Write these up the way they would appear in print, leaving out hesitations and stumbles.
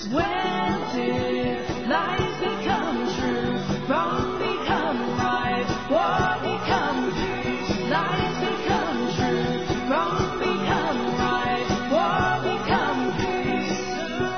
When did lies become true? Wrong become right. War become peace. Lies become true. Wrong become right. War become peace.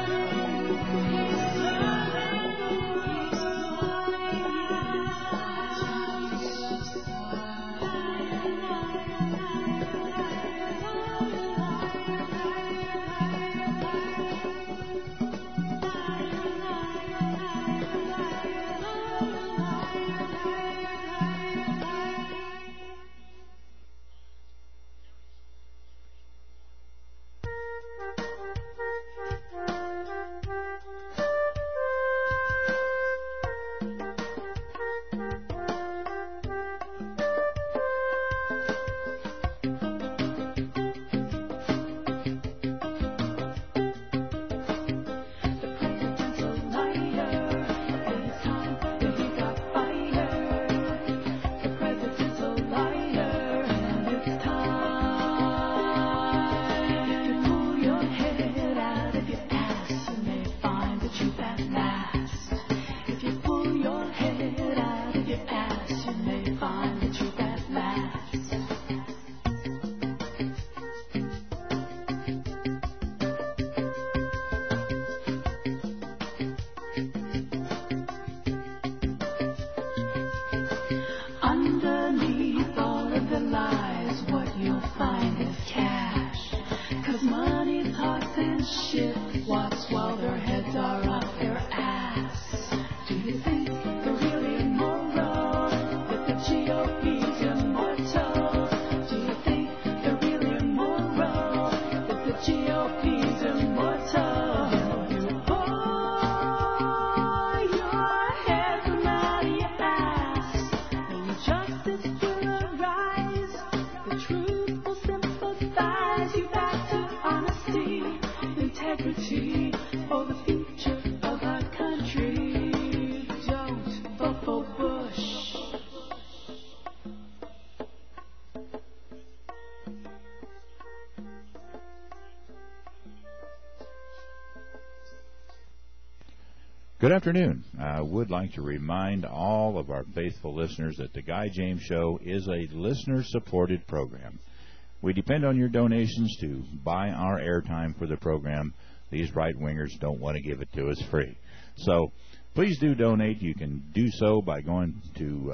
Underneath all of the lies, what you'll find is cash. 'Cause money talks and shit walks while their heads are off their ass. Do you think they're really immoral? That the GOP's immortal? Do you think they're really immoral? That the GOP's immortal? You pull your head from out of your ass. Justice will arise, the truth will sympathize. You back to honesty, integrity, for the future of our country. Don't vote for Bush. Good afternoon. I would like to remind all of our faithful listeners that the Guy James Show is a listener-supported program. We depend on your donations to buy our airtime for the program. These right-wingers don't want to give it to us free. So please do donate. You can do so by going to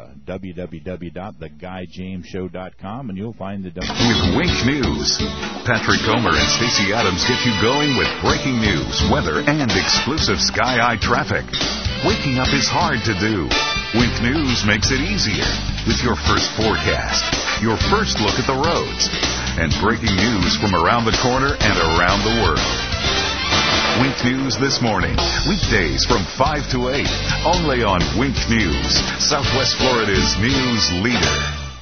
www.theguyjamesshow.com, and you'll find the donation. With Wink News, Patrick Comer and Stacey Adams get you going with breaking news, weather, and exclusive Sky Eye traffic. Waking up is hard to do. Wink News makes it easier with your first forecast, your first look at the roads, and breaking news from around the corner and around the world. Wink News this morning, weekdays from 5 to 8, only on Wink News, Southwest Florida's news leader.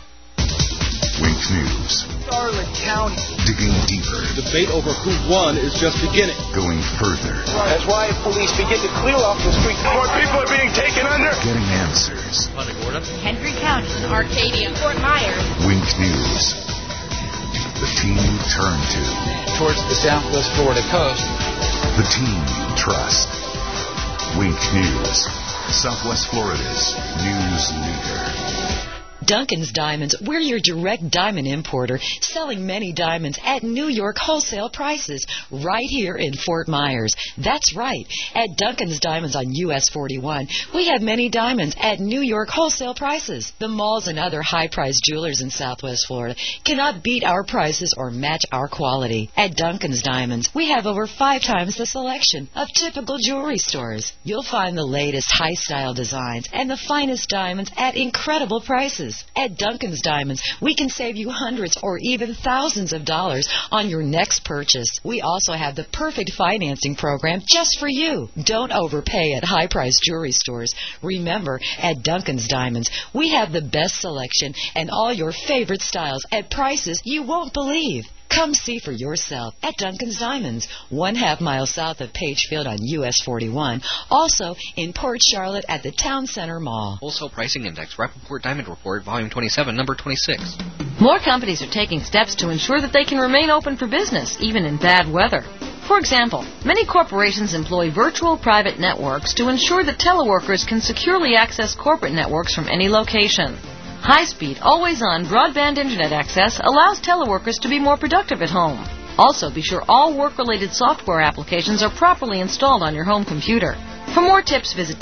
Wink News. Charlotte County. Digging deeper. Debate over who won is just beginning. Going further. That's why police begin to clear off the street. More people are being taken under. Getting answers. Henry County, Arcadia, Fort Myers. Wink News. The team you turn to. Towards the Southwest Florida coast. The team you trust. Wink News. Southwest Florida's news leader. Duncan's Diamonds, we're your direct diamond importer, selling many diamonds at New York wholesale prices right here in Fort Myers. That's right. At Duncan's Diamonds on US 41, we have many diamonds at New York wholesale prices. The malls and other high-priced jewelers in Southwest Florida cannot beat our prices or match our quality. At Duncan's Diamonds, we have over 5 times the selection of typical jewelry stores. You'll find the latest high-style designs and the finest diamonds at incredible prices. At Duncan's Diamonds, we can save you hundreds or even thousands of dollars on your next purchase. We also have the perfect financing program just for you. Don't overpay at high-priced jewelry stores. Remember, at Duncan's Diamonds, we have the best selection and all your favorite styles at prices you won't believe. Come see for yourself at Duncan's Diamonds, 1/2 mile south of Pagefield on US 41. Also in Port Charlotte at the Town Center Mall. Wholesale Pricing Index, Rappaport Diamond Report, Volume 27, Number 26. More companies are taking steps to ensure that they can remain open for business, even in bad weather. For example, many corporations employ virtual private networks to ensure that teleworkers can securely access corporate networks from any location. High-speed, always-on broadband internet access allows teleworkers to be more productive at home. Also, be sure all work-related software applications are properly installed on your home computer. For more tips, visit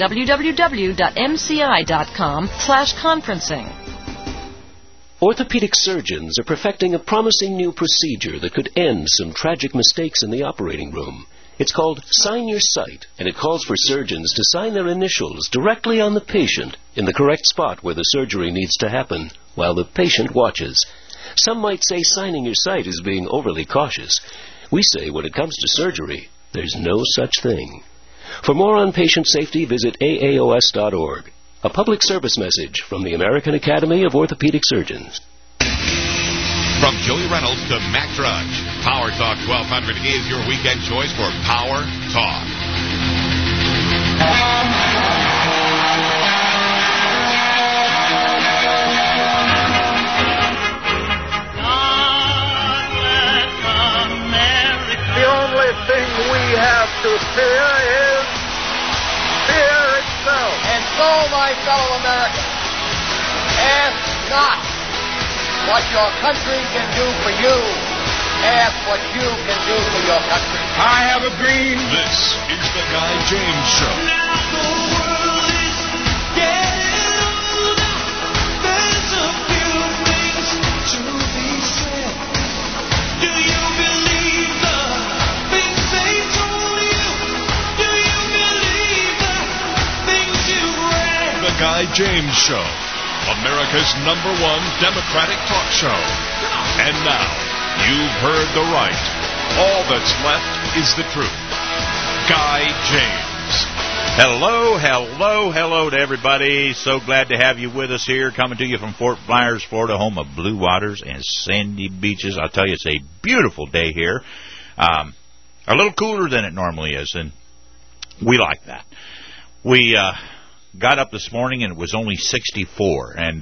www.mci.com/conferencing. Orthopedic surgeons are perfecting a promising new procedure that could end some tragic mistakes in the operating room. It's called Sign Your Sight, and it calls for surgeons to sign their initials directly on the patient in the correct spot where the surgery needs to happen while the patient watches. Some might say signing your sight is being overly cautious. We say when it comes to surgery, there's no such thing. For more on patient safety, visit AAOS.org. A public service message from the American Academy of Orthopedic Surgeons. From Joey Reynolds to Mac Drudge, Power Talk 1200 is your weekend choice for Power Talk. The only thing we have to fear is fear itself. And so, my fellow Americans, ask not what your country can do for you. Ask what you can do for your country. I have a dream. This is the Guy James Show. Now the world is getting older. There's a few things to be said. Do you believe the things they told you? Do you believe the things you read? The Guy James Show, America's #1 Democratic talk show. And now, you've heard the right. All that's left is the truth. Guy James. Hello to everybody. So glad to have you with us here, coming to you from Fort Myers, Florida, home of blue waters and sandy beaches. I'll tell you, it's a beautiful day here. A little cooler than it normally is, and we like that. We got up this morning and it was only 64, and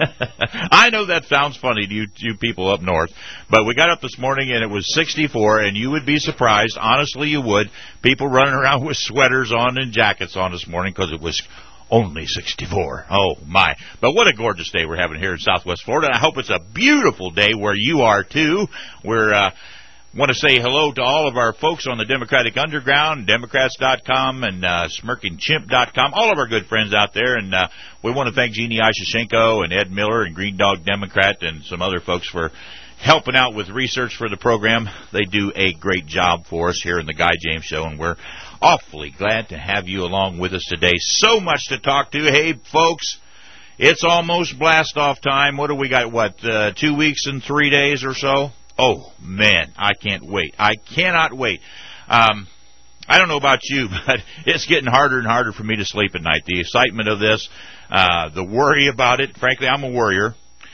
I know that sounds funny to you people up north, but we got up this morning and it was 64, and you would be surprised, honestly you would, people running around with sweaters on and jackets on this morning because it was only 64. Oh my. But what a gorgeous day we're having here in Southwest Florida. I hope it's a beautiful day where you are too. We're want to say hello to all of our folks on the Democratic Underground, Democrats.com and SmirkingChimp.com, all of our good friends out there. And we want to thank Jeannie Ishashenko and Ed Miller and Green Dog Democrat and some other folks for helping out with research for the program. They do a great job for us here in the Guy James Show, and we're awfully glad to have you along with us today. So much to talk to. Hey, folks, it's almost blast-off time. What do we got, 2 weeks and 3 days or so? Oh, man, I can't wait. I cannot wait. I don't know about you, but it's getting harder and harder for me to sleep at night. The excitement of this, the worry about it. Frankly, I'm a worrier.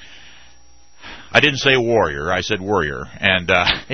I didn't say warrior. I said worrier. And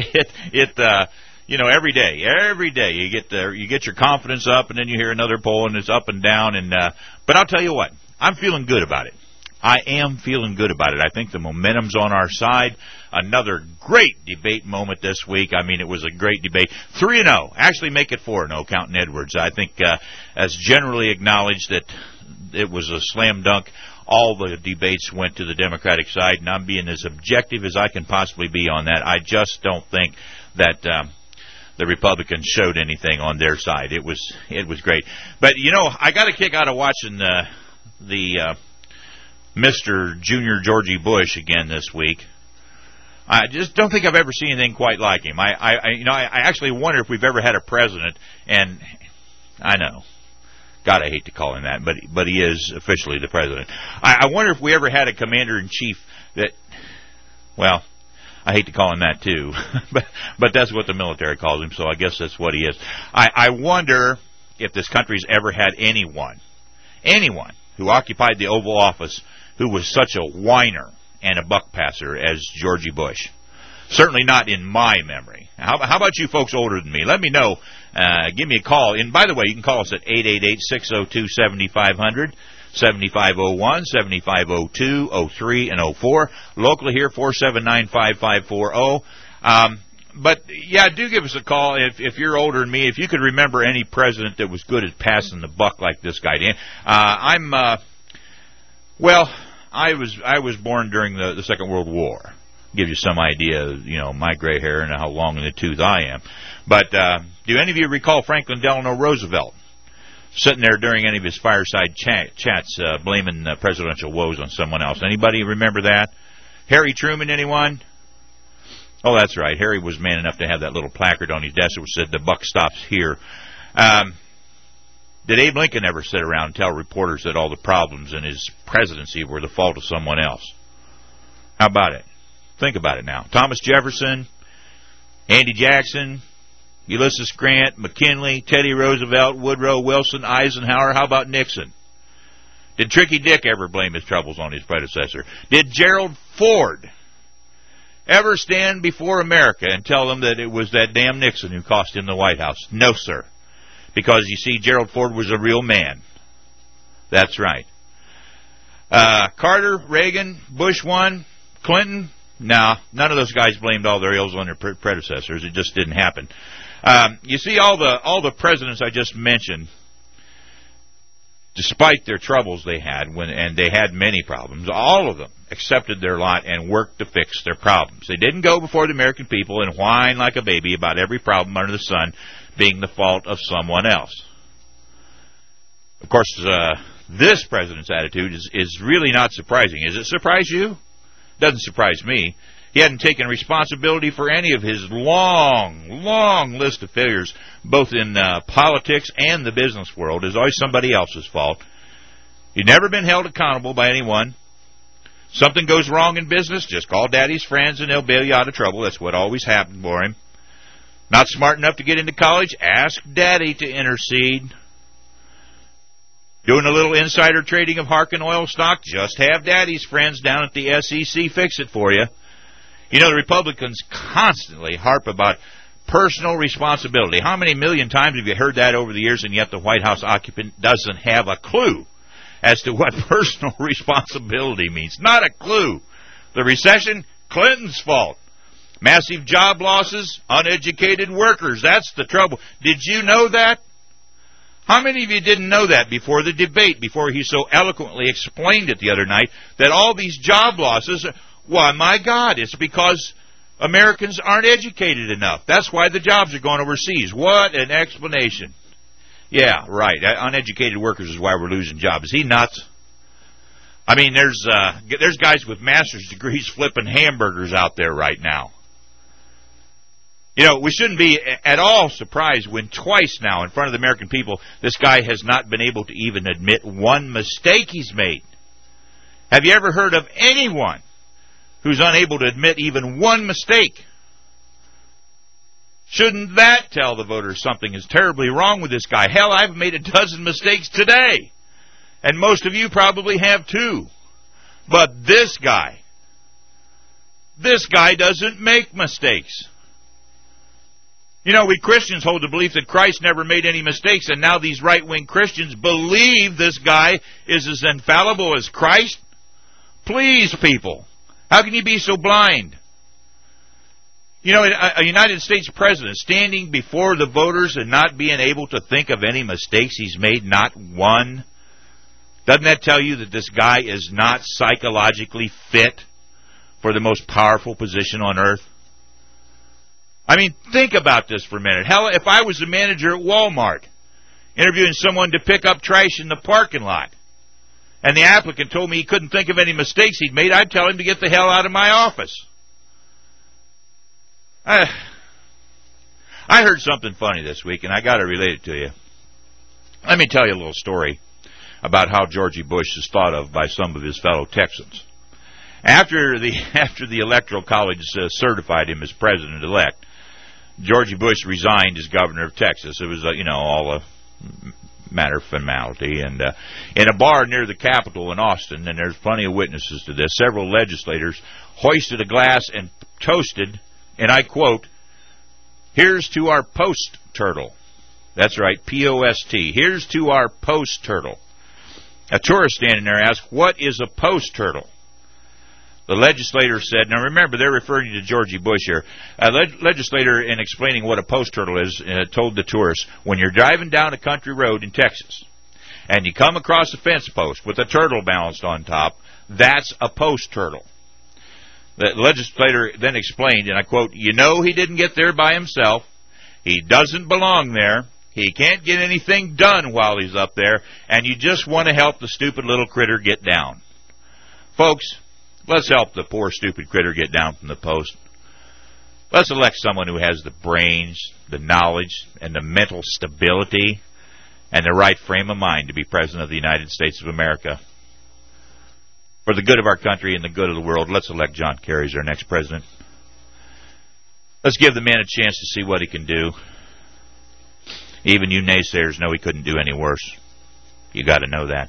every day you get your confidence up, and then you hear another poll, and it's up and down. But I'll tell you what, I'm feeling good about it. I am feeling good about it. I think the momentum's on our side. Another great debate moment this week. I mean, it was a great debate. 3-0. Actually, make it 4-0, counting Edwards. I think, as generally acknowledged, that it was a slam dunk. All the debates went to the Democratic side, and I'm being as objective as I can possibly be on that. I just don't think that the Republicans showed anything on their side. It was great. But, I got a kick out of watching the Mr. Junior Georgie Bush again this week. I just don't think I've ever seen anything quite like him. I actually wonder if we've ever had a president, and I know, God, I hate to call him that, but he is officially the president. I wonder if we ever had a commander-in-chief that, well, I hate to call him that too, but that's what the military calls him, so I guess that's what he is. I wonder if this country's ever had anyone who occupied the Oval Office who was such a whiner and a buck passer as Georgie Bush. Certainly not in my memory. How about you folks older than me? Let me know. Give me a call. And by the way, you can call us at 888-602-7500, 7501, 7502, 03, and 04. Locally here, 479-5540. But yeah, do give us a call if you're older than me. If you could remember any president that was good at passing the buck like this guy did. I was born during the Second World War. Give you some idea, my gray hair and how long in the tooth I am. But do any of you recall Franklin Delano Roosevelt sitting there during any of his fireside chats blaming presidential woes on someone else? Anybody remember that? Harry Truman, anyone? Oh, that's right. Harry was man enough to have that little placard on his desk which said, "The buck stops here." Did Abe Lincoln ever sit around and tell reporters that all the problems in his presidency were the fault of someone else? How about it? Think about it now. Thomas Jefferson, Andy Jackson, Ulysses Grant, McKinley, Teddy Roosevelt, Woodrow Wilson, Eisenhower. How about Nixon? Did Tricky Dick ever blame his troubles on his predecessor? Did Gerald Ford ever stand before America and tell them that it was that damn Nixon who cost him the White House? No, sir. Because, you see, Gerald Ford was a real man. That's right. Carter, Reagan, Bush 1, Clinton, no, none of those guys blamed all their ills on their predecessors. It just didn't happen. You see, all the presidents I just mentioned, despite their troubles they had, and they had many problems, all of them accepted their lot and worked to fix their problems. They didn't go before the American people and whine like a baby about every problem under the sun being the fault of someone else. Of course, this president's attitude is really not surprising. Does it surprise you? Doesn't surprise me. He hadn't taken responsibility for any of his long list of failures, both in politics and the business world. It's always somebody else's fault. He'd never been held accountable by anyone. Something goes wrong in business, just call Daddy's friends and they'll bail you out of trouble. That's what always happened for him. Not smart enough to get into college? Ask Daddy to intercede. Doing a little insider trading of Harkin oil stock? Just have Daddy's friends down at the SEC fix it for you. You know, the Republicans constantly harp about personal responsibility. How many million times have you heard that over the years, and yet the White House occupant doesn't have a clue as to what personal responsibility means? Not a clue. The recession, Clinton's fault. Massive job losses, uneducated workers. That's the trouble. Did you know that? How many of you didn't know that before the debate, before he so eloquently explained it the other night, that all these job losses, why, my God, it's because Americans aren't educated enough. That's why the jobs are going overseas. What an explanation. Yeah, right. Uneducated workers is why we're losing jobs. Is he nuts? I mean, there's guys with master's degrees flipping hamburgers out there right now. You know, we shouldn't be at all surprised when twice now in front of the American people, this guy has not been able to even admit one mistake he's made. Have you ever heard of anyone who's unable to admit even one mistake? Shouldn't that tell the voters something is terribly wrong with this guy? Hell, I've made a dozen mistakes today. And most of you probably have too. But this guy doesn't make mistakes. You know, we Christians hold the belief that Christ never made any mistakes, and now these right-wing Christians believe this guy is as infallible as Christ? Please, people, how can you be so blind? You know, a United States president standing before the voters and not being able to think of any mistakes he's made, not one. Doesn't that tell you that this guy is not psychologically fit for the most powerful position on earth? I mean, think about this for a minute. Hell, if I was the manager at Walmart, interviewing someone to pick up trash in the parking lot, and the applicant told me he couldn't think of any mistakes he'd made, I'd tell him to get the hell out of my office. I heard something funny this week, and I got to relate it to you. Let me tell you a little story about how Georgie Bush is thought of by some of his fellow Texans. After the Electoral College certified him as president-elect, Georgie Bush resigned as governor of Texas. It was, all a matter of formality. And in a bar near the Capitol in Austin, and there's plenty of witnesses to this, several legislators hoisted a glass and toasted, and I quote, "Here's to our post turtle." That's right, P-O-S-T. Here's to our post turtle. A tourist standing there asked, "What is a post turtle?" The legislator said, now remember, they're referring to Georgie Bush here. Legislator, in explaining what a post turtle is, told the tourists, when you're driving down a country road in Texas and you come across a fence post with a turtle balanced on top, that's a post turtle. The legislator then explained, and I quote, you know he didn't get there by himself. He doesn't belong there. He can't get anything done while he's up there, and you just want to help the stupid little critter get down. Folks, let's help the poor stupid critter get down from the post. Let's elect someone who has the brains, the knowledge, and the mental stability, and the right frame of mind to be President of the United States of America. For the good of our country and the good of the world, let's elect John Kerry as our next president. Let's give the man a chance to see what he can do. Even you naysayers know he couldn't do any worse. You got to know that.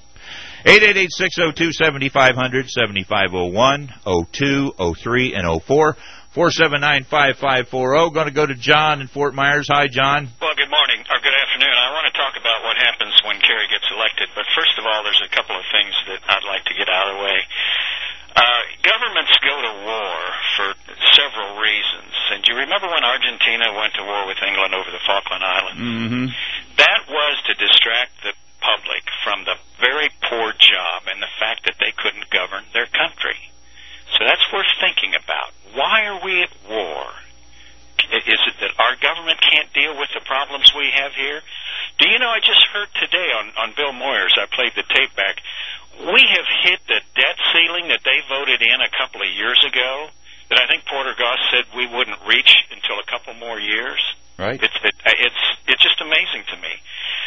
888-602-7500, 7501, 02, 03, and 04. 479-5540. Going to go to John in Fort Myers. Hi, John. Well, good morning, or good afternoon. I want to talk about what happens when Kerry gets elected. But first of all, there's a couple of things that I'd like to get out of the way. Governments go to war for several reasons. And do you remember when Argentina went to war with England over the Falkland Islands? Mm-hmm. That was to distract the public from the very poor job and the fact that they couldn't govern their country. So that's worth thinking about. Why are we at war? Is it that our government can't deal with the problems we have here? Do you know, I just heard today on Bill Moyers, I played the tape back, we have hit the debt ceiling that they voted in a couple of years ago that I think Porter Goss said we wouldn't reach until a couple more years. Right. It's just amazing to me.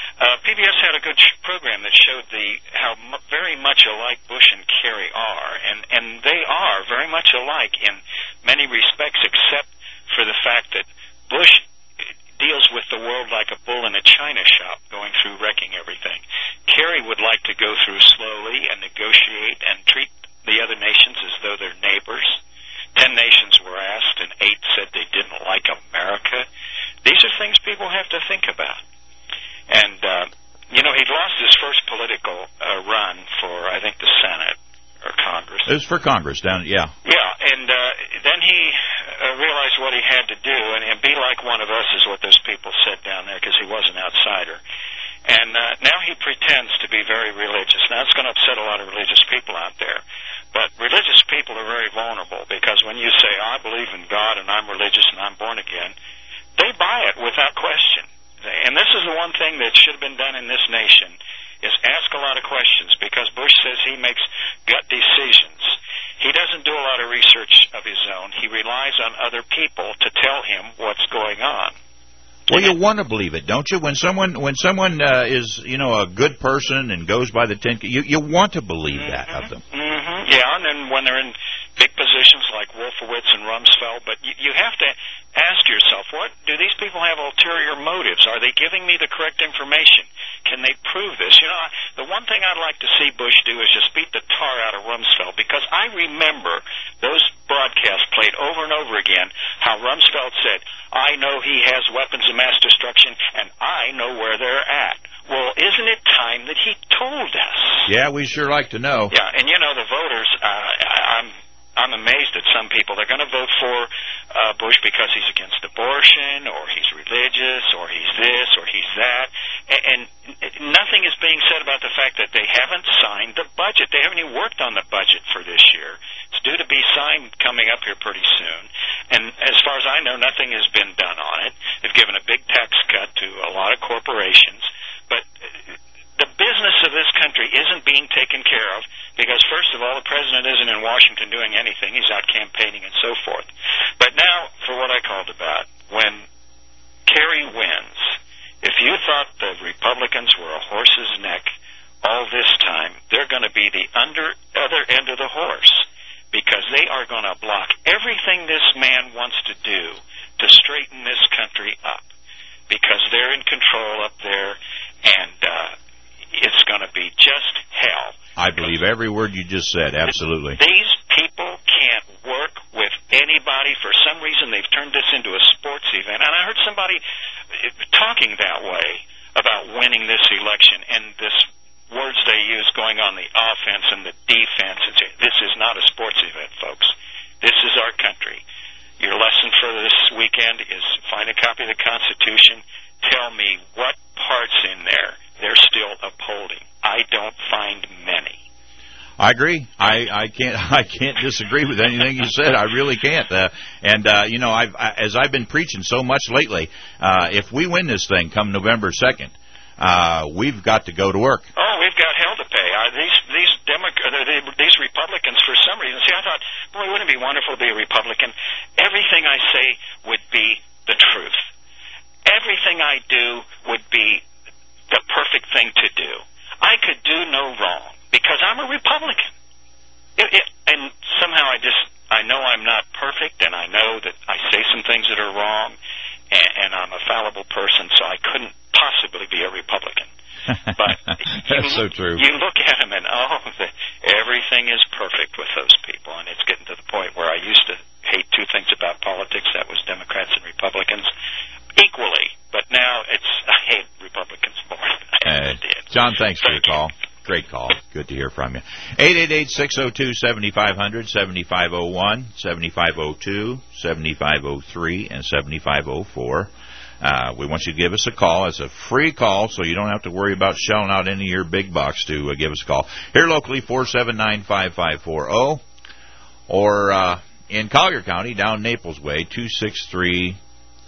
PBS had a good program that showed how very much alike Bush and Kerry are, and they are very much alike in many respects, except for the fact that Bush deals with the world like a bull in a china shop, going through wrecking everything. Kerry would like to go through slowly and negotiate and treat the other nations as though they're neighbors. 10 nations were asked, and 8 said they didn't like America. These are things people have to think about. And, he lost his first political run for, I think, the Senate or Congress. It was for Congress, yeah. Yeah, and then he realized what he had to do, and be like one of us is what those people said down there, because he was an outsider. And now he pretends to be very religious. Now, it's going to upset a lot of religious people out there. But religious people are very vulnerable, because when you say, I believe in God and I'm religious and I'm born again, they buy it without question. And this is the one thing that should have been done in this nation, is ask a lot of questions, because Bush says he makes gut decisions. He doesn't do a lot of research of his own. He relies on other people to tell him what's going on. Well, you want to believe it, don't you? When someone is, a good person and goes by the 10, you want to believe that of them. Mm-hmm. Yeah, and then when they're in big positions like Wolfowitz and Rumsfeld, but you have to ask yourself, what do these people have ulterior motives? Are they giving me the correct information? Can they prove this? The one thing I'd like to see Bush do is just beat the tar out of Rumsfeld, because I remember those broadcasts played over and over again how Rumsfeld said, I know he has weapons of mass destruction, and I know where they're at. Well, isn't it time that he told us? Yeah, we sure like to know. Yeah, and the voters, I'm amazed at some people. They're going to vote for Bush because he's against abortion, or he's religious, or he's this, or he's that. And nothing is being said about the fact that they haven't signed the budget. They haven't even worked on the budget for this year. It's due to be signed coming up here pretty soon. And as far as I know, nothing has been done on it. They've given a big tax cut to a lot of corporations. But the business of this country isn't being taken care of, because, first of all, the president isn't in Washington doing anything. He's out campaigning and so forth. But now, for what I called about, when Kerry wins, if you thought the Republicans were a horse's neck all this time, they're going to be the other end of the horse, because they are going to block everything this man wants to do to straighten this country up, because they're in control up there, and it's going to be just hell. I believe every word you just said, absolutely. These people can't work with anybody. For some reason, they've turned this into a sports event. And I heard somebody talking that way about winning this election. And this words they use going on the offense and the defense. This is not a sports event, folks. This is our country. Your lesson for this weekend is find a copy of the Constitution. Tell me what parts in there they're still upholding. I don't find many. I agree. I can't disagree with anything you said. I really can't. You know, as I've been preaching so much lately, if we win this thing come November 2nd, we've got to go to work. Oh, we've got hell to pay. These Republicans, for some reason, see, I thought, boy, wouldn't it be wonderful to be a Republican? Everything I say would be the truth. Everything I do would be the perfect thing to do. I could do no wrong because I'm a Republican. And somehow I know I'm not perfect, and I know that I say some things that are wrong, and I'm a fallible person, so I couldn't possibly be a Republican. But that's so true. You look at them, and everything is perfect with those people, and it's getting to the point where I used to hate two things about politics. That was Democrats and Republicans equally, but now I hate Republicans more than I ever did. John, thanks for your call. Great call. Good to hear from you. 888-602-7500, 7501, 7502, 7503, and 7504. We want you to give us a call. It's a free call, so you don't have to worry about shelling out any of your big bucks to give us a call. Here locally, 479-5540, or in Collier County, down Naples Way, 263-6570,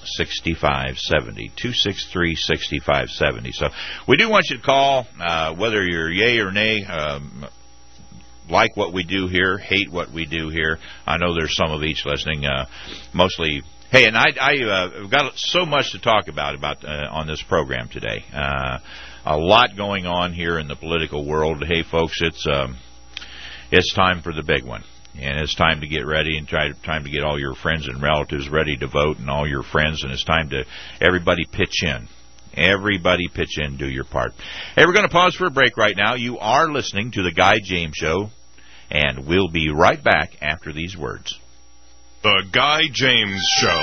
263-6570. So we do want you to call, whether you're yay or nay, like what we do here, hate what we do here. I know there's some of each listening, mostly. Hey, and I've got so much to talk about on this program today. A lot going on here in the political world. Hey, folks, it's time for the big one. And it's time to get ready and time to get all your friends and relatives ready to vote, and all your friends, and it's time to everybody pitch in. Everybody pitch in, do your part. Hey, we're going to pause for a break right now. You are listening to The Guy James Show, and we'll be right back after these words. The Guy James Show.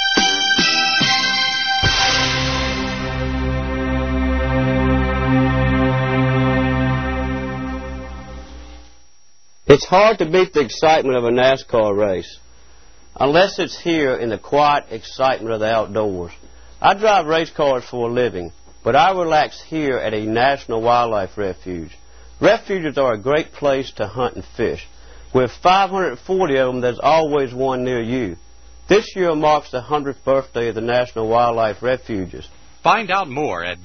It's hard to beat the excitement of a NASCAR race, unless it's here in the quiet excitement of the outdoors. I drive race cars for a living, but I relax here at a National Wildlife Refuge. Refuges are a great place to hunt and fish. With 540 of them, there's always one near you. This year marks the 100th birthday of the National Wildlife Refuges. Find out more at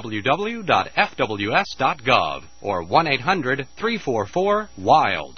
www.fws.gov or 1-800-344-WILD.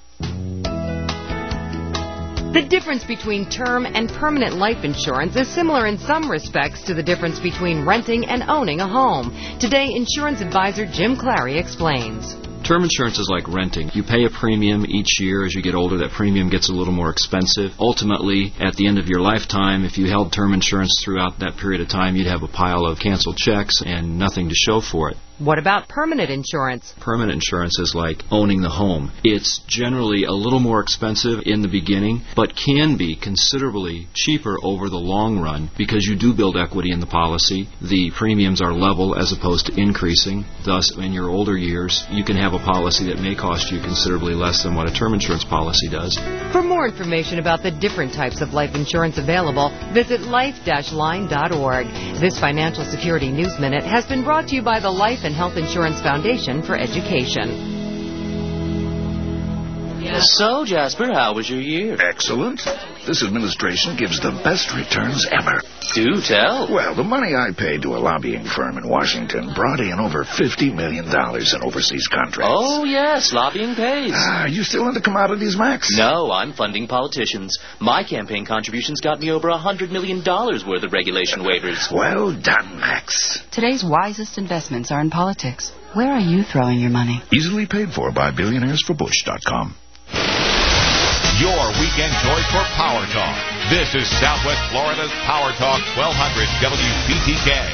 The difference between term and permanent life insurance is similar in some respects to the difference between renting and owning a home. Today, insurance advisor Jim Clary explains. Term insurance is like renting. You pay a premium each year. As you get older, that premium gets a little more expensive. Ultimately, at the end of your lifetime, if you held term insurance throughout that period of time, you'd have a pile of canceled checks and nothing to show for it. What about permanent insurance? Permanent insurance is like owning the home. It's generally a little more expensive in the beginning, but can be considerably cheaper over the long run because you do build equity in the policy. The premiums are level as opposed to increasing. Thus, in your older years, you can have a policy that may cost you considerably less than what a term insurance policy does. For more information about the different types of life insurance available, visit life-line.org. This Financial Security News Minute has been brought to you by the Life and Health Insurance Foundation for Education. So, Jasper, how was your year? Excellent. This administration gives the best returns ever. Do tell. Well, the money I paid to a lobbying firm in Washington brought in over $50 million in overseas contracts. Oh, yes, lobbying pays. Are you still into commodities, Max? No, I'm funding politicians. My campaign contributions got me over $100 million worth of regulation waivers. Well done, Max. Today's wisest investments are in politics. Where are you throwing your money? Easily paid for by billionairesforbush.com. Your weekend choice for Power Talk. This is Southwest Florida's Power Talk 1200 WPTK.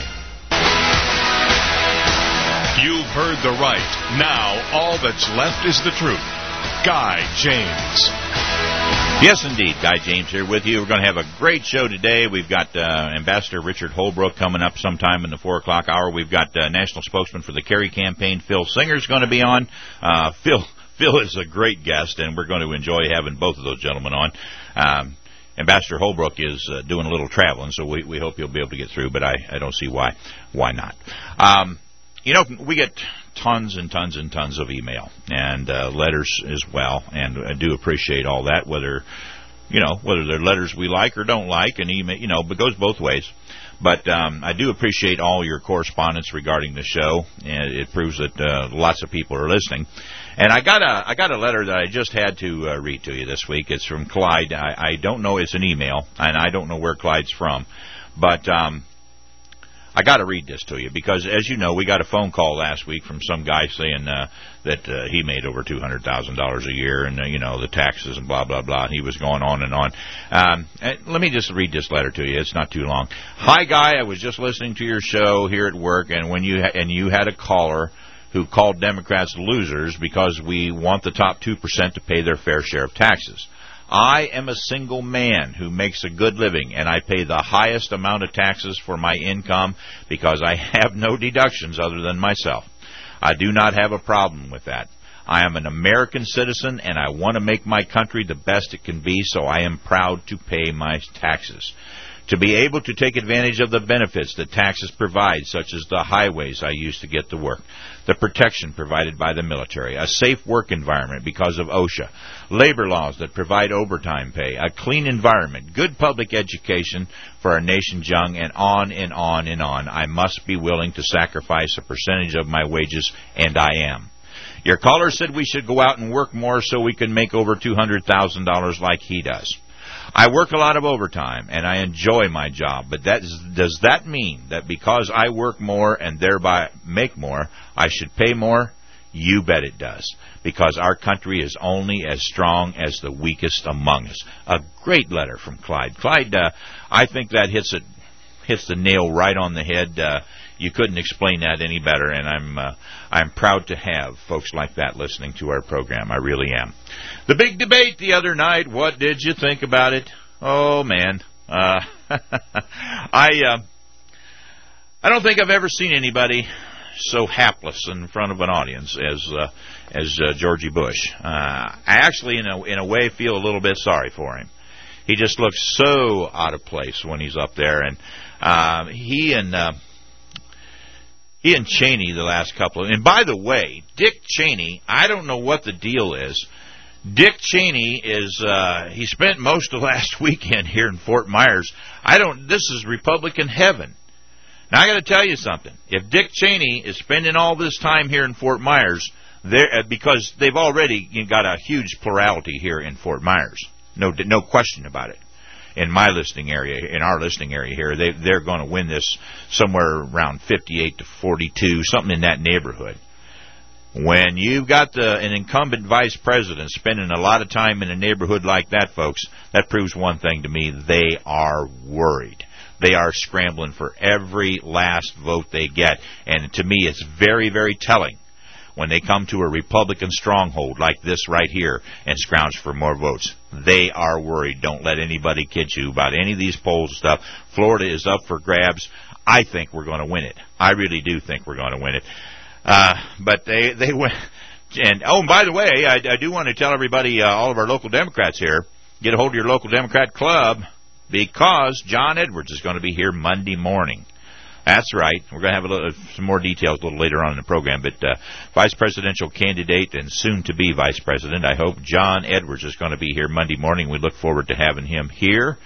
You've heard the right. Now, all that's left is the truth. Guy James. Yes, indeed. Guy James here with you. We're going to have a great show today. We've got Ambassador Richard Holbrook coming up sometime in the 4 o'clock hour. We've got National Spokesman for the Kerry campaign, Phil Singer's going to be on. Phil is a great guest, and we're going to enjoy having both of those gentlemen on. Ambassador Holbrook is doing a little traveling, so we hope he'll be able to get through, but I don't see why not. We get tons and tons and tons of email and letters as well, and I do appreciate all that, whether they're letters we like or don't like, and email, it goes both ways. But I do appreciate all your correspondence regarding the show, and it proves that lots of people are listening. And I got a letter that I just had to read to you this week. It's from Clyde. I don't know, it's an email, and I don't know where Clyde's from, but I got to read this to you because, as you know, we got a phone call last week from some guy saying that he made over $200,000 a year, and the taxes and blah blah blah. And he was going on and on. Let me just read this letter to you. It's not too long. Hi, Guy. I was just listening to your show here at work, and when you had a caller who called Democrats losers because we want the top 2% to pay their fair share of taxes. I am a single man who makes a good living, and I pay the highest amount of taxes for my income because I have no deductions other than myself. I do not have a problem with that. I am an American citizen, and I want to make my country the best it can be, so I am proud to pay my taxes. To be able to take advantage of the benefits that taxes provide, such as the highways I use to get to work, the protection provided by the military, a safe work environment because of OSHA, labor laws that provide overtime pay, a clean environment, good public education for our nation's young, and on and on and on. I must be willing to sacrifice a percentage of my wages, and I am. Your caller said we should go out and work more so we can make over $200,000 like he does. I work a lot of overtime, and I enjoy my job, but does that mean that because I work more and thereby make more, I should pay more? You bet it does, because our country is only as strong as the weakest among us. A great letter from Clyde. Clyde, I think that hits the nail right on the head. You couldn't explain that any better, and I'm proud to have folks like that listening to our program. I really am. The big debate the other night, what did you think about it? Oh, man. I don't think I've ever seen anybody so hapless in front of an audience as Georgie Bush. I actually, in a way, feel a little bit sorry for him. He just looks so out of place when he's up there, and he and Cheney the last couple of... And by the way, Dick Cheney, I don't know what the deal is. Dick Cheney is... he spent most of last weekend here in Fort Myers. This is Republican heaven. Now, I got to tell you something. If Dick Cheney is spending all this time here in Fort Myers, because they've already got a huge plurality here in Fort Myers. No question about it. In our listening area here, they're going to win this somewhere around 58 to 42, something in that neighborhood. When you've got an incumbent vice president spending a lot of time in a neighborhood like that, folks, that proves one thing to me: they are worried. They are scrambling for every last vote they get, and to me, it's very, very telling when they come to a Republican stronghold like this right here and scrounge for more votes. They are worried. Don't let anybody kid you about any of these polls and stuff. Florida is up for grabs. I think we're going to win it. I really do think we're going to win it. But they win. And by the way, I do want to tell everybody, all of our local Democrats here, get a hold of your local Democrat club, because John Edwards is going to be here Monday morning. That's right. We're going to have some more details a little later on in the program. But vice presidential candidate and soon-to-be vice president, I hope, John Edwards is going to be here Monday morning. We look forward to having him here.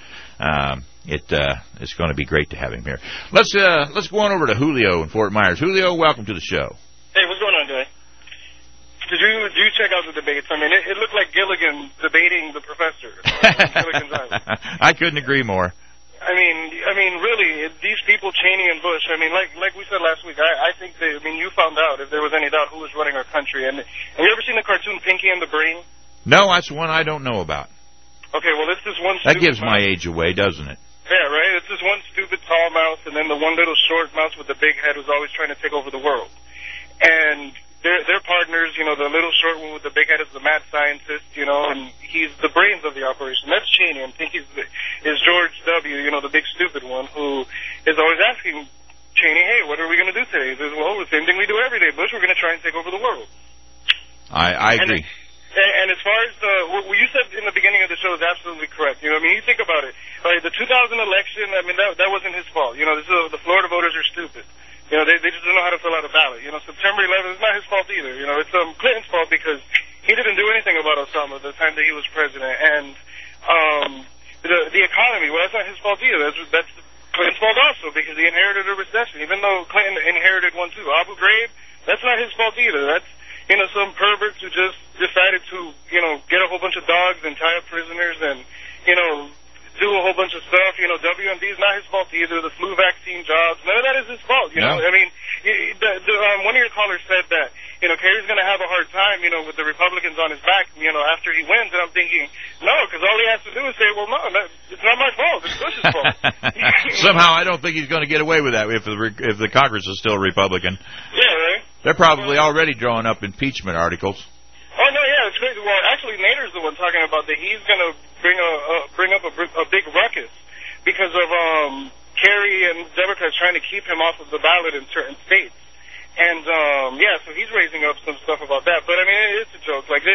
It's going to be great to have him here. Let's go on over to Julio in Fort Myers. Julio, welcome to the show. Hey, what's going on, Guy? Did you check out the debates? I mean, it looked like Gilligan debating the professor. Gilligan's Island. I couldn't agree more. I mean, really, these people, Cheney and Bush, I mean, like we said last week, I think you found out, if there was any doubt, who was running our country. And have you ever seen the cartoon Pinky and the Brain? No, that's one I don't know about. Okay, well, it's this one stupid That gives my mouse. age away, doesn't it? Yeah, right? It's this one stupid tall mouse, and then the one little short mouse with the big head who's always trying to take over the world. And They're partners, you know, the little short one with the big head is the mad scientist, you know, and he's the brains of the operation. That's Cheney. I think is George W., you know, the big stupid one, who is always asking Cheney, hey, what are we going to do today? He says, well, the same thing we do every day, Bush. We're going to try and take over the world. I agree. And as far as what you said in the beginning of the show is absolutely correct. You know, I mean, you think about it. Right, the 2000 election, I mean, that wasn't his fault. You know, the Florida voters are stupid. You know, they just don't know how to fill out a ballot. You know, September 11th is not his fault either. You know, it's Clinton's fault because he didn't do anything about Osama the time that he was president. And the economy, well, that's not his fault either. That's Clinton's fault also because he inherited a recession, even though Clinton inherited one too. Abu Ghraib, that's not his fault either. That's, you know, some perverts who just decided to, you know, get a whole bunch of dogs and tie up prisoners and, you know, do a whole bunch of stuff. You know, WMD is not his fault either. The flu vaccine jobs, none of that is his fault. You know, I mean, one of your callers said that, you know, Kerry's going to have a hard time, you know, with the Republicans on his back, you know, after he wins. And I'm thinking, no, because all he has to do is say, well, no, it's not my fault. It's Bush's fault. Somehow, I don't think he's going to get away with that if the Congress is still Republican. Yeah, right. They're probably already drawing up impeachment articles. Oh, no, yeah, it's crazy. Well, actually, Nader's the one talking about that he's going to bring up a big ruckus because of Kerry and Democrats trying to keep him off of the ballot in certain states. And, yeah, so he's raising up some stuff about that. But, I mean, it's a joke. Like,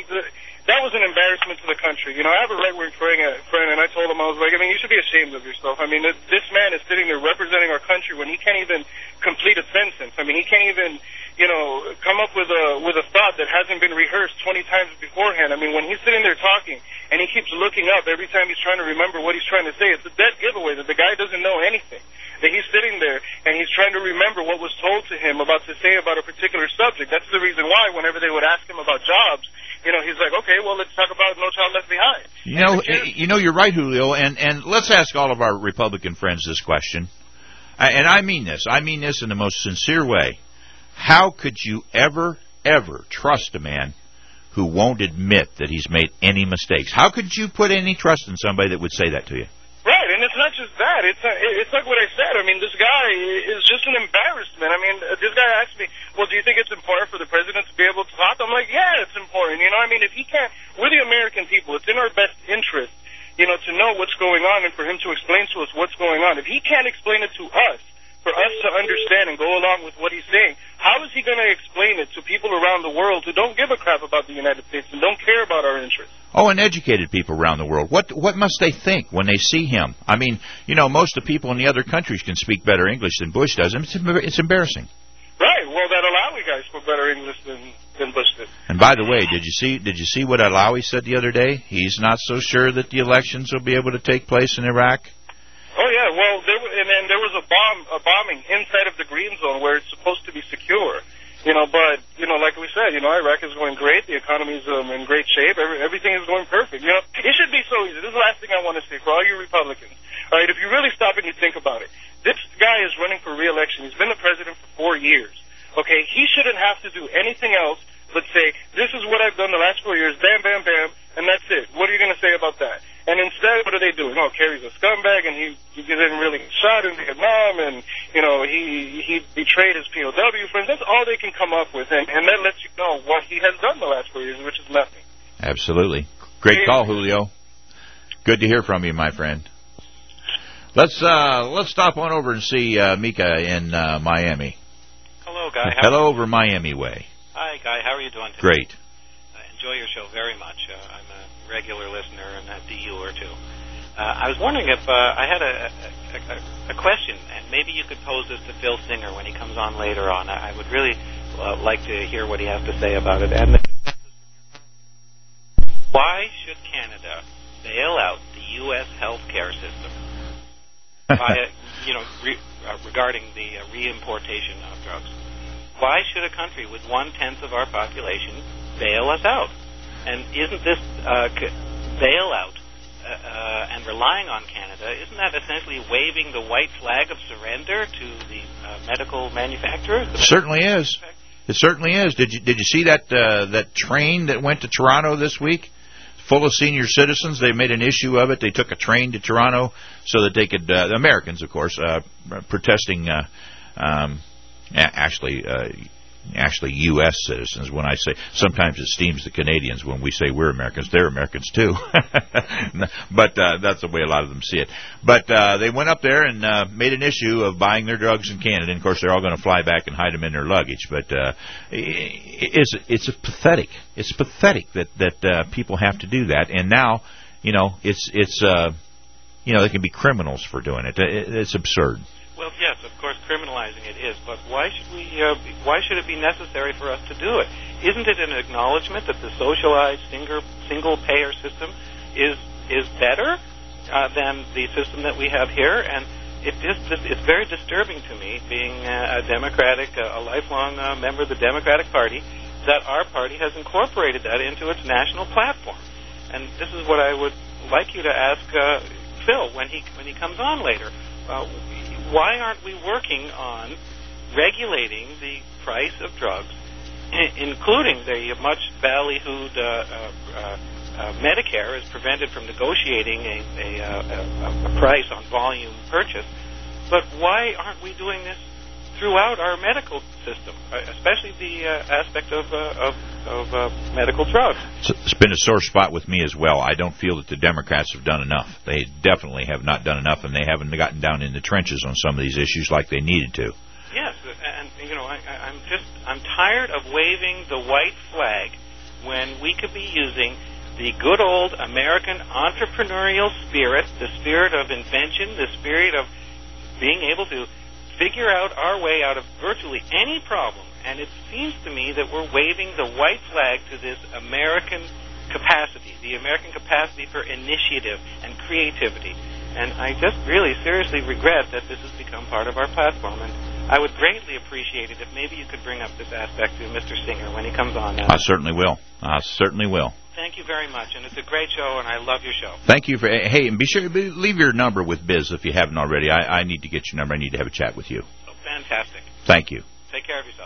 that was an embarrassment to the country. You know, I have a right-wing friend, and I told him, I was like, I mean, you should be ashamed of yourself. I mean, this man is sitting there representing our country when he can't even complete a sentence. I mean, he can't even, you know, come up with a thought that hasn't been rehearsed 20 times beforehand. I mean, when he's sitting there talking and he keeps looking up every time he's trying to remember what he's trying to say, it's a dead giveaway that the guy doesn't know anything. That he's sitting there and he's trying to remember what was told to him about to say about a particular subject. That's the reason why whenever they would ask him about jobs, you know, he's like, okay, well, let's talk about No Child Left Behind. You know, you're right, Julio, and let's ask all of our Republican friends this question. And I mean this in the most sincere way. How could you ever trust a man who won't admit that he's made any mistakes? How could you put any trust in somebody that would say that to you? Right, and it's not just that. It's like what I said. I mean, this guy is just an embarrassment. I mean, this guy asked me, well, do you think it's important for the president to be able to talk? I'm like, yeah, it's important. You know, I mean, if he can't, we're the American people. It's in our best interest, you know, to know what's going on and for him to explain to us what's going on. If he can't explain it to us, for us to understand and go along with what he's saying, how is he going to explain it to people around the world who don't give a crap about the United States and don't care about our interests? Oh, and educated people around the world. What must they think when they see him? I mean, you know, most of the people in the other countries can speak better English than Bush does. It's embarrassing. Right. Well, that Alawi guy spoke better English than Bush did. And by the way, did you see what Alawi said the other day? He's not so sure that the elections will be able to take place in Iraq. Oh yeah, well, there was a bombing inside of the green zone where it's supposed to be secure, you know. But you know, like we said, you know, Iraq is going great. The economy is in great shape. Everything is going perfect. You know, it should be so easy. This is the last thing I want to say for all you Republicans. All right, if you really stop and you think about it, this guy is running for re-election. He's been the president for 4 years. Okay, he shouldn't have to do anything else but say, this is what I've done the last 4 years. Bam, bam, bam, and that's it. What are you going to say about that? And instead, what are they doing? Oh, Kerry's a scumbag, and he didn't really get shot in Vietnam, and, you know, he betrayed his POW friends. That's all they can come up with, and that lets you know what he has done the last 4 years, which is nothing. Absolutely. Great call, Julio. Good to hear from you, my friend. Let's stop on over and see Mika in Miami. Hello, Guy. Hello over Miami way. Hi, Guy. How are you doing today? Great. I enjoy your show very much. I'm a regular listener and a DU or two. I was wondering if I had a question, and maybe you could pose this to Phil Singer when he comes on later on. I would really like to hear what he has to say about it. And why should Canada bail out the U.S. healthcare system by, regarding the reimportation of drugs? Why should a country with 1/10 of our population bail us out? And isn't this bailout and relying on Canada, isn't that essentially waving the white flag of surrender to the medical manufacturers? It certainly is. It certainly is. Did you see that train that went to Toronto this week, full of senior citizens? They made an issue of it. They took a train to Toronto so that they could, Americans, of course, protesting. actually U.S. citizens. When I say, sometimes it steams the Canadians when we say we're Americans. They're Americans too. But that's the way a lot of them see it. But they went up there and made an issue of buying their drugs in Canada. And of course, they're all going to fly back and hide them in their luggage. But it's pathetic. It's pathetic that people have to do that. And now, it's they can be criminals for doing it. It's absurd. Well, yes, of course, criminalizing it is, but why should it be necessary for us to do it? Isn't it an acknowledgement that the socialized single-payer system is better than the system that we have here? And it's very disturbing to me, being a lifelong member of the Democratic Party, that our party has incorporated that into its national platform. And this is what I would like you to ask Phil when he comes on later. Why aren't we working on regulating the price of drugs, including the much ballyhooed Medicare is prevented from negotiating a price on volume purchase? But why aren't we doing this throughout our medical system, especially the aspect of medical drugs? It's been a sore spot with me as well. I don't feel that the Democrats have done enough. They definitely have not done enough, and they haven't gotten down in the trenches on some of these issues like they needed to. Yes, and I'm tired of waving the white flag when we could be using the good old American entrepreneurial spirit, the spirit of invention, the spirit of being able to figure out our way out of virtually any problem. And it seems to me that we're waving the white flag to this American capacity, the American capacity for initiative and creativity. And I just really seriously regret that this has become part of our platform. And I would greatly appreciate it if maybe you could bring up this aspect to Mr. Singer when he comes on now. I certainly will. Thank you very much, and it's a great show, and I love your show. Thank you. Hey, and be sure to leave your number with Biz if you haven't already. I need to get your number. I need to have a chat with you. Oh, fantastic. Thank you. Take care of yourself.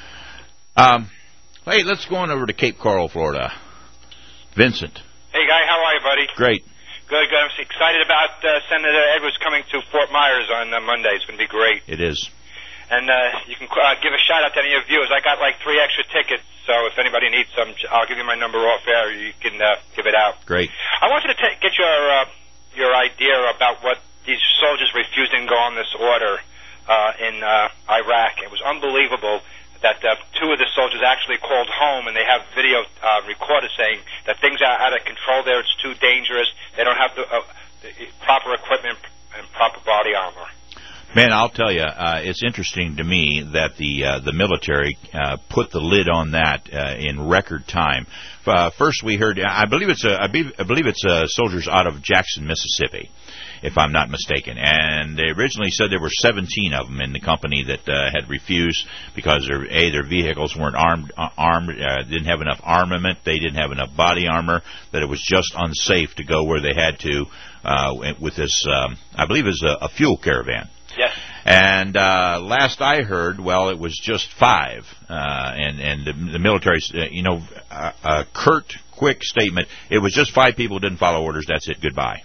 Hey, let's go on over to Cape Coral, Florida. Vincent. Hey, Guy, how are you, buddy? Great. Good. I'm excited about Senator Edwards coming to Fort Myers on Monday. It's going to be great. It is. And you can give a shout-out to any of your viewers. I got like 3 extra tickets, so if anybody needs some, I'll give you my number off air. You can give it out. Great. I wanted to get your idea about what these soldiers refusing to go on this order in Iraq. It was unbelievable that 2 of the soldiers actually called home, and they have video recorders saying that things are out of control there. It's too dangerous. They don't have the proper equipment and proper body armor. Man, I'll tell you, it's interesting to me that the military put the lid on that in record time. First, we heard, I believe it's soldiers out of Jackson, Mississippi, if I'm not mistaken. And they originally said there were 17 of them in the company that had refused because their vehicles weren't armed, didn't have enough armament, they didn't have enough body armor, that it was just unsafe to go where they had to with this, I believe it was a fuel caravan. Yes. And last I heard, well, it was just 5. And the military's, a curt, quick statement. It was just 5 people who didn't follow orders. That's it. Goodbye.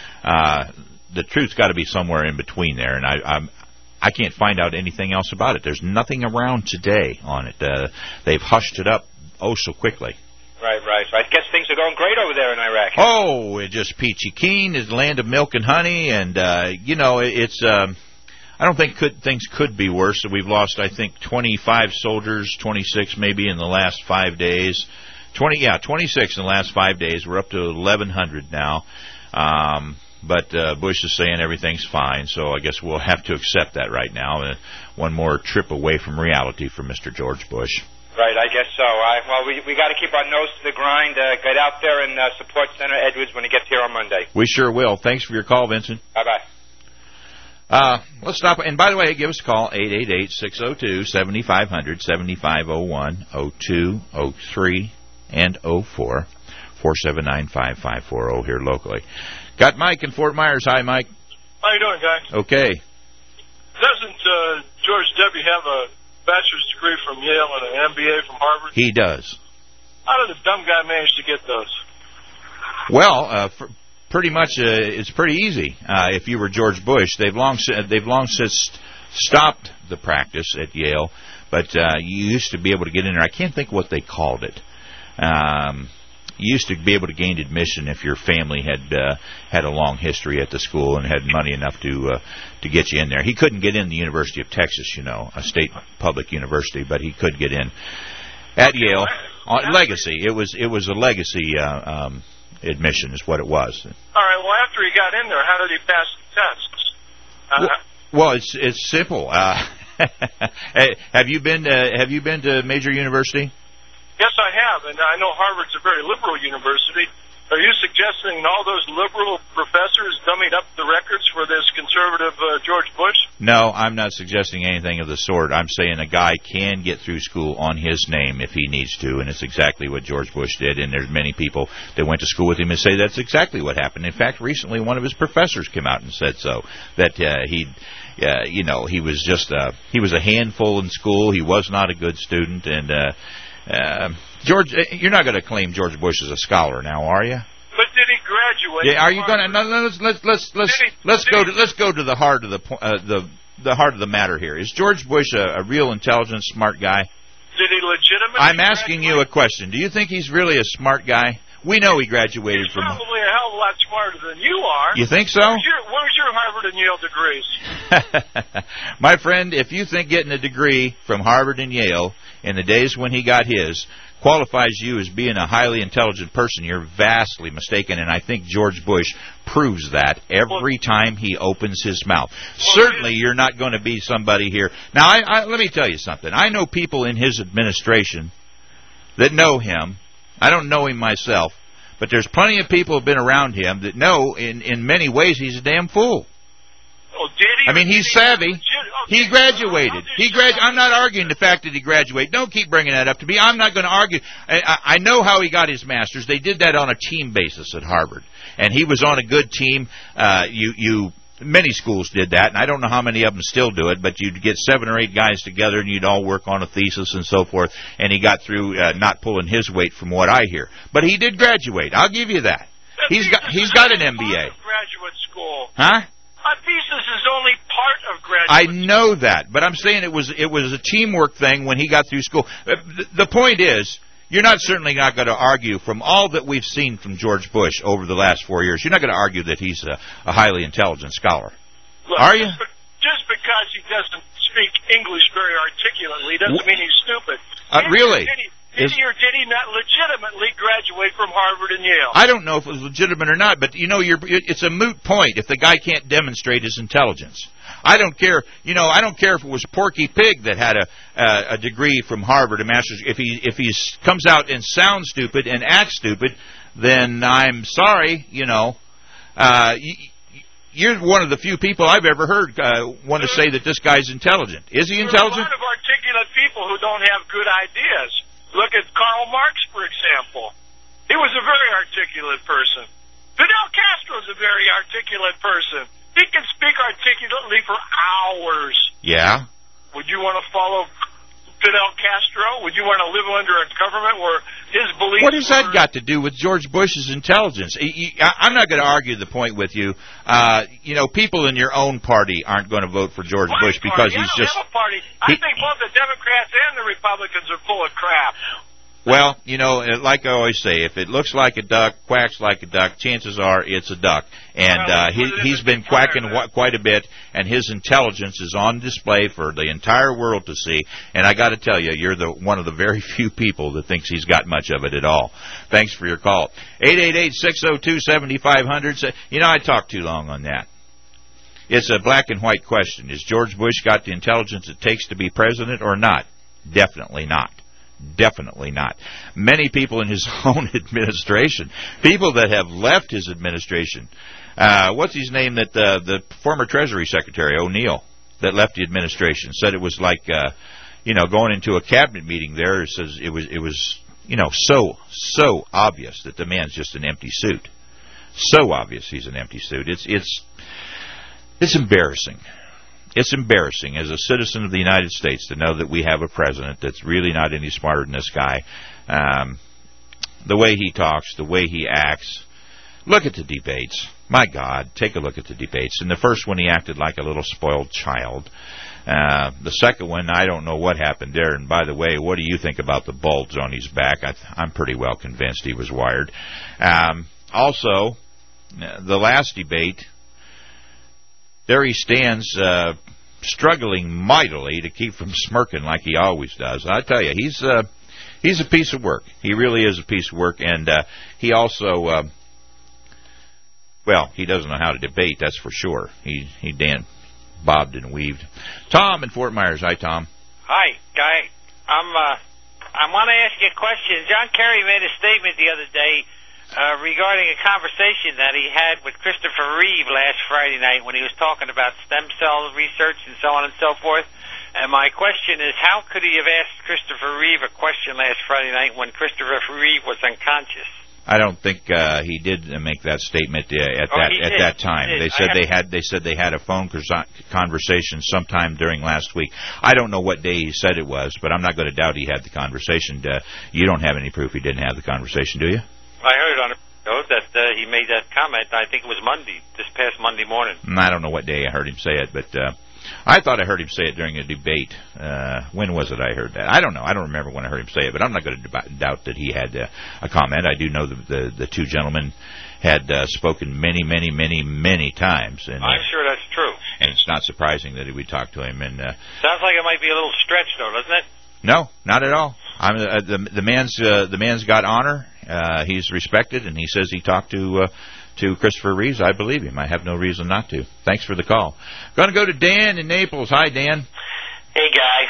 The truth's got to be somewhere in between there. And I can't find out anything else about it. There's nothing around today on it. They've hushed it up so quickly. Right. So I guess things are going great over there in Iraq. Oh, it's just peachy keen. It's the land of milk and honey. And, it's... I don't think things could be worse. We've lost, I think, 25 soldiers, 26 maybe in the last 5 days. 26 in the last 5 days. We're up to 1,100 now. But Bush is saying everything's fine, so I guess we'll have to accept that right now. One more trip away from reality for Mr. George Bush. Right, I guess so. We got to keep our nose to the grind. Get out there and support Senator Edwards when he gets here on Monday. We sure will. Thanks for your call, Vincent. Bye-bye. Let's stop. And by the way, give us a call, 888-602-7500, 7501, 02, 03, and 04, 479-5540 here locally. Got Mike in Fort Myers. Hi, Mike. How you doing, guys? Okay. Doesn't George W. have a bachelor's degree from Yale and an MBA from Harvard? He does. How did the dumb guy manage to get those? Well, pretty much, it's pretty easy. If you were George Bush, they've long since stopped the practice at Yale But you used to be able to get in there. I can't think what they called it. You used to be able to gain admission if your family had a long history at the school and had money enough to get you in there. He couldn't get in the University of Texas, a state public university, but he could get in at Yale. Legacy. It was a legacy admission, is what it was. All right. Well, after he got in there, how did he pass the tests? Well, it's simple. Have you been to Major University? Yes, I have, and I know Harvard's a very liberal university. Are you suggesting all those liberal professors dummied up the records for this conservative George Bush? No, I'm not suggesting anything of the sort. I'm saying a guy can get through school on his name if he needs to, and it's exactly what George Bush did, and there's many people that went to school with him and say that's exactly what happened. In fact, recently one of his professors came out and said so, that he was just he was a handful in school. He was not a good student, and George, you're not going to claim George Bush as a scholar now, are you? But did he graduate? Yeah, are you going to? No, let's go to the heart of the heart of the matter here. Is George Bush a real intelligent, smart guy? Did he legitimately? I'm asking you a question. Do you think he's really a smart guy? We know he graduated He's from. Probably a hell of a lot smarter than you are. You think so? Where's your Harvard and Yale degrees? My friend, if you think getting a degree from Harvard and Yale in the days when he got his qualifies you as being a highly intelligent person, you're vastly mistaken, and I think George Bush proves that every time he opens his mouth. Certainly you're not going to be somebody here. Now, let me tell you something. I know people in his administration that know him. I don't know him myself, but there's plenty of people who have been around him that know in many ways he's a damn fool. Oh, did he? I mean, he's savvy. He graduated. I'm not arguing the fact that he graduated. Don't keep bringing that up to me. I'm not going to argue. I know how he got his master's. They did that on a team basis at Harvard, and he was on a good team. Many schools did that, and I don't know how many of them still do it, but you'd get 7 or 8 guys together, and you'd all work on a thesis and so forth, and he got through not pulling his weight from what I hear. But he did graduate. I'll give you that. He's got an MBA. Graduate school. Huh? A thesis is only part of graduate I know that, but I'm saying it was a teamwork thing when he got through school. The point is, you're certainly not going to argue from all that we've seen from George Bush over the last 4 years. You're not going to argue that he's a highly intelligent scholar. Look, are you? Just because he doesn't speak English very articulately doesn't mean he's stupid. Really? Did he or did he not legitimately graduate from Harvard and Yale? I don't know if it was legitimate or not, but it's a moot point if the guy can't demonstrate his intelligence. I don't care. I don't care if it was Porky Pig that had a degree from Harvard, a master's. If he comes out and sounds stupid and acts stupid, then I'm sorry. You're one of the few people I've ever heard want to say that this guy's intelligent. Is he intelligent? There's a lot of articulate people who don't have good ideas. Look at Karl Marx, for example. He was a very articulate person. Fidel Castro's a very articulate person. He can speak articulately for hours. Yeah. Would you want to follow Fidel Castro? Would you want to live under a government where his beliefs What has that got to do with George Bush's intelligence? I'm not going to argue the point with you. People in your own party aren't going to vote for George Bush because he's just... I think both the Democrats and the Republicans are full of crap. Well, like I always say, if it looks like a duck, quacks like a duck, chances are it's a duck. And he's been quacking quite a bit, and his intelligence is on display for the entire world to see. And I got to tell you, you're one of the very few people that thinks he's got much of it at all. Thanks for your call. 888-602-7500. I talked too long on that. It's a black and white question. Is George Bush got the intelligence it takes to be president or not? Definitely not. Definitely not. Many people in his own administration, people that have left his administration, what's his name, that the former Treasury Secretary, O'Neill, that left the administration, said it was like, going into a cabinet meeting there, it says it was so obvious that the man's just an empty suit. So obvious he's an empty suit. It's embarrassing. It's embarrassing as a citizen of the United States to know that we have a president that's really not any smarter than this guy. The way he talks, the way he acts. Look at the debates. My God, take a look at the debates. In the first one, he acted like a little spoiled child. The second one, I don't know what happened there. And by the way, what do you think about the bulge on his back? I'm pretty well convinced he was wired. Also, the last debate, there he stands struggling mightily to keep from smirking like he always does. I tell you, he's a piece of work. He really is a piece of work. And he also, well, he doesn't know how to debate, that's for sure. He bobbed and weaved. Tom in Fort Myers. Hi, Tom. Hi, Guy. I want to ask you a question. John Kerry made a statement the other day regarding a conversation that he had with Christopher Reeve last Friday night when he was talking about stem cell research and so on and so forth. And my question is, how could he have asked Christopher Reeve a question last Friday night when Christopher Reeve was unconscious? I don't think he did make that statement at that time. They said they had a phone conversation sometime during last week. I don't know what day he said it was, but I'm not going to doubt he had the conversation. You don't have any proof he didn't have the conversation, do you? I heard on a show that he made that comment. I think it was this past Monday morning. I don't know what day I heard him say it, but I thought I heard him say it during a debate. When was it I heard that? I don't know. I don't remember when I heard him say it, but I'm not going to doubt that he had a comment. I do know the two gentlemen had spoken many times. And, I'm sure that's true. And it's not surprising that we talked to him. And sounds like it might be a little stretch, though, doesn't it? No, not at all. The man's got honor. He's respected, and he says he talked to Christopher Reeves. I believe him. I have no reason not to. Thanks for the call. Going to go to Dan in Naples. Hi, Dan. Hey, Guy.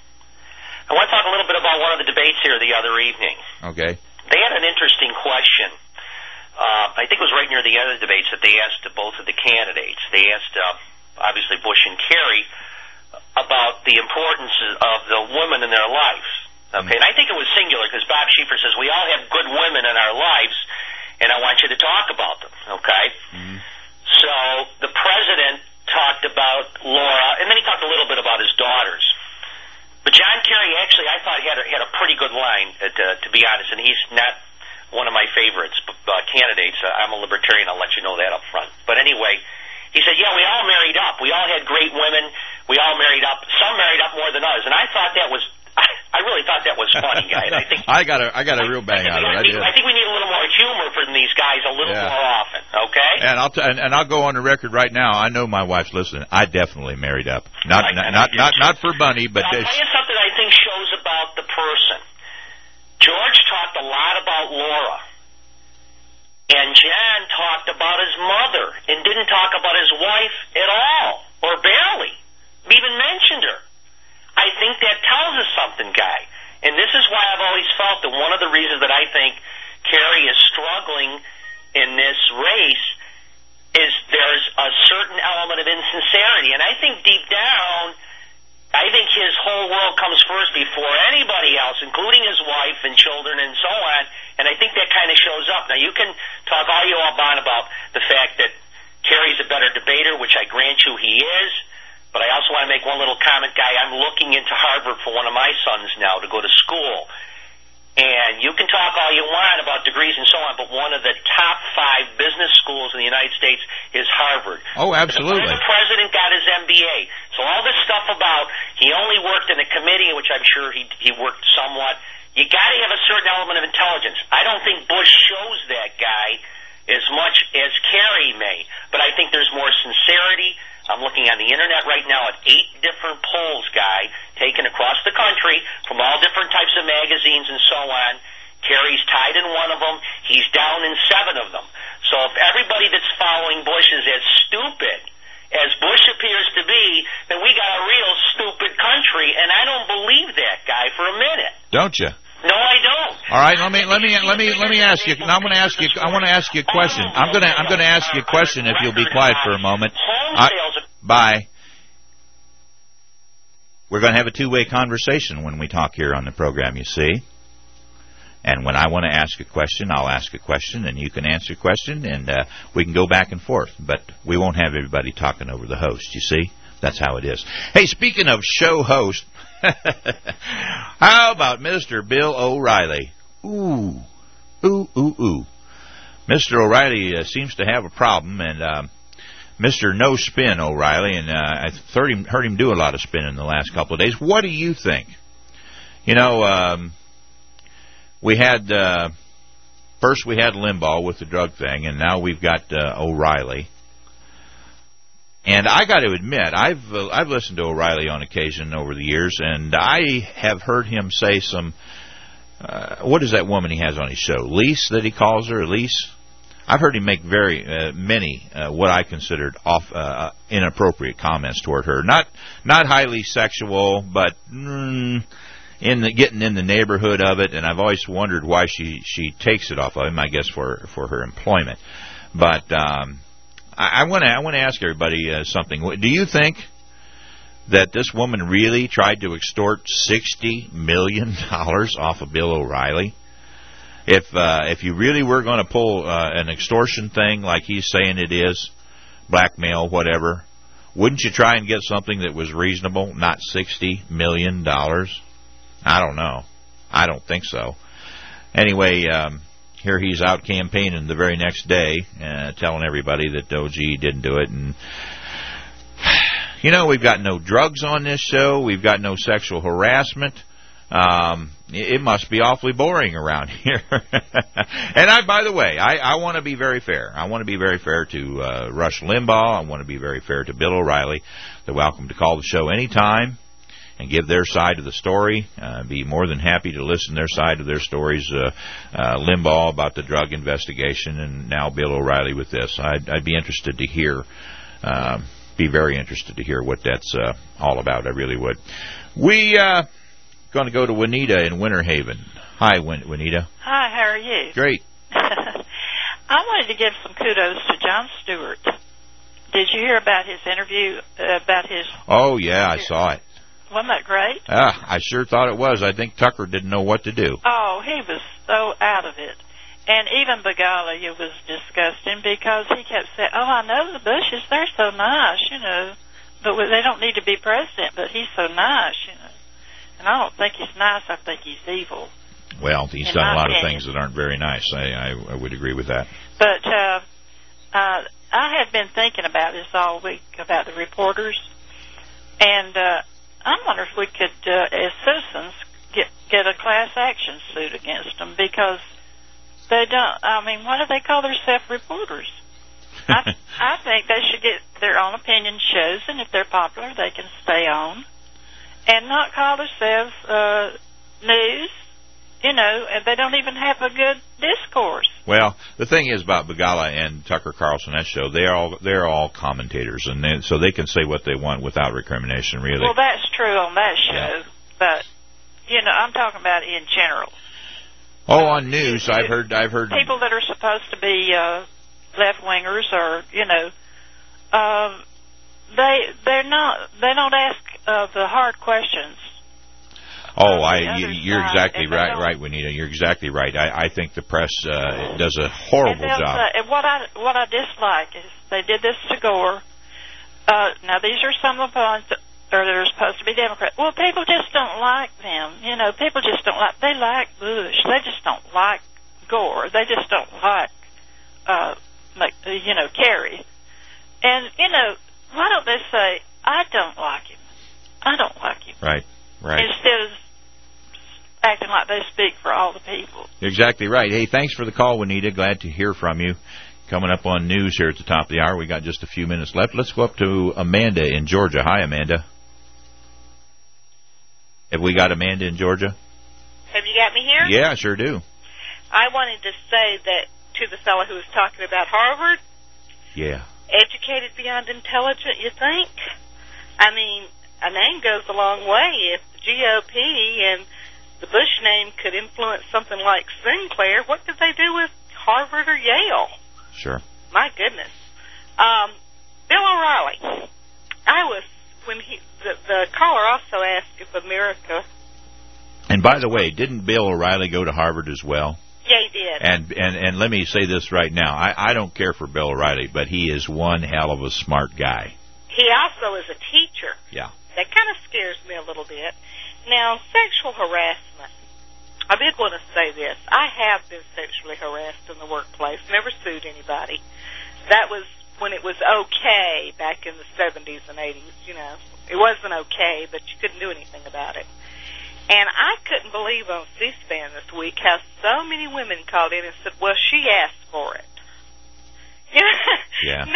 I want to talk a little bit about one of the debates here the other evening. Okay. They had an interesting question. I think it was right near the end of the debates that they asked both of the candidates. They asked, obviously, Bush and Kerry about the importance of the women in their lives. Okay, and I think it was singular because Bob Schieffer says we all have good women in our lives, and I want you to talk about them, okay? Mm-hmm. So the president talked about Laura, and then he talked a little bit about his daughters. But John Kerry, actually, I thought he had a pretty good line, to be honest, and he's not one of my favorites candidates. I'm a libertarian, I'll let you know that up front. But anyway, he said, yeah, we all married up. We all had great women. We all married up. Some married up more than others. And I thought that was... I really thought that was funny, guy. And I think I got a real bang out of it. I think we need a little more humor from these guys a little more often, okay? And I'll go on the record right now. I know my wife's listening. I definitely married up. Not for Bunny, but I'll tell you something I think shows about the person. George talked a lot about Laura, and John talked about his mother and didn't talk about his wife at all, or barely, even mentioned her. I think that tells us something, Guy. And this is why I've always felt that one of the reasons that I think Kerry is struggling in this race is there's a certain element of insincerity. And I think deep down, I think his whole world comes first before anybody else, including his wife and children and so on. And I think that kind of shows up. Now, you can talk all you want about the fact that Kerry's a better debater, which I grant you he is. But I also want to make one little comment, Guy. I'm looking into Harvard for one of my sons now to go to school. And you can talk all you want about degrees and so on, but one of the top 5 business schools in the United States is Harvard. Oh, absolutely. The president got his MBA. So all this stuff about he only worked in a committee, which I'm sure he worked somewhat, you got to have a certain element of intelligence. I don't think Bush shows that, Guy, as much as Kerry may. But I think there's more sincerity. I'm looking on the internet right now at 8 different polls, Guy, taken across the country from all different types of magazines and so on. Kerry's tied in one of them. He's down in 7 of them. So if everybody that's following Bush is as stupid as Bush appears to be, then we got a real stupid country, and I don't believe that, Guy, for a minute. Don't you? No, I don't. All right, let me ask you. I want to ask you a question. I'm going to ask you a question if you'll be quiet for a moment. Bye. We're going to have a two-way conversation when we talk here on the program, you see. And when I want to ask a question, I'll ask a question, and you can answer a question, and we can go back and forth. But we won't have everybody talking over the host, you see. That's how it is. Hey, speaking of show host, how about Mr. Bill O'Reilly? Ooh. Mr. O'Reilly seems to have a problem, and Mr. No Spin O'Reilly, and I heard him do a lot of spinning the last couple of days. What do you think? You know, we had first we had Limbaugh with the drug thing, and now we've got O'Reilly. And I got to admit, I've listened to O'Reilly on occasion over the years, and I have heard him say some. What is that woman he has on his show? Lise, that he calls her, Lise? I've heard him make very many what I considered inappropriate comments toward her. Not highly sexual, but getting in the neighborhood of it. And I've always wondered why she takes it off of him. I guess for her employment. But I want to ask everybody something. Do you think that this woman really tried to extort $60 million off of Bill O'Reilly? If you really were going to pull an extortion thing like he's saying it is, blackmail, whatever, wouldn't you try and get something that was reasonable, not $60 million? I don't know. I don't think so. Anyway, here he's out campaigning the very next day, telling everybody that OG didn't do it. And, you know, we've got no drugs on this show. We've got no sexual harassment. It must be awfully boring around here. And by the way, I want to be very fair. I want to be very fair to Rush Limbaugh. I want to be very fair to Bill O'Reilly. They're welcome to call the show anytime and give their side of the story. Be more than happy to listen to their side of their stories. Limbaugh about the drug investigation, and now Bill O'Reilly with this. I'd be interested to hear. Be very interested to hear what that's all about. I really would. We going to go to Juanita in Winter Haven. Hi, Juanita. Hi, how are you? Great. I wanted to give some kudos to Jon Stewart. Did you hear about his interview, about his... Oh, yeah, I saw it. Wasn't that great? I sure thought it was. I think Tucker didn't know what to do. Oh, he was so out of it. And even Begala, it was disgusting because he kept saying, oh, I know the Bushes, they're so nice, you know, but they don't need to be president, but he's so nice, you know. And I don't think he's nice, I think he's evil. Well, he's done a lot of things that aren't very nice. I would agree with that. But I have been thinking about this all week, about the reporters, and I wonder if we could, as citizens, get a class action suit against them, because they don't, I mean, why do they call themselves reporters? I think they should get their own opinion shows, and if they're popular, they can stay on. And not call themselves news, you know, and they don't even have a good discourse. Well, the thing is about Begala and Tucker Carlson, that show, they're all commentators, and so they can say what they want without recrimination, really. Well, that's true on that show, but, you know, I'm talking about in general. Oh, on news, I've heard people that are supposed to be left-wingers, or, you know, they don't ask the hard questions. Oh, you're exactly right, Juanita. You're exactly right. I think the press does a horrible job. And what I dislike is they did this to Gore. Now, these are some of the ones that are supposed to be Democrats. Well, people just don't like them. You know, people just don't like. They like Bush. They just don't like Gore. They just don't like, you know, Kerry. And, you know, why don't they say, I don't like him. I don't like him. Right. Instead of acting like they speak for all the people. You're exactly right. Hey, thanks for the call, Juanita. Glad to hear from you. Coming up on news here at the top of the hour. We got just a few minutes left. Let's go up to Amanda in Georgia. Hi, Amanda. Have we got Amanda in Georgia? Have you got me here? Yeah, I sure do. I wanted to say that to the fellow who was talking about Harvard. Yeah. Educated beyond intelligent, you think? I mean, a name goes a long way. If the GOP and the Bush name could influence something like Sinclair, what could they do with Harvard or Yale? Sure. My goodness. Bill O'Reilly. The caller also asked if America... And by the way, didn't Bill O'Reilly go to Harvard as well? Yeah, he did. And let me say this right now. I don't care for Bill O'Reilly, but he is one hell of a smart guy. He also is a teacher. Yeah. That kind of scares me a little bit. Now, sexual harassment. I did want to say this. I have been sexually harassed in the workplace. Never sued anybody. That was when it was okay back in the 70s and 80s, you know. It wasn't okay, but you couldn't do anything about it. And I couldn't believe on C-SPAN this week how so many women called in and said, well, she asked for it. Yeah.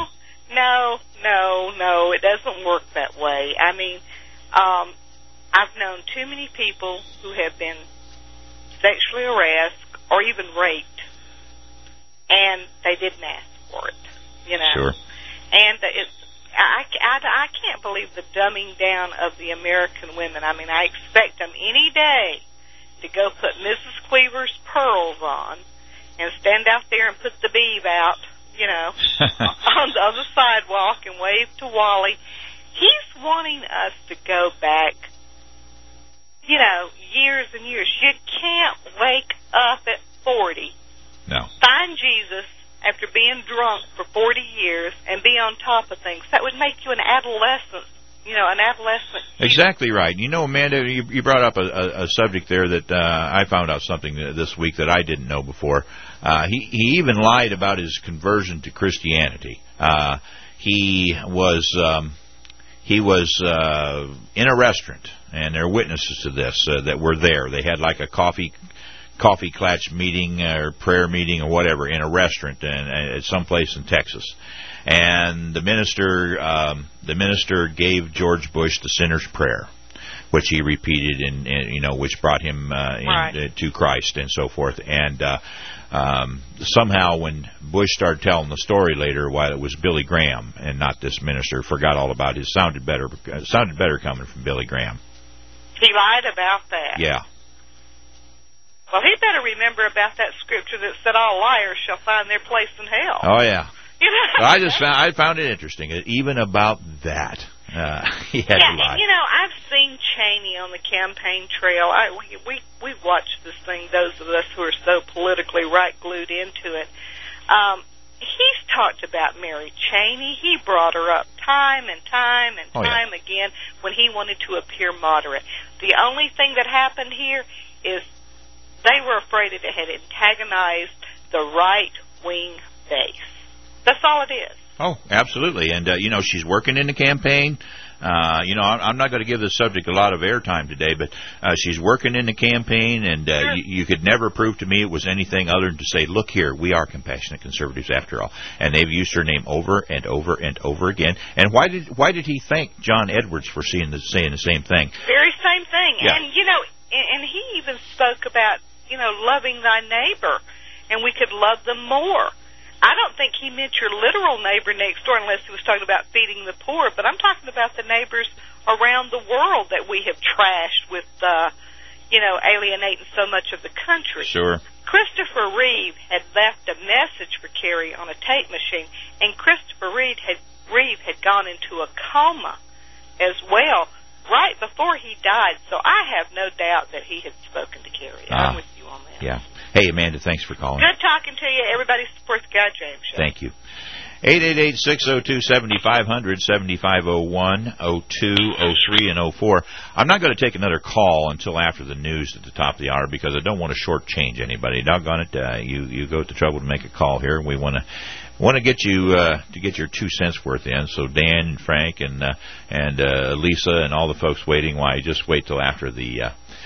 No, it doesn't work that way. I mean, I've known too many people who have been sexually harassed or even raped, and they didn't ask for it, you know. Sure. And I can't believe the dumbing down of the American women. I mean, I expect them any day to go put Mrs. Cleaver's pearls on and stand out there and put the beeve out, you know, on the sidewalk and wave to Wally. He's wanting us to go back, you know, years and years. You can't wake up at 40, find Jesus after being drunk for 40 years and be on top of things. That would make you an adolescent. Exactly right. You know, Amanda, you brought up a subject there that I found out something this week that I didn't know before. He even lied about his conversion to Christianity. He was in a restaurant, and there are witnesses to this that were there. They had like a coffee clutch meeting or prayer meeting or whatever in a restaurant at some place in Texas. And the minister gave George Bush the sinner's prayer, which he repeated, and which brought him to Christ and so forth. And somehow, when Bush started telling the story later, why it was Billy Graham and not this minister, forgot all about it. Sounded better coming from Billy Graham. He lied about that. Yeah. Well, he better remember about that scripture that said all liars shall find their place in hell. Oh, yeah. I found it interesting, even about that. He had to lie. You know, I've seen Cheney on the campaign trail. We watched this thing, those of us who are so politically glued into it. He's talked about Mary Cheney. He brought her up time and time again when he wanted to appear moderate. The only thing that happened here is they were afraid it had antagonized the right-wing base. That's all it is. Oh, absolutely. And, she's working in the campaign. I'm not going to give this subject a lot of airtime today, but she's working in the campaign, and you could never prove to me it was anything other than to say, look here, we are compassionate conservatives after all. And they've used her name over and over and over again. And why did he thank John Edwards for saying the same thing? Very same thing. Yeah. And, and he even spoke about, loving thy neighbor, and we could love them more. I don't think he meant your literal neighbor next door unless he was talking about feeding the poor, but I'm talking about the neighbors around the world that we have trashed with, alienating so much of the country. Sure. Christopher Reeve had left a message for Kerry on a tape machine, and Christopher Reeve had gone into a coma as well right before he died, so I have no doubt that he had spoken to Kerry. I'm with you on that. Yeah. Hey, Amanda, thanks for calling. Good talking to you. Everybody supports the Guy James Show. Thank you. 888-602-7500, 7501, 02, 03, and 04. I'm not going to take another call until after the news at the top of the hour because I don't want to shortchange anybody. Doggone it, you go to trouble to make a call here. We want to get you to get your 2 cents worth in. So Dan and Frank and Lisa and all the folks waiting, why just wait till after the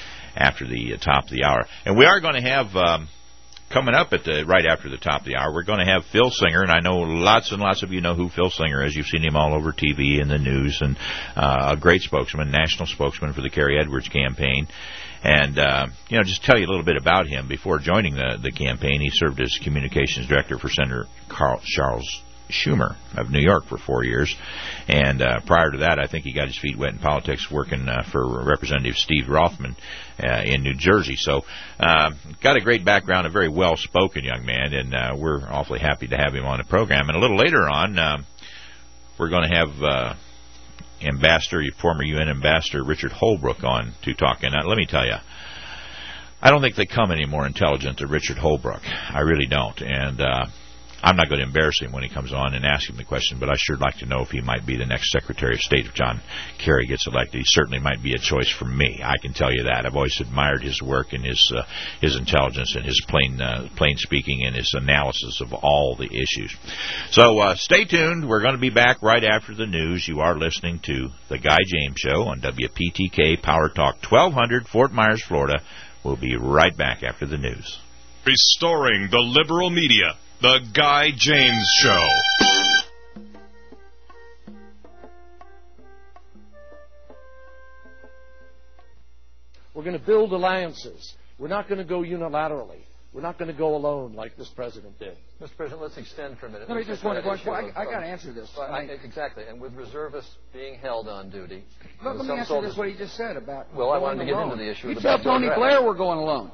top of the hour. And we are going to have coming up right after the top of the hour, we're going to have Phil Singer, and I know lots and lots of you know who Phil Singer is. You've seen him all over TV and the news, and a great spokesman, national spokesman for the Kerry Edwards campaign. And, just tell you a little bit about him. Before joining the campaign, he served as communications director for Senator Charles Schumer of New York for 4 years. And prior to that, I think he got his feet wet in politics working for Representative Steve Rothman in New Jersey. So got a great background, a very well-spoken young man, and we're awfully happy to have him on the program. And a little later on, we're going to have former UN Ambassador Richard Holbrooke on to talk. And let me tell you, I don't think they come any more intelligent than Richard Holbrooke. I really don't. And I'm not going to embarrass him when he comes on and ask him the question, but I sure like to know if he might be the next Secretary of State if John Kerry gets elected. He certainly might be a choice for me. I can tell you that. I've always admired his work and his intelligence and his plain speaking and his analysis of all the issues. So stay tuned. We're going to be back right after the news. You are listening to The Guy James Show on WPTK Power Talk 1200, Fort Myers, Florida. We'll be right back after the news. Restoring the liberal media, The Guy James Show. We're going to build alliances. We're not going to go unilaterally. We're not going to go alone like this president did. Mr. President, let's extend for a minute. Let me just want to I got to answer this. Exactly. And with reservists being held on duty. Let me answer this, what he just said about Well, I going wanted to get alone. into the issue. You tell Tony Blair we're going alone.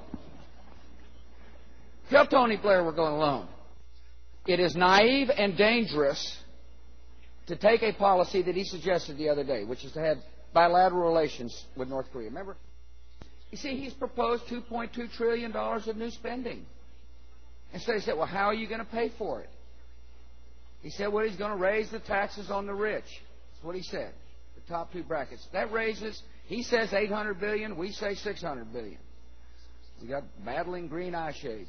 Tell Tony Blair we're going alone. It is naive and dangerous to take a policy that he suggested the other day, which is to have bilateral relations with North Korea. Remember? You see, he's proposed $2.2 trillion of new spending. And so he said, well, how are you going to pay for it? He said, well, he's going to raise the taxes on the rich. That's what he said, the top two brackets. That raises, he says $800 billion, we say $600 billion. We got battling green eye shades.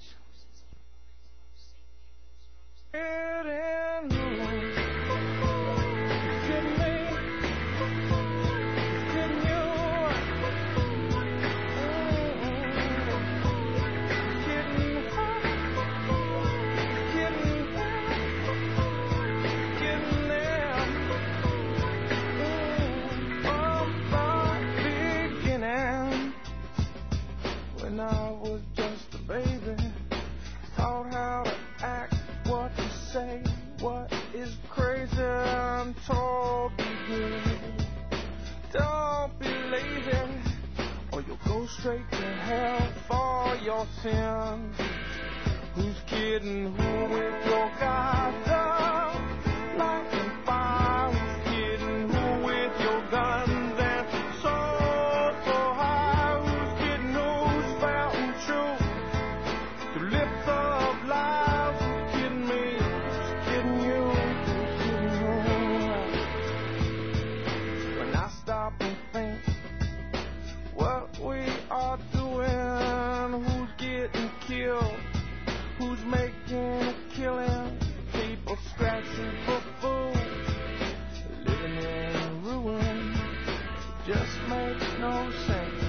When I was just a baby, taught how to act, what to say, what is crazy, I'm told be good. Don't be lazy, or you'll go straight to hell for your sins. Who's kidding who with your guys up? Light and fire, who's kidding who with your guns and swords so high? Who's kidding who's spouting truth? The lips of lies, who's kidding me? Who's kidding you? Who's kidding who? When I stop and think what we are doing, who's getting killed? Who's making a killing? People scratching for food, living in ruin. It just makes no sense.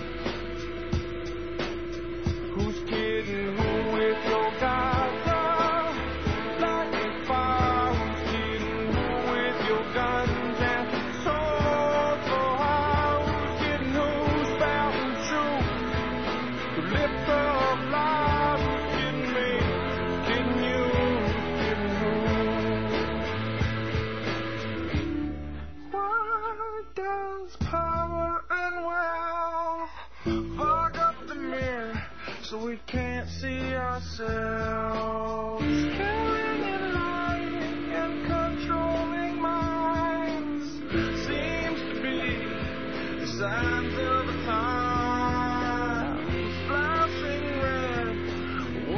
Who's kidding who with your guys up? Lightning fire. Who's kidding who with your guns and swords so high? Who's kidding who's spouting truth? The lips of lies. Who's kidding me? Kidding you? Kidding who? Why does power and wealth fog up the mirror so we can't see ourselves? Killing and lying and controlling minds seems to be the signs of the times. Flashing red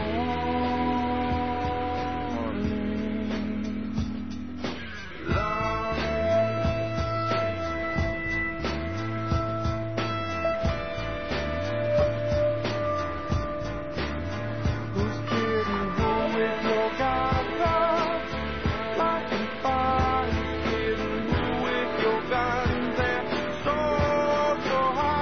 so high.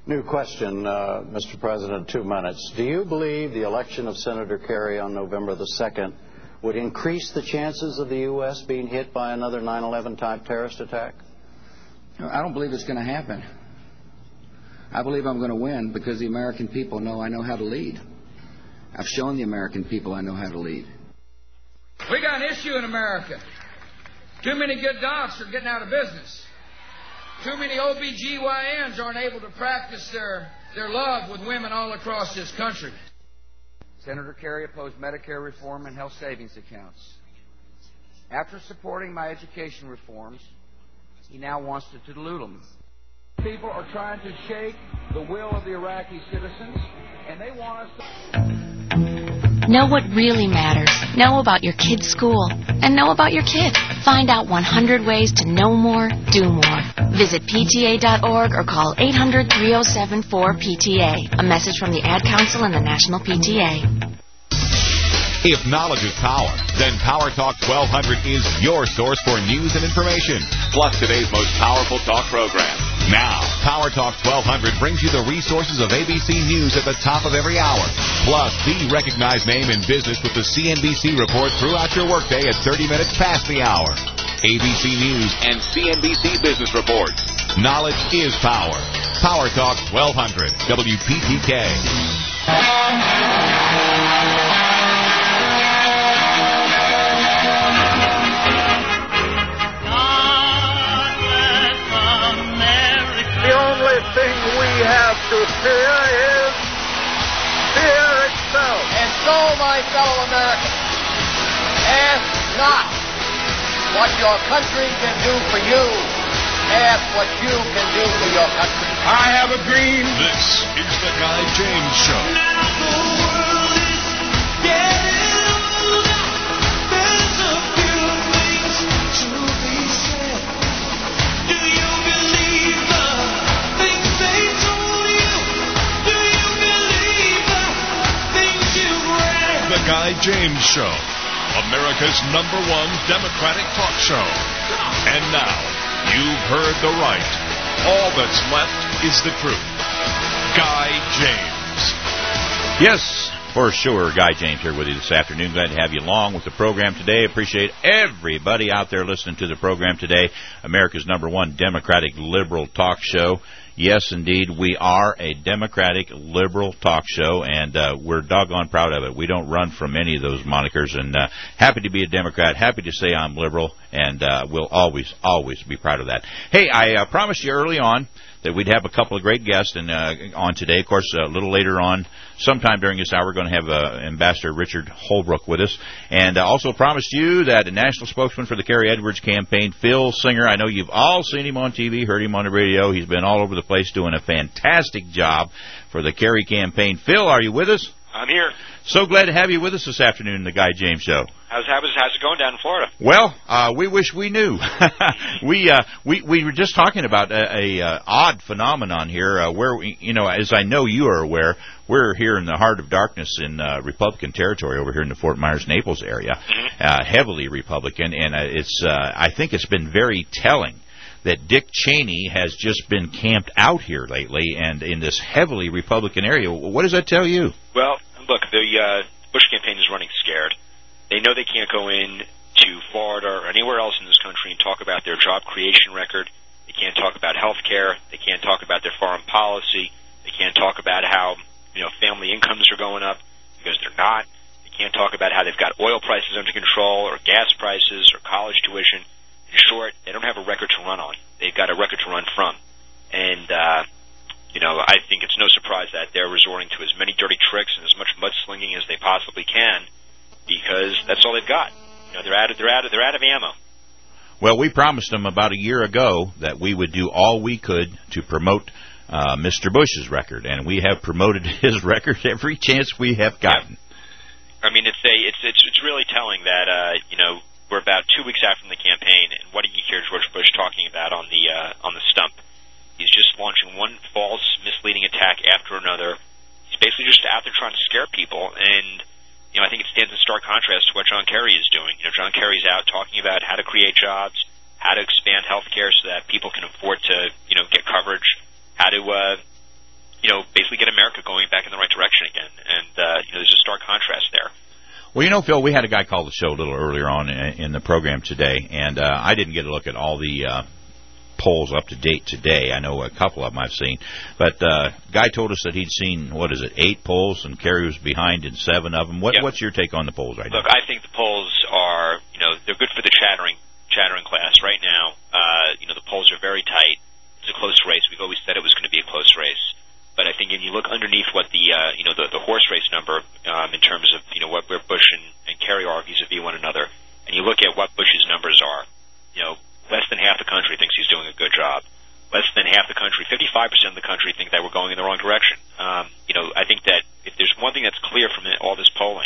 New question, Mr. President, 2 minutes. Do you believe the election of Senator Kerry on November the 2nd would increase the chances of the U.S. being hit by another 9/11 type terrorist attack? I don't believe it's going to happen. I believe I'm going to win because the American people know I know how to lead. I've shown the American people I know how to lead. We got an issue in America. Too many good docs are getting out of business. Too many OBGYNs aren't able to practice their love with women all across this country. Senator Kerry opposed Medicare reform and health savings accounts. After supporting my education reforms, he now wants to dilute them. People are trying to shake the will of the Iraqi citizens, and they want us to... Know what really matters. Know about your kid's school. And know about your kid. Find out 100 ways to know more, do more. Visit PTA.org or call 800-307-4PTA. A message from the Ad Council and the National PTA. If knowledge is power, then Power Talk 1200 is your source for news and information, plus today's most powerful talk program. Now, Power Talk 1200 brings you the resources of ABC News at the top of every hour, plus the recognized name in business with the CNBC report throughout your workday at 30 minutes past the hour. ABC News and CNBC Business Reports. Knowledge is power. Power Talk 1200, WPTK. Thing we have to fear is fear itself. And so, my fellow Americans, ask not what your country can do for you. Ask what you can do for your country. I have a dream. This is the Guy James Show. Now the world is getting older. There's a few things to be said. Do you believe the things they told you? Do you believe the things you read? The Guy James Show, America's #1 Democratic talk show. And now, you've heard the right. All that's left is the truth. Guy James. Yes, for sure. Guy James here with you this afternoon. Glad to have you along with the program today. Appreciate everybody out there listening to the program today. America's #1 Democratic liberal talk show. Yes, indeed, we are a Democratic liberal talk show, and we're doggone proud of it. We don't run from any of those monikers, and happy to be a Democrat, happy to say I'm liberal, and we'll always, always be proud of that. Hey, I promised you early on that we'd have a couple of great guests on today. Of course, a little later on, sometime during this hour, we're going to have Ambassador Richard Holbrooke with us. And also promised you that a national spokesman for the Kerry Edwards campaign, Phil Singer, I know you've all seen him on TV, heard him on the radio. He's been all over the place doing a fantastic job for the Kerry campaign. Phil, are you with us? I'm here. So glad to have you with us this afternoon in the Guy James Show. How's it going down in Florida? Well, we wish we knew. we were just talking about a odd phenomenon here, where as I know you are aware, we're here in the heart of darkness in Republican territory over here in the Fort Myers Naples area, heavily Republican, and I think it's been very telling that Dick Cheney has just been camped out here lately, and in this heavily Republican area. What does that tell you? Well, look, the Bush campaign is running scared. They know they can't go in to Florida or anywhere else in this country and talk about their job creation record. They can't talk about health care. They can't talk about their foreign policy. They can't talk about how family incomes are going up, because they're not. They can't talk about how they've got oil prices under control or gas prices or college tuition. In short, they don't have a record to run on. They've got a record to run from. And, I think it's no surprise that they're resorting to as many dirty tricks and as much mudslinging as they possibly can, because that's all they've got. They're out of ammo. Well, we promised them about a year ago that we would do all we could to promote Mr. Bush's record, and we have promoted his record every chance we have gotten. I mean, it's really telling that we're about 2 weeks out from the campaign, and what do you hear George Bush talking about on the stump? He's just launching one false, misleading attack after another. He's basically just out there trying to scare people, and I think it stands in stark contrast to what John Kerry is doing. John Kerry's out talking about how to create jobs, how to expand health care so that people can afford to get coverage, how to basically get America going back in the right direction again. And there's a stark contrast there. Well, Phil, we had a guy call the show a little earlier on in the program today, and I didn't get a look at all the polls up to date today. I know a couple of them I've seen. But Guy told us that he'd seen, 8 polls, and Kerry was behind in 7 of them. What's your take on the polls right now? Look, I think the polls are, they're good for the chattering class right now. The polls are very tight. It's a close race. We've always said it was going to be a close race. But I think if you look underneath what the horse race number in terms of where Bush and Kerry are vis-a-vis one another, and you look at what Bush's numbers are, less than half the country thinks he's doing a good job. Less than half the country, 55% of the country, think that we're going in the wrong direction. I think that if there's one thing that's clear from all this polling,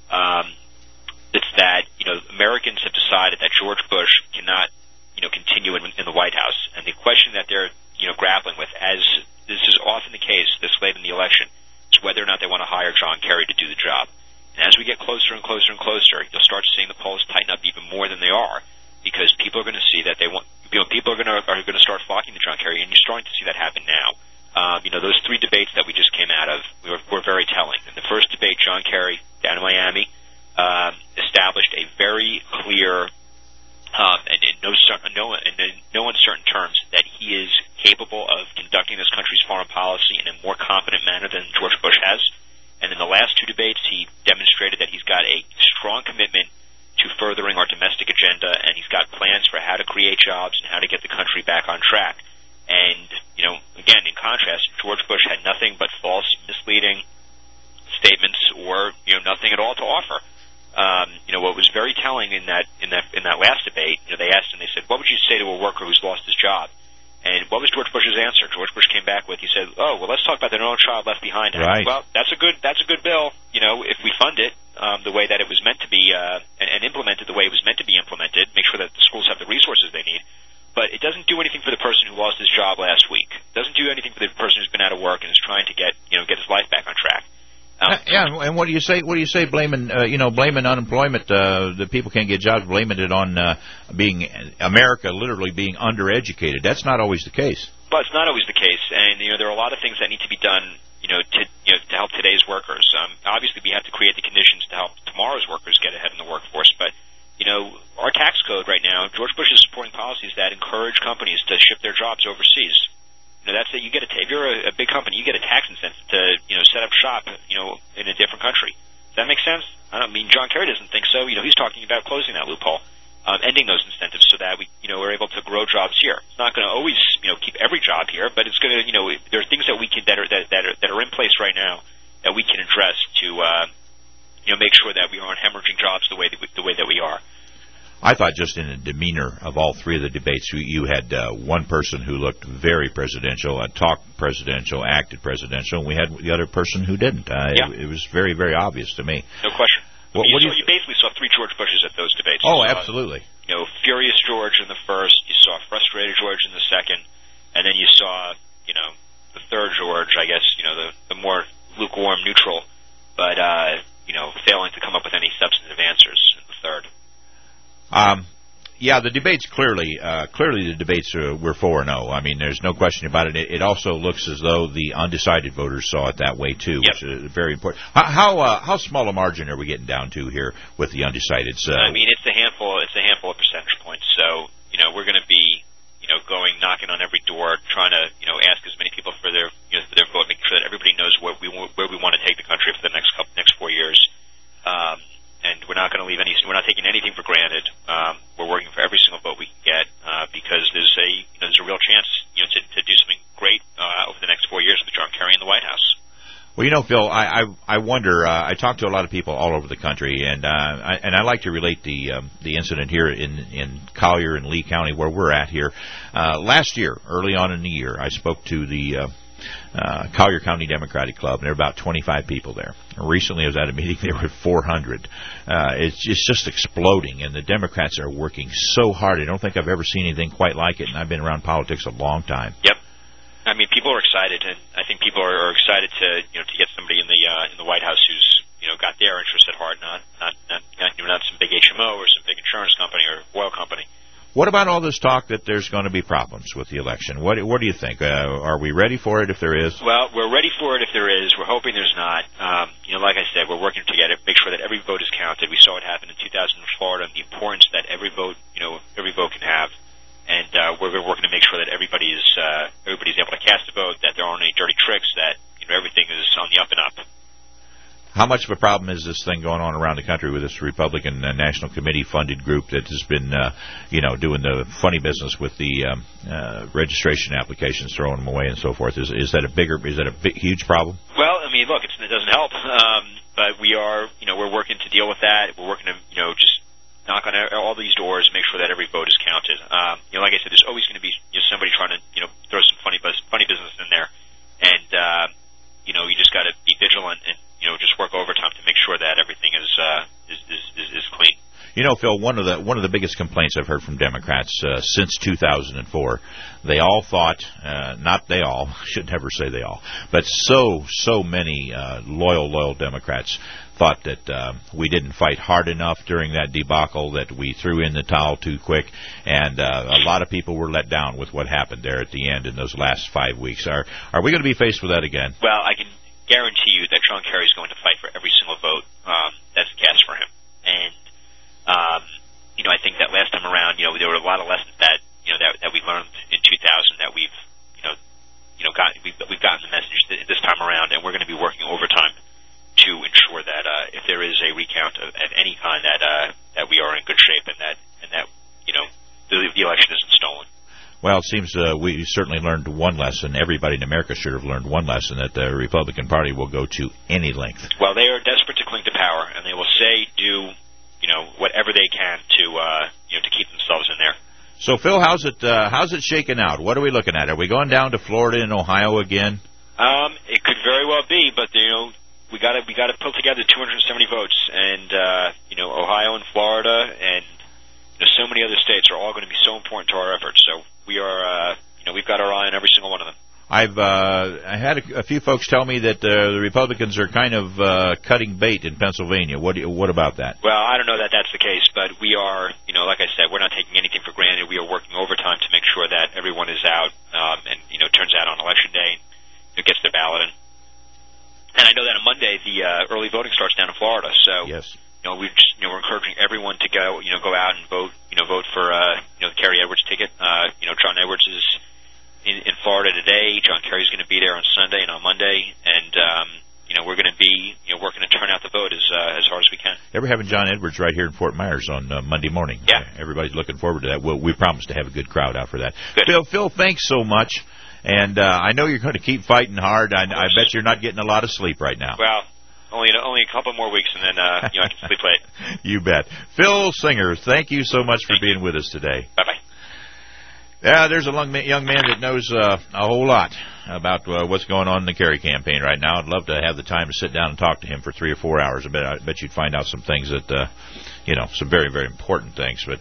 it's that Americans have decided that George Bush cannot continue in the White House, and the question that they're grappling with, as this is often the case this late in the election, is whether or not they want to hire John Kerry to do the job. And as we get closer and closer and closer, you'll start seeing the polls tighten up even more than they are, because people are going to see that people are going to start flocking to John Kerry, and you're starting to see that happen now. Those 3 debates that we just came out of were very telling. In the first debate, John Kerry down in Miami established a very clear and in no uncertain terms that he is capable of conducting this country's foreign policy in a more competent manner than George Bush has. And in the last 2 debates, he demonstrated that he's got a strong commitment to furthering our domestic agenda, and he's got plans for how to create jobs and how to get the country back on track. And, again, in contrast, George Bush had nothing but false, misleading statements or, nothing at all to offer. What was very telling in that last debate, they asked him, they said, what would you say to a worker who's lost his job? And what was George Bush's answer? George Bush came back with, he said, let's talk about the No Child Left Behind Act. Right. Well, that's a good bill, if we fund it the way that it was meant to be and implemented the way it was meant to be implemented, make sure that the schools have the resources they need. But it doesn't do anything for the person who lost his job last week. It doesn't do anything for the person who's been out of work and is trying to get his life back on track. And what do you say? What do you say? Blaming unemployment, that people can't get jobs, blaming it on being America literally being undereducated. That's not always the case. But it's not always the case, and there are a lot of things that need to be done, to help today's workers. Obviously, we have to create the conditions to help tomorrow's workers get ahead in the workforce. But our tax code right now, George Bush is supporting policies that encourage companies to ship their jobs overseas. That's it. If you're a big company, you get a tax incentive to set up shop in a different country. Does that make sense? I mean, John Kerry doesn't think so. He's talking about closing that loophole, ending those incentives so that we're able to grow jobs here. It's not going to always keep every job here, but it's going to there are things that we can that are in place right now that we can address to make sure that we aren't hemorrhaging jobs the way that we are. I thought just in the demeanor of all 3 of the debates, you had one person who looked very presidential, talked presidential, acted presidential, and we had the other person who didn't. It was very, very obvious to me. No question. You basically saw 3 George Bushes at those debates. Oh, absolutely. Furious George in the first, you saw frustrated George in the second, and then you saw, the third George, I guess, the more lukewarm, neutral, but, failing to come up with any substantive answers in the third. The debates clearly the debates were 4-0. I mean, there's no question about it. It also looks as though the undecided voters saw it that way too, which is very important. How small a margin are we getting down to here with the undecideds? I mean, it's a handful of percentage points. So we're going to be going knocking on every door, trying to ask as many people for their vote, making sure that everybody knows where we want to take the country for the next 4 years. And we're not going to we're not taking anything for granted. We're working for every single vote we can get because there's a real chance to do something great over the next 4 years with John Kerry in the White House. Well, Phil, I wonder. I talk to a lot of people all over the country, and I like to relate the incident here in Collier and Lee County where we're at here. Last year, early on in the year, I spoke to the Collier County Democratic Club, and there were about 25 people there. Recently, I was at a meeting, there were 400. It's just exploding, and the Democrats are working so hard. I don't think I've ever seen anything quite like it, and I've been around politics a long time. Yep. I mean, people are excited, and I think people are excited to get somebody in the White House who's got their interests at heart, not some big HMO or some big insurance company or oil company. What about all this talk that there's going to be problems with the election? What do you think? Are we ready for it if there is? Well, we're ready for it if there is. We're hoping there's not. Like I said, we're working to make sure that every vote is counted. We saw what happened in 2000 in Florida, and the importance that every vote can have. And we're working to make sure that everybody's able to cast a vote, that there aren't any dirty tricks, that everything is on the up and up. How much of a problem is this thing going on around the country with this Republican National Committee funded group that has been, doing the funny business with the registration applications, throwing them away and so forth? Is that a huge problem? Well, I mean, look, it doesn't help, but we're working to deal with that. We're working to, just knock on all these doors, make sure that every vote is counted. Like I said, there's always going to be somebody trying to, throw some funny business in there, and you just got to be vigilant and just work overtime to make sure that everything is clean. Phil, one of the biggest complaints I've heard from Democrats since 2004, they all thought, should never say they all, but so many loyal Democrats thought that we didn't fight hard enough during that debacle, that we threw in the towel too quick, and a lot of people were let down with what happened there at the end in those last 5 weeks. Are we going to be faced with that again? Well, I can guarantee you that John Kerry is going to fight for every single vote that's cast for him. And, I think that last time around, there were a lot of lessons that we learned in 2000 that we've gotten the message this time around, and we're going to be working overtime to ensure that if there is a recount of any kind, that we are in good shape and that the election isn't stolen. Well, it seems we certainly learned one lesson. Everybody in America should have learned one lesson, that the Republican Party will go to any length. Well, they are desperate to cling to power, and they will do whatever they can to keep themselves in there. So, Phil, how's it shaking out? What are we looking at? Are we going down to Florida and Ohio again? It could very well be, but we got to pull together 270 votes, and Ohio and Florida and so many other states are all going to be so important to our efforts. So we are, we've got our eye on every single one of them. I had a few folks tell me that the Republicans are kind of cutting bait in Pennsylvania. What about that? Well, I don't know that that's the case, but we are, like I said, we're not taking anything for granted. We are working overtime to make sure that everyone is out and turns out on Election Day, gets their ballot in. And I know that on Monday the early voting starts down in Florida. So yes. We're encouraging everyone to go out and vote. Vote for the Kerry Edwards ticket. John Edwards is in Florida today. John Kerry's going to be there on Sunday and on Monday, and we're going to be working to turn out the vote as hard as we can. We're having John Edwards right here in Fort Myers on Monday morning. Yeah, everybody's looking forward to that. We promise to have a good crowd out for that. Good. Phil, thanks so much, and I know you're going to keep fighting hard. I bet you're not getting a lot of sleep right now. Well. Only a couple more weeks, and then I can sleep late. You bet. Phil Singer, thank you so much for being with us today. Bye-bye. Yeah, there's a young man that knows a whole lot about what's going on in the Kerry campaign right now. I'd love to have the time to sit down and talk to him for 3 or 4 hours. I bet you'd find out some things that, some very, very important things. But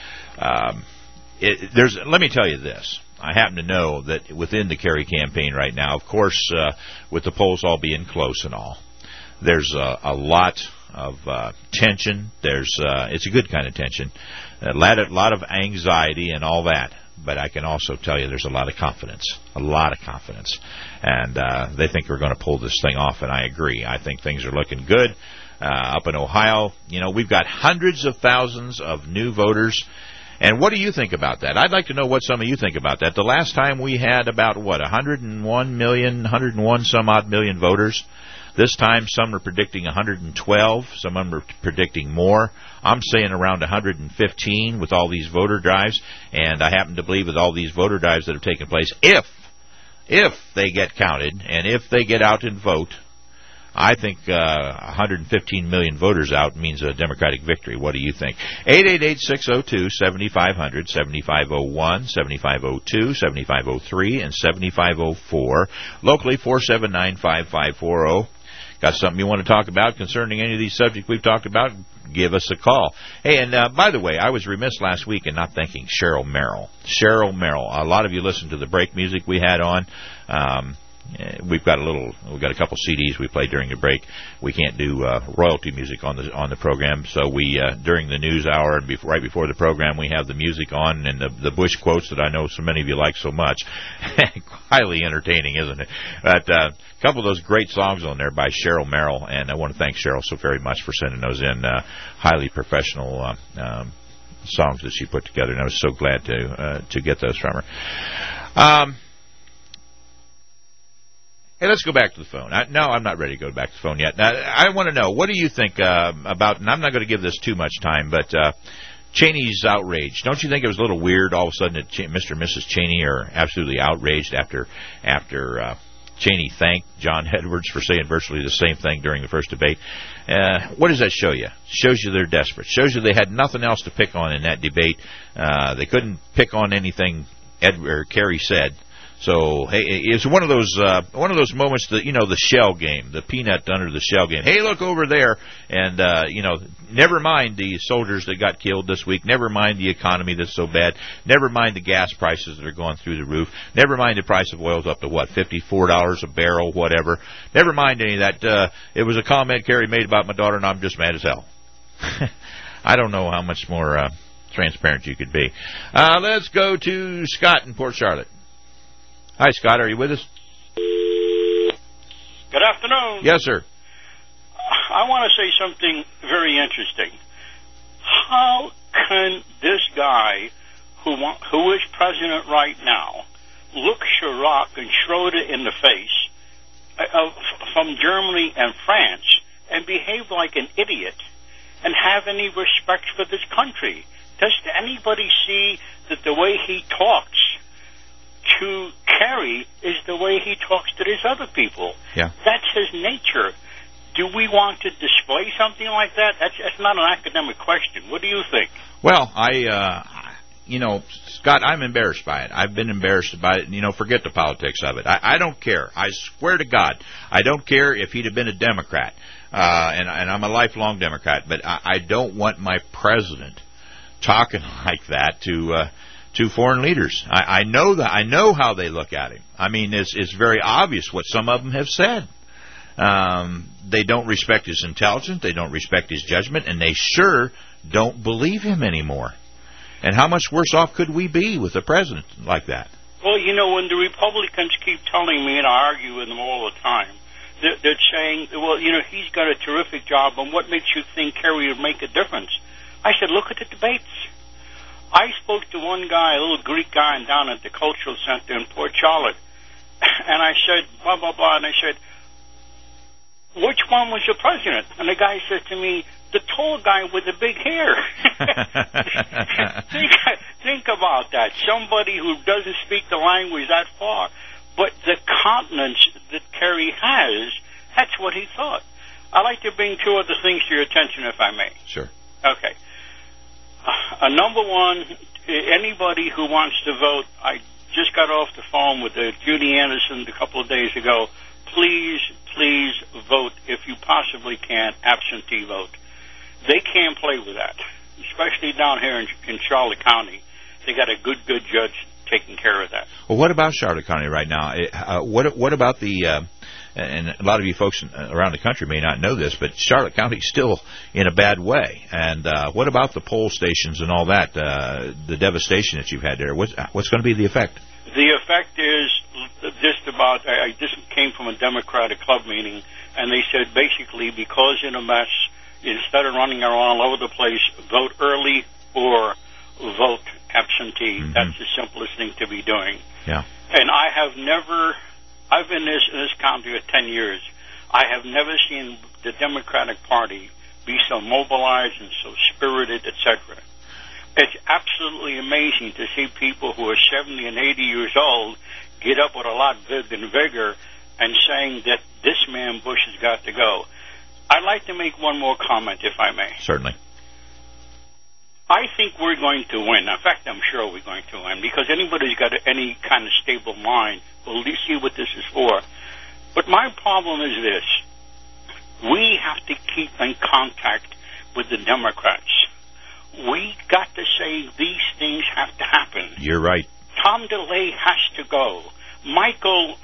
let me tell you this. I happen to know that within the Kerry campaign right now, of course, with the polls all being close and all, there's a lot of tension. It's a good kind of tension, a lot of anxiety and all that. But I can also tell you there's a lot of confidence, and they think we're going to pull this thing off. And I agree. I think things are looking good up in Ohio. we've got hundreds of thousands of new voters. And what do you think about that? I'd like to know what some of you think about that. The last time we had about 101 some odd million voters. This time, some are predicting 112. Some of them are predicting more. I'm saying around 115 with all these voter drives. And I happen to believe with all these voter drives that have taken place, if they get counted and if they get out and vote, I think 115 million voters out means a Democratic victory. What do you think? 888-602-7500, 7501, 7502, 7503, and 7504. Locally, 479-5540. Got something you want to talk about concerning any of these subjects we've talked about? Give us a call. Hey, and by the way, I was remiss last week in not thanking Cheryl Merrill. A lot of you listened to the break music we had on. we've got a couple CDs we play during the break. We can't do royalty music on the program, so we during the news hour and right before the program we have the music on and the Bush quotes that I know so many of you like so much. Highly entertaining, isn't it? But a couple of those great songs on there by Cheryl Merrill, and I want to thank Cheryl so very much for sending those in. Highly professional songs that she put together, and I was so glad to get those from her. Hey, let's go back to the phone. No, I'm not ready to go back to the phone yet. I want to know, what do you think about, and I'm not going to give this too much time, but Cheney's outrage. Don't you think it was a little weird all of a sudden that Mr. and Mrs. Cheney are absolutely outraged after Cheney thanked John Edwards for saying virtually the same thing during the first debate? What does that show you? It shows you they're desperate. It shows you they had nothing else to pick on in that debate. They couldn't pick on anything Kerry said. So, hey, it's one of those moments that, the shell game, the peanut under the shell game. Hey, look over there, and never mind the soldiers that got killed this week. Never mind the economy that's so bad. Never mind the gas prices that are going through the roof. Never mind the price of oil's up to what, $54 a barrel, whatever. Never mind any of that. It was a comment Kerry made about my daughter, and I'm just mad as hell. I don't know how much more transparent you could be. Let's go to Scott in Port Charlotte. Hi, Scott. Are you with us? Good afternoon. Yes, sir. I want to say something very interesting. How can this guy, who is president right now, look Chirac and Schroeder in the face from Germany and France and behave like an idiot and have any respect for this country? Does anybody see that the way he talks to Kerry is the way he talks to these other people? Yeah. That's his nature. Do we want to display something like that? That's not an academic question. What do you think? Well, Scott, I'm embarrassed by it. I've been embarrassed by it. Forget the politics of it. I don't care. I swear to God, I don't care if he'd have been a Democrat. And I'm a lifelong Democrat, but I don't want my president talking like that to foreign leaders. I know that. I know how they look at him. I mean, it's very obvious what some of them have said. They don't respect his intelligence, they don't respect his judgment, and they sure don't believe him anymore. And how much worse off could we be with a president like that? Well, when the Republicans keep telling me, and I argue with them all the time, they're saying, well, he's got a terrific job, and what makes you think Kerry would make a difference? I said, look at the debates. I spoke to one guy, a little Greek guy, down at the Cultural Center in Port Charlotte, and I said, blah, blah, blah, and I said, which one was your president? And the guy said to me, the tall guy with the big hair. Think about that. Somebody who doesn't speak the language that far. But the continence that Kerry has, that's what he thought. I'd like to bring two other things to your attention, if I may. Sure. Okay. Number one, anybody who wants to vote, I just got off the phone with Judy Anderson a couple of days ago. Please vote, if you possibly can, absentee vote. They can't play with that, especially down here in Charlotte County. They got a good judge taking care of that. Well, what about Charlotte County right now? What about the... and a lot of you folks around the country may not know this, but Charlotte County's still in a bad way. And what about the poll stations and all that, the devastation that you've had there? What's going to be the effect? The effect is just about, I just came from a Democratic club meeting, and they said basically because in a mess, instead of running around all over the place, vote early or vote absentee. Mm-hmm. That's the simplest thing to be doing. Yeah. And I've been in this county for 10 years. I have never seen the Democratic Party be so mobilized and so spirited, etc. It's absolutely amazing to see people who are 70 and 80 years old get up with a lot of vigor and saying that this man Bush has got to go. I'd like to make one more comment, if I may. Certainly. I think we're going to win. In fact, I'm sure we're going to win, because anybody who's got any kind of stable mind will see what this is for. But my problem is this. We have to keep in contact with the Democrats. We got to say these things have to happen. You're right. Tom DeLay has to go. Michael,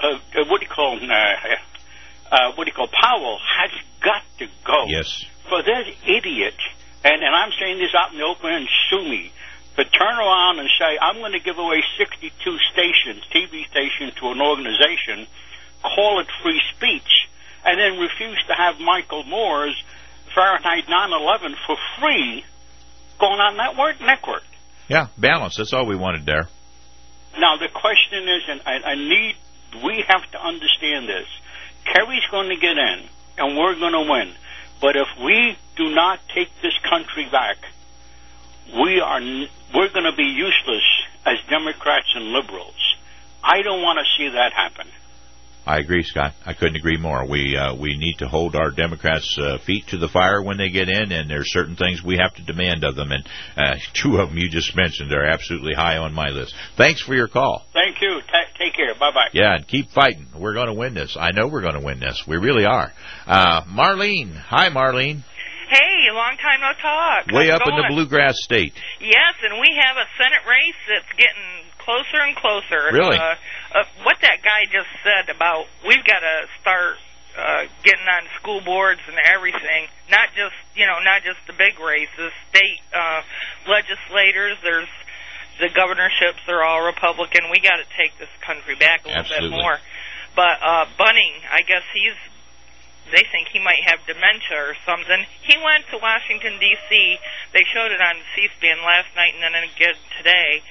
Powell has got to go. Yes. For that idiot, and I'm saying this out in the open and sue me, to turn around and say, I'm going to give away 62 stations, TV stations, to an organization, call it free speech, and then refuse to have Michael Moore's Fahrenheit 9/11 for free going on that network. Yeah, balance. That's all we wanted there. Now, the question is, and we have to understand this. Kerry's going to get in, and we're going to win. But if we do not take this country back, we're going to be useless as Democrats and liberals. I don't want to see that happen. I agree, Scott. I couldn't agree more. We need to hold our Democrats' feet to the fire when they get in, and there's certain things we have to demand of them. And two of them you just mentioned are absolutely high on my list. Thanks for your call. Thank you. Take care. Bye-bye. Yeah, and keep fighting. We're going to win this. I know we're going to win this. We really are. Marlene. Hi, Marlene. Hey, long time no talk. Way up in the bluegrass state. Yes, and we have a Senate race that's getting closer and closer. Really? What that guy just said about we've got to start getting on school boards and everything, not just the big races, state legislators, there's the governorships, they're all Republican. We got to take this country back a little bit more. But Bunning, I guess they think he might have dementia or something. He went to Washington, D.C. They showed it on C-SPAN last night and then again today.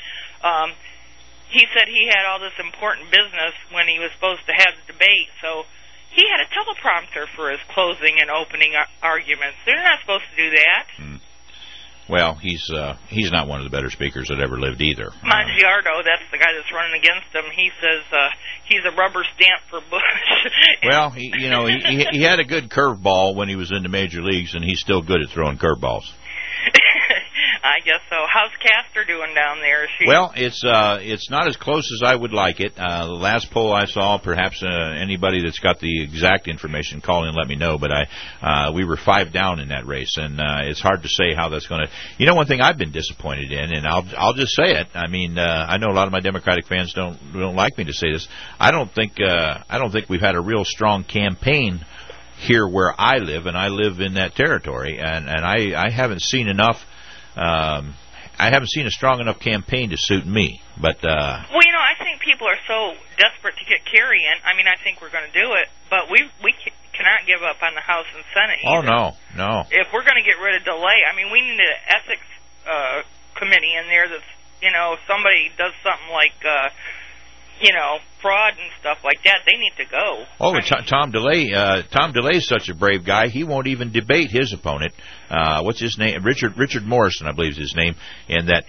He said he had all this important business when he was supposed to have the debate, so he had a teleprompter for his closing and opening arguments. They're not supposed to do that. Well, he's not one of the better speakers that ever lived either. Mongiardo, that's the guy that's running against him. He says he's a rubber stamp for Bush. Well, he had a good curveball when he was in the major leagues, and he's still good at throwing curveballs. I guess so. How's Castor doing down there? Well, it's not as close as I would like it. The last poll I saw, perhaps anybody that's got the exact information, call in and let me know. But we were 5 down in that race, and it's hard to say how that's going to. You know, one thing I've been disappointed in, and I'll just say it. I mean, I know a lot of my Democratic fans don't like me to say this. I don't think we've had a real strong campaign here where I live, and I live in that territory, and I haven't seen enough. I haven't seen a strong enough campaign to suit me, but well, you know, I think people are so desperate to get Kerry in. I mean, I think we're going to do it, but we cannot give up on the House and Senate either. Oh no. If we're going to get rid of delay, I mean, we need an ethics committee in there that's, you know, somebody does something like fraud and stuff like that, they need to go. Oh, Tom DeLay. Tom DeLay's such a brave guy. He won't even debate his opponent. What's his name? Richard Morrison, I believe is his name, in that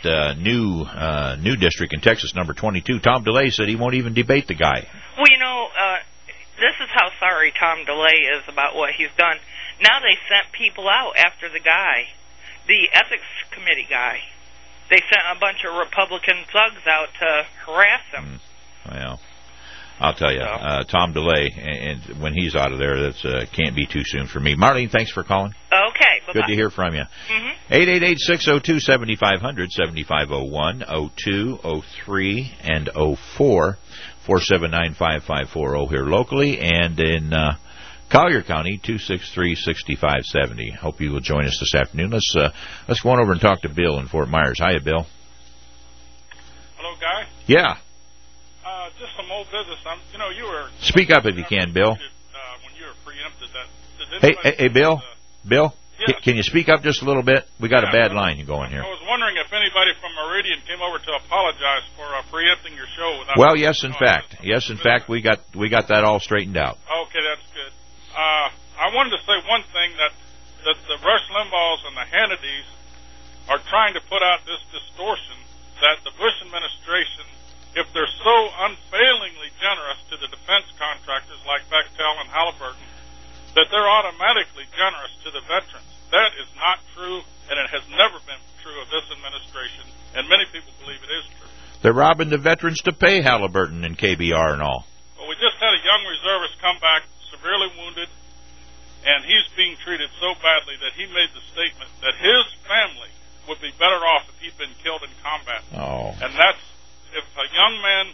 new district in Texas, number 22. Tom DeLay said he won't even debate the guy. Well, you know, this is how sorry Tom DeLay is about what he's done. Now they sent people out after the guy, the ethics committee guy. They sent a bunch of Republican thugs out to harass him. Well, I'll tell you, Tom DeLay, and when he's out of there, that can't be too soon for me. Marlene, thanks for calling. Okay, bye-bye. Good to hear from you. 888-602-7500, 7501, 02, 03, and 04, 479-5540 here locally, and in Collier County, 263-6570. Hope you will join us this afternoon. Let's go on over and talk to Bill in Fort Myers. Hiya, Bill. Hello, Guy. Yeah. Just some old business. You were... Speak up if you can, Bill. When you were preempted that... Hey, Bill? Bill? Yes. Can you speak up just a little bit? We got a bad line going here. I was wondering if anybody from Meridian came over to apologize for preempting your show. Well, yes, in fact. Yes, in fact, we got that all straightened out. Okay, that's good. I wanted to say one thing, that the Rush Limbaughs and the Hannitys are trying to put out this distortion that the Bush administration, if they're so unfailingly generous to the defense contractors like Bechtel and Halliburton, that they're automatically generous to the veterans. That is not true, and it has never been true of this administration, and many people believe it is true. They're robbing the veterans to pay Halliburton and KBR and all. Well, we just had a young reservist come back severely wounded, and he's being treated so badly that he made the statement that his family would be better off if he'd been killed in combat. Oh. And that's, if a young man that's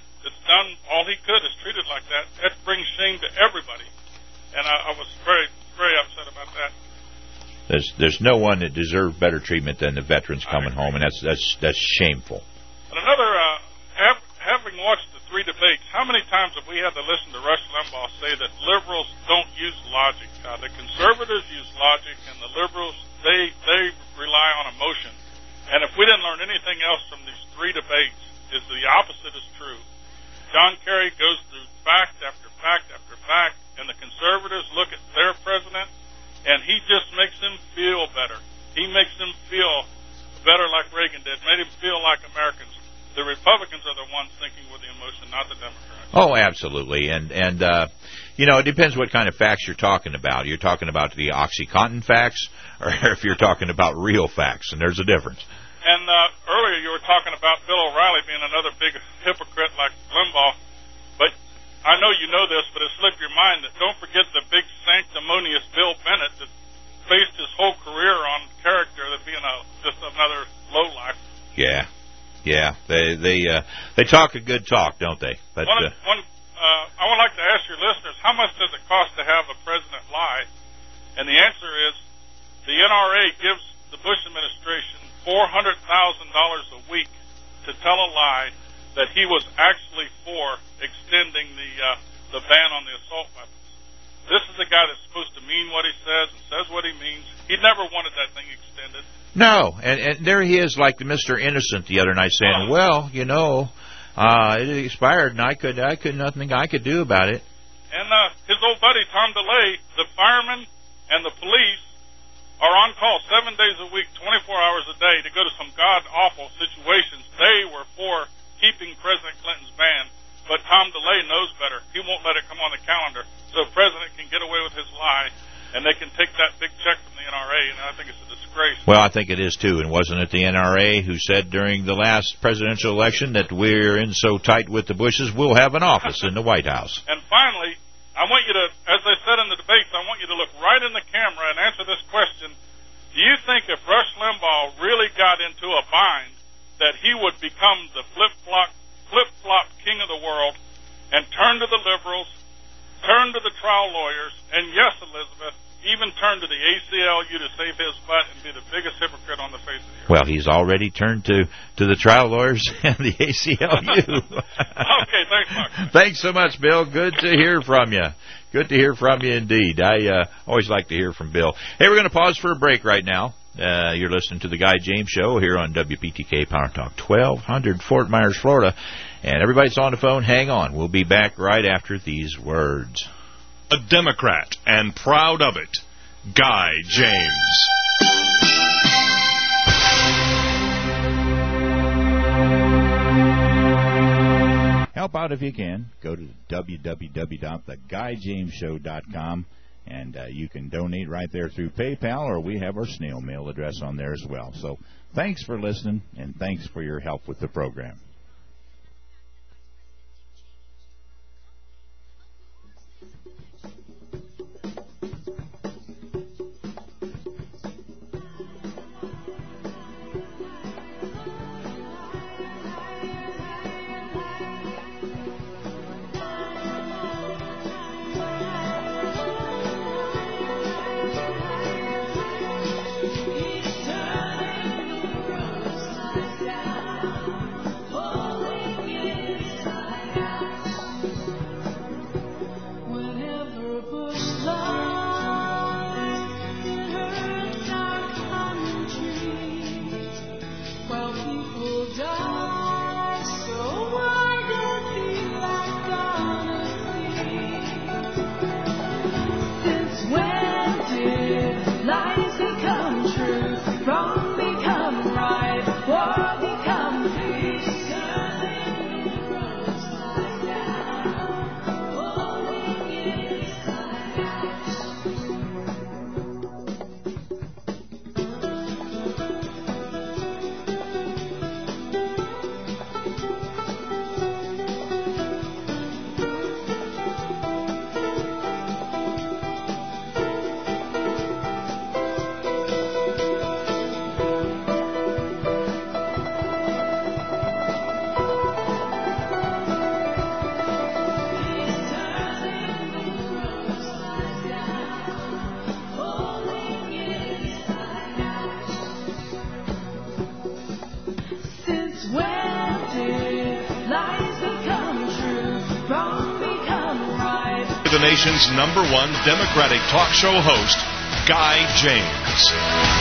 done all he could, is treated like that. That brings shame to everybody. And I was very, very upset about that. There's no one that deserves better treatment than the veterans coming home, and that's shameful. And another, having watched the 3 debates, how many times have we had to listen to Rush Limbaugh say that liberals don't use logic? The conservatives use logic, and the liberals, they rely on emotion. And if we didn't learn anything else from these 3 debates, is the opposite is true. John Kerry goes through fact after fact after fact, and the conservatives look at their president, and he just makes them feel better. He makes them feel better like Reagan did, made him feel like Americans. The Republicans are the ones thinking with the emotion, not the Democrats. Oh, absolutely. And it depends what kind of facts you're talking about. You're talking about the OxyContin facts, or if you're talking about real facts, and there's a difference. And earlier you were talking about Bill O'Reilly being another big hypocrite like Limbaugh. But I know you know this, but it slipped your mind that don't forget the big sanctimonious Bill Bennett that based his whole career on character that being just another lowlife. Yeah. They talk a good talk, don't they? But I would like to ask your listeners, how much does it cost to have a president lie? And the answer is the NRA gives the Bush administration $400,000 a week to tell a lie that he was actually for extending the ban on the assault weapons. This is a guy that's supposed to mean what he says and says what he means. He never wanted that thing extended. No, and there he is like the Mr. Innocent the other night saying, well, it expired and I could nothing I could do about it. And his old buddy Tom DeLay, the firemen and the police are on call 7 days a week, 24 hours a day to go to some god-awful situations. They were for keeping President Clinton's ban, but Tom DeLay knows better. He won't let it come on the calendar, so the president can get away with his lie, and they can take that big check from the NRA, and I think it's a disgrace. Well, I think it is, too, and wasn't it the NRA who said during the last presidential election that we're in so tight with the Bushes, we'll have an office in the White House? And finally, I want you to, as I said in the debates, I want you to look right in the camera and answer this question. Do you think if Rush Limbaugh really got into a bind that he would become the flip-flop king of the world and turn to the liberals, turn to the trial lawyers, and yes, Elizabeth, even turn to the ACLU to save his butt and be the biggest hypocrite on the face of the earth? Well, he's already turned to the trial lawyers and the ACLU. Okay, thanks, Mark. Thanks so much, Bill. Good to hear from you. Good to hear from you indeed. I always like to hear from Bill. Hey, we're going to pause for a break right now. You're listening to the Guy James Show here on WPTK Power Talk 1200 Fort Myers, Florida. And everybody's on the phone. Hang on. We'll be back right after these words. A Democrat and proud of it, Guy James. Help out if you can. Go to www.theguyjamesshow.com, and you can donate right there through PayPal, or we have our snail mail address on there as well. So thanks for listening, and thanks for your help with the program. Oh When did lies become true? Wrong become right. The nation's #1 Democratic talk show host, Guy James.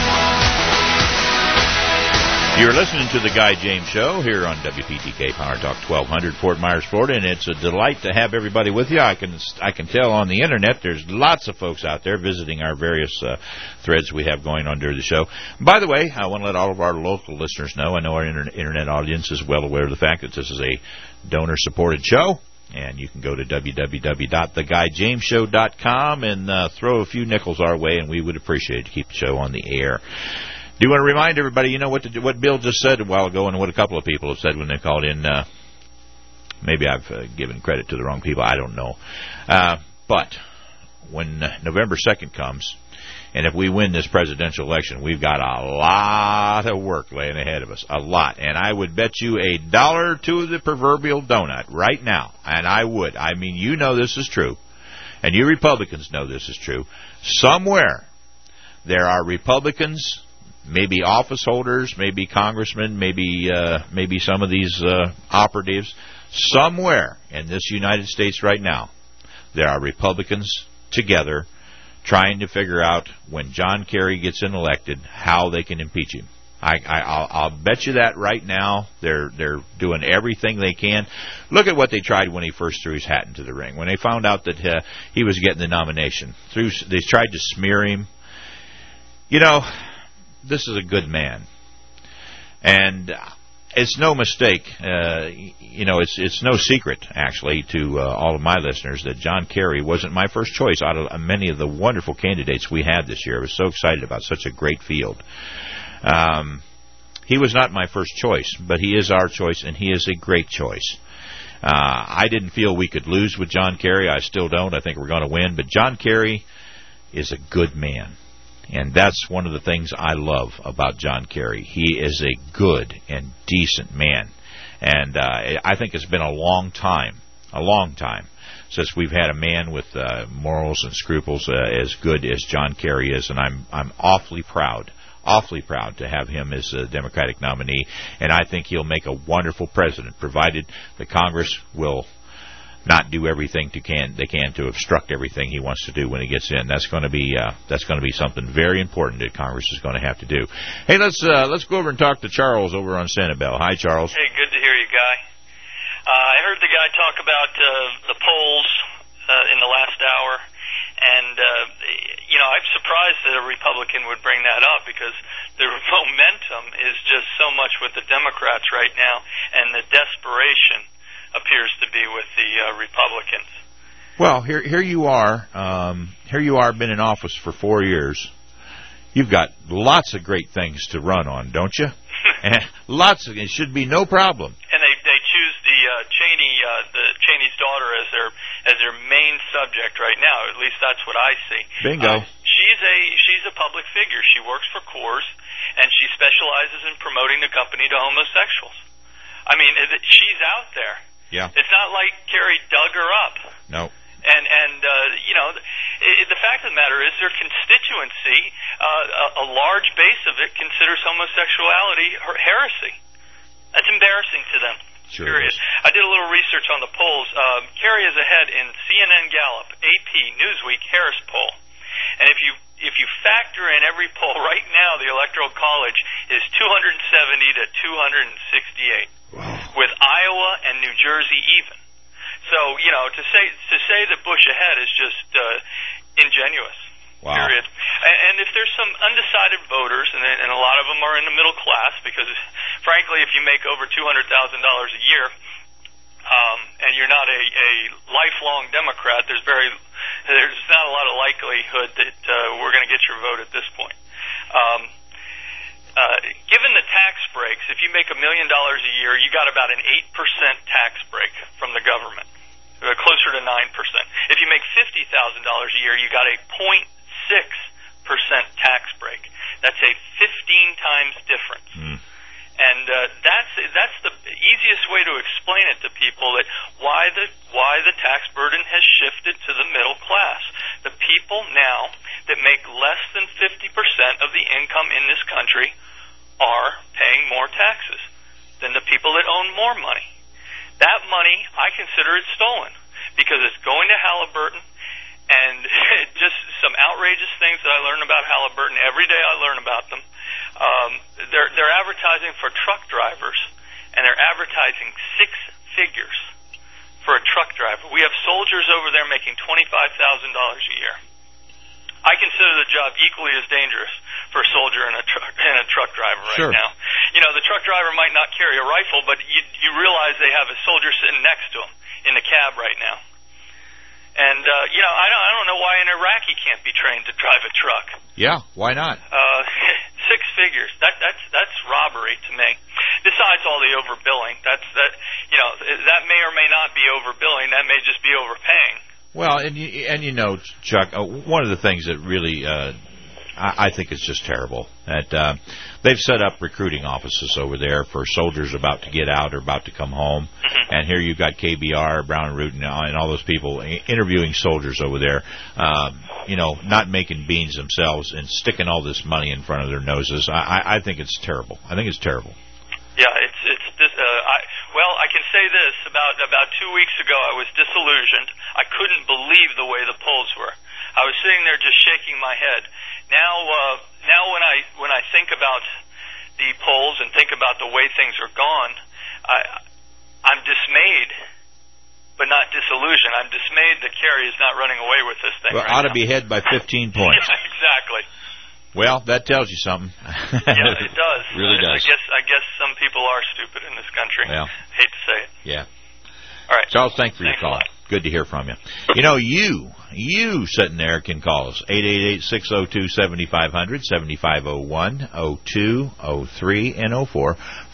You're listening to the Guy James Show here on WPTK Power Talk 1200, Fort Myers, Florida, and it's a delight to have everybody with you. I can tell on the internet there's lots of folks out there visiting our various threads we have going on during the show. By the way, I want to let all of our local listeners know, I know our internet audience is well aware of the fact that this is a donor-supported show. And you can go to www.theguyjamesshow.com and throw a few nickels our way, and we would appreciate it to keep the show on the air. Do want to remind everybody, you know what Bill just said a while ago, and what a couple of people have said when they called in. Maybe I've given credit to the wrong people. I don't know. But when November 2nd comes, and if we win this presidential election, we've got a lot of work laying ahead of us. A lot. And I would bet you $1 to the proverbial donut right now. And I would. I mean, you know this is true. And you Republicans know this is true. Somewhere there are Republicans, maybe office holders, maybe congressmen, maybe some of these operatives. Somewhere in this United States right now, there are Republicans together trying to figure out when John Kerry gets elected how they can impeach him. I'll bet you that right now. They're doing everything they can. Look at what they tried when he first threw his hat into the ring. When they found out that he was getting the nomination, they tried to smear him. You know, this is a good man, and it's no mistake. It's no secret, actually, to all of my listeners that John Kerry wasn't my first choice out of many of the wonderful candidates we had this year. I was so excited about such a great field. He was not my first choice, but he is our choice, and he is a great choice. I didn't feel we could lose with John Kerry. I still don't. I think we're going to win. But John Kerry is a good man. And that's one of the things I love about John Kerry. He is a good and decent man. And I think it's been a long time, since we've had a man with morals and scruples as good as John Kerry is. And I'm awfully proud to have him as a Democratic nominee. And I think he'll make a wonderful president, provided the Congress will not do everything they can to obstruct everything he wants to do when he gets in. That's going to be something very important that Congress is going to have to do. Hey, let's go over and talk to Charles over on Sanibel. Hi, Charles. Hey, good to hear you, Guy. I heard the guy talk about the polls in the last hour, and I'm surprised that a Republican would bring that up, because the momentum is just so much with the Democrats right now, and the desperation appears to be with the Republicans. Well, here you are. Been in office for 4 years. You've got lots of great things to run on, don't you? It should be no problem. And they choose the Cheney's daughter as their main subject right now. At least that's what I see. Bingo. She's a public figure. She works for Coors, and she specializes in promoting the company to homosexuals. I mean, she's out there. Yeah. It's not like Kerry dug her up. No. And the fact of the matter is their constituency, a large base of it, considers homosexuality heresy. That's embarrassing to them. Sure period. Is. I did a little research on the polls. Kerry is ahead in CNN Gallup, AP, Newsweek, Harris poll. And if you factor in every poll right now, the Electoral College is 270 to 268. Wow. With Iowa and New Jersey even. So, to say that Bush ahead is just ingenuous. Wow. Period. And if there's some undecided voters, and a lot of them are in the middle class, because frankly, if you make over $200,000 a year, and you're not a lifelong Democrat, there's not a lot of likelihood that we're going to get your vote at this point. Given the tax breaks, if you make $1 million a year, you got about an 8% tax break from the government, closer to 9%. If you make $50,000 a year, you got a 0.6% tax break. That's a 15 times difference. And that's the easiest way to explain it to people, that why the tax burden has shifted to the middle class. The people now that make less than 50% of the income in this country are paying more taxes. than the people that own more money. That money, I consider it stolen because it's going to Halliburton, and just some outrageous things that I learn about Halliburton. Every day I learn about them. They're advertising for truck drivers, and they're advertising 6 figures for a truck driver. We have soldiers over there making $25,000 a year. I consider the job equally as dangerous for a soldier and a truck driver right now. You know, the truck driver might not carry a rifle, but you realize they have a soldier sitting next to him in the cab right now. And you know, I don't know why an Iraqi can't be trained to drive a truck. Yeah, why not? 6 figures. That's robbery to me. Besides all the overbilling, that may or may not be overbilling. That may just be overpaying. Well, and you know, Chuck, one of the things that really I think is just terrible that they've set up recruiting offices over there for soldiers about to get out or about to come home, and here you've got KBR, Brown and Root, and all those people interviewing soldiers over there, you know, not making beans themselves and sticking all this money in front of their noses. I think it's terrible. I think it's terrible. Yeah, it's this. I can say this: about 2 weeks ago, I was disillusioned. I couldn't believe the way the polls were. I was sitting there just shaking my head. Now when I think about the polls and think about the way things are gone, I'm dismayed, but not disillusioned. I'm dismayed that Kerry is not running away with this thing. Well, right ought to now. be ahead by 15 points. Yeah, exactly. Well, that tells you something. Yeah, it does. It really does. I guess some people are stupid in this country. Well, hate to say it. Yeah. All right. Charles, thanks for your call. Good to hear from you. You know, you sitting there can call us 888-602-7500, 7501, 02, 03, and 04,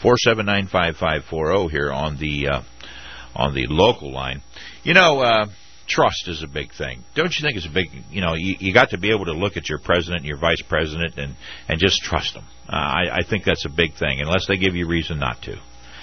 479-5540 here on the local line. You know, trust is a big thing. Don't you think it's a big, you know, you got to be able to look at your president and your vice president and just trust them. I think that's a big thing, unless they give you reason not to.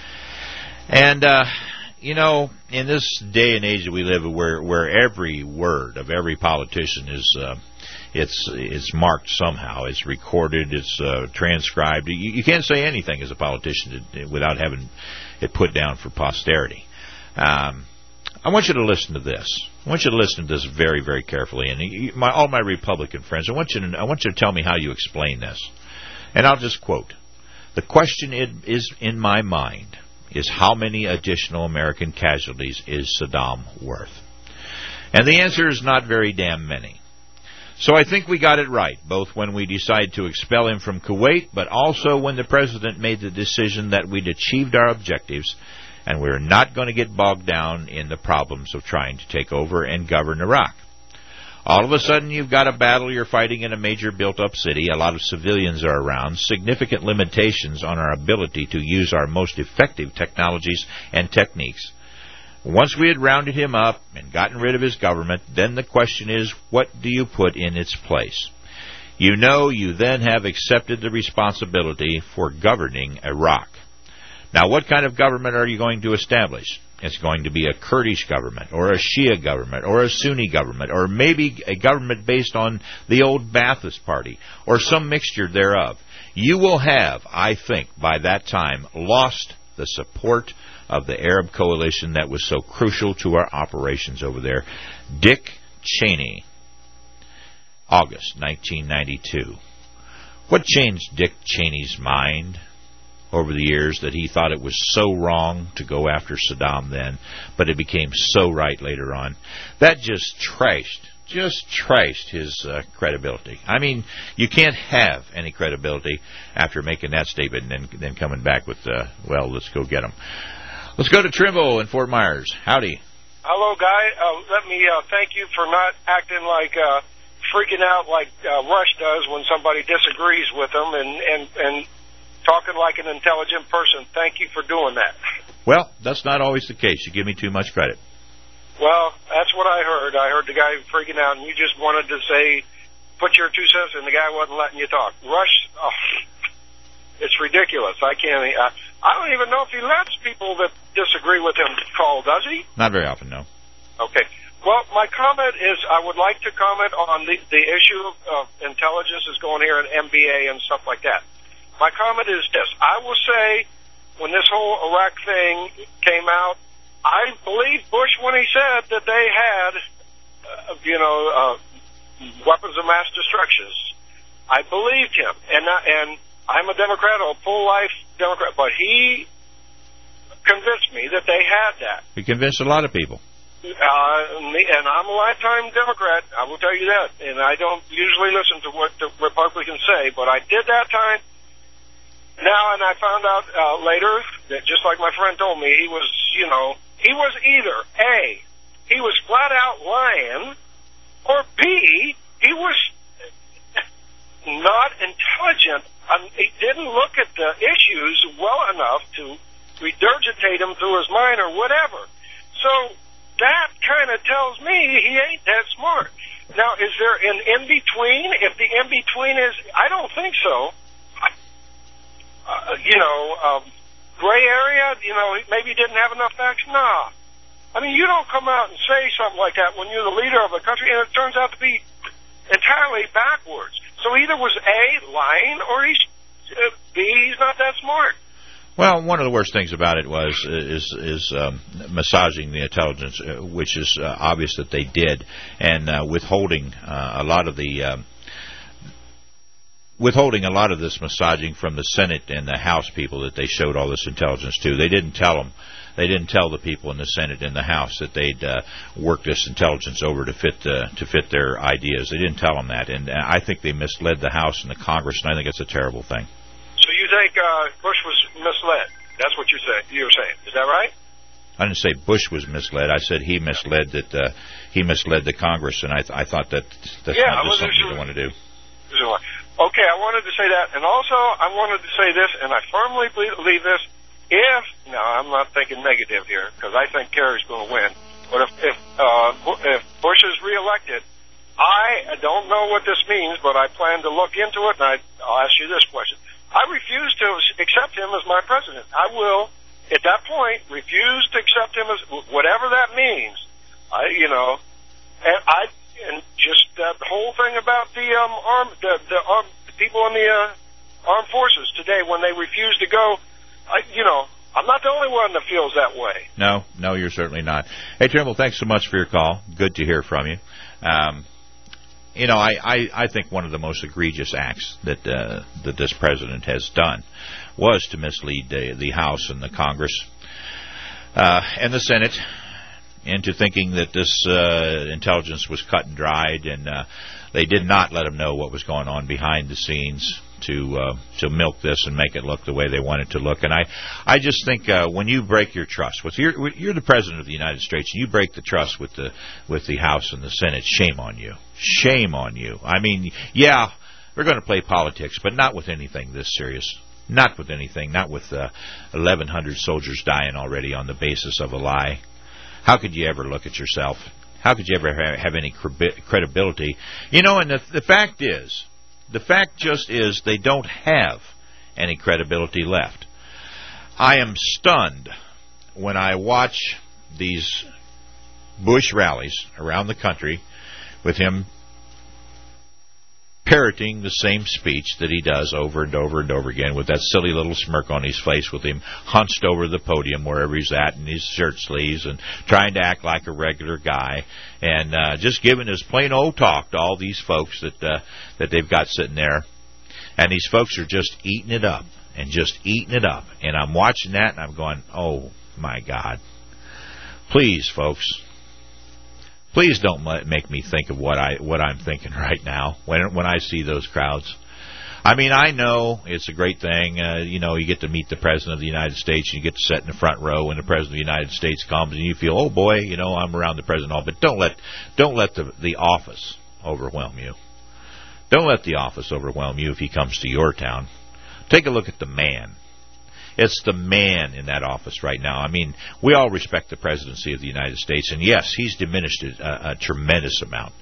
And, you know, in this day and age that we live in, where every word of every politician is, it's marked somehow, it's recorded, it's transcribed. You can't say anything as a politician without having it put down for posterity. I want you to listen to this. I want you to listen to this very, very carefully. And all my Republican friends, I want you to tell me how you explain this. And I'll just quote: "The question is in my mind is how many additional American casualties is Saddam worth?" And the answer is not very damn many. So I think we got it right, both when we decided to expel him from Kuwait, but also when the president made the decision that we'd achieved our objectives and we're not going to get bogged down in the problems of trying to take over and govern Iraq. All of a sudden, you've got a battle you're fighting in a major built-up city. A lot of civilians are around. Significant limitations on our ability to use our most effective technologies and techniques. Once we had rounded him up and gotten rid of his government, then the question is, what do you put in its place? You know, you then have accepted the responsibility for governing Iraq. Now, what kind of government are you going to establish? It's going to be a Kurdish government, or a Shia government, or a Sunni government, or maybe a government based on the old Ba'athist Party, or some mixture thereof. You will have, I think, by that time, lost the support of the Arab coalition that was so crucial to our operations over there. Dick Cheney, August 1992. What changed Dick Cheney's mind over the years that he thought it was so wrong to go after Saddam then, but it became so right later on? That just trashed his credibility. I mean, you can't have any credibility after making that statement and then coming back with, well, let's go get him. Let's go to Trimble in Fort Myers. Howdy. Hello, Guy. Let me thank you for not acting like freaking out like Rush does when somebody disagrees with him and talking like an intelligent person. Thank you for doing that. Well, that's not always the case. You give me too much credit. Well, that's what I heard. I heard the guy freaking out, and you just wanted to say, put your 2 cents, and the guy wasn't letting you talk. Rush, it's ridiculous. I don't even know if he lets people that disagree with him call, does he? Not very often, no. Okay. Well, my comment is I would like to comment on the issue of intelligence is going here in MBA and stuff like that. My comment is this. I will say when this whole Iraq thing came out, I believe Bush when he said that they had, weapons of mass destruction. I believed him, and I'm a Democrat, a full-life Democrat, but he convinced me that they had that. He convinced a lot of people. And I'm a lifetime Democrat, I will tell you that. And I don't usually listen to what the Republicans say, but I did that time. Now, and I found out later that just like my friend told me, he was either A, he was flat out lying, or B, he was not intelligent. He didn't look at the issues well enough to regurgitate them through his mind or whatever. So that kind of tells me he ain't that smart. Now, is there an in-between? If the in-between is, I don't think so. Gray area, maybe he didn't have enough facts. Nah. I mean, you don't come out and say something like that when you're the leader of a country, and it turns out to be entirely backwards. So either was A, lying, or B, he's not that smart. Well, one of the worst things about it is massaging the intelligence, which is obvious that they did, and withholding a lot of this massaging from the Senate and the House people that they showed all this intelligence to. They didn't tell them. They didn't tell the people in the Senate and the House that they'd worked this intelligence over to fit their ideas. They didn't tell them that, and I think they misled the House and the Congress, and I think it's a terrible thing. So you think Bush was misled? That's what you're saying. Is that right? I didn't say Bush was misled. I said he misled the Congress, and I thought that's not just something you want to do. Okay, I wanted to say that, and also I wanted to say this, and I firmly believe this. Now I'm not thinking negative here because I think Kerry's going to win, but if Bush is reelected, I don't know what this means, but I plan to look into it, and I'll ask you this question. I refuse to accept him as my president. I will, at that point, refuse to accept him as whatever that means. And just that whole thing about the people in the armed forces today when they refuse to go. I'm not the only one that feels that way. No, you're certainly not. Hey, Trimble, thanks so much for your call. Good to hear from you. I think one of the most egregious acts that this president has done was to mislead the House and the Congress and the Senate into thinking that this intelligence was cut and dried, and they did not let him know what was going on behind the scenes to milk this and make it look the way they want it to look. And I just think when you break your trust, you're the president of the United States, and you break the trust with the House and the Senate, shame on you. Shame on you. I mean, yeah, we're going to play politics, but not with anything this serious. Not with anything. Not with 1,100 soldiers dying already on the basis of a lie. How could you ever look at yourself? How could you ever have any credibility? And the fact is, they don't have any credibility left. I am stunned when I watch these Bush rallies around the country with him parroting the same speech that he does over and over and over again with that silly little smirk on his face, with him hunched over the podium wherever he's at in his shirt sleeves and trying to act like a regular guy, and just giving his plain old talk to all these folks that they've got sitting there. And these folks are just eating it up and just eating it up. And I'm watching that and I'm going, oh my God. Please, folks, please don't make me think of what I'm thinking right now when I see those crowds. I mean, I know it's a great thing. You get to meet the President of the United States, and you get to sit in the front row when the President of the United States comes, and you feel, oh boy, I'm around the President. All, but don't let the office overwhelm you. Don't let the office overwhelm you if he comes to your town. Take a look at the man. It's the man in that office right now. I mean, we all respect the presidency of the United States, and yes, he's diminished it a tremendous amount.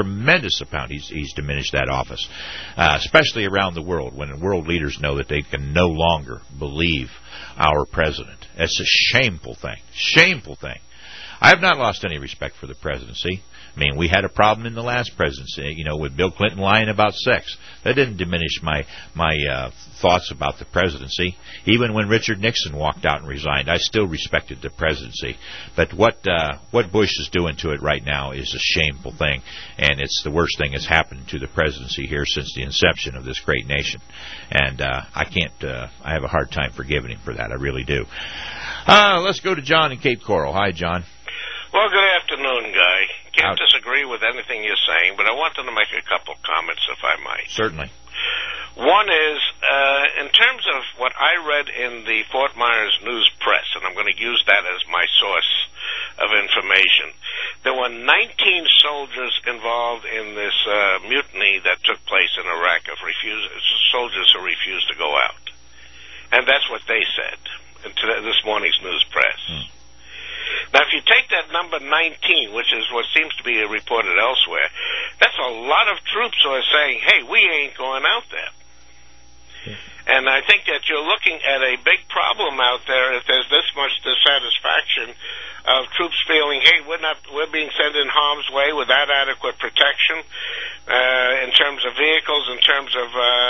He's diminished that office, especially around the world, when world leaders know that they can no longer believe our president. It's a shameful thing. Shameful thing. I have not lost any respect for the presidency. I mean, we had a problem in the last presidency, with Bill Clinton lying about sex. That didn't diminish my thoughts about the presidency. Even when Richard Nixon walked out and resigned, I still respected the presidency. But what Bush is doing to it right now is a shameful thing, and it's the worst thing that's happened to the presidency here since the inception of this great nation. And I have a hard time forgiving him for that. I really do. Let's go to John in Cape Coral. Hi, John. Well, good afternoon, Guy. Can't disagree with anything you're saying, but I wanted to make a couple comments, if I might. Certainly. One is, in terms of what I read in the Fort Myers News Press, and I'm going to use that as my source of information, there were 19 soldiers involved in this mutiny that took place in Iraq of soldiers who refused to go out. And that's what they said in this morning's news press. Now, if you take that number 19, which is what seems to be reported elsewhere, that's a lot of troops who are saying, hey, we ain't going out there. And I think that you're looking at a big problem out there if there's this much dissatisfaction of troops feeling, hey, we're being sent in harm's way without adequate protection in terms of vehicles, in terms of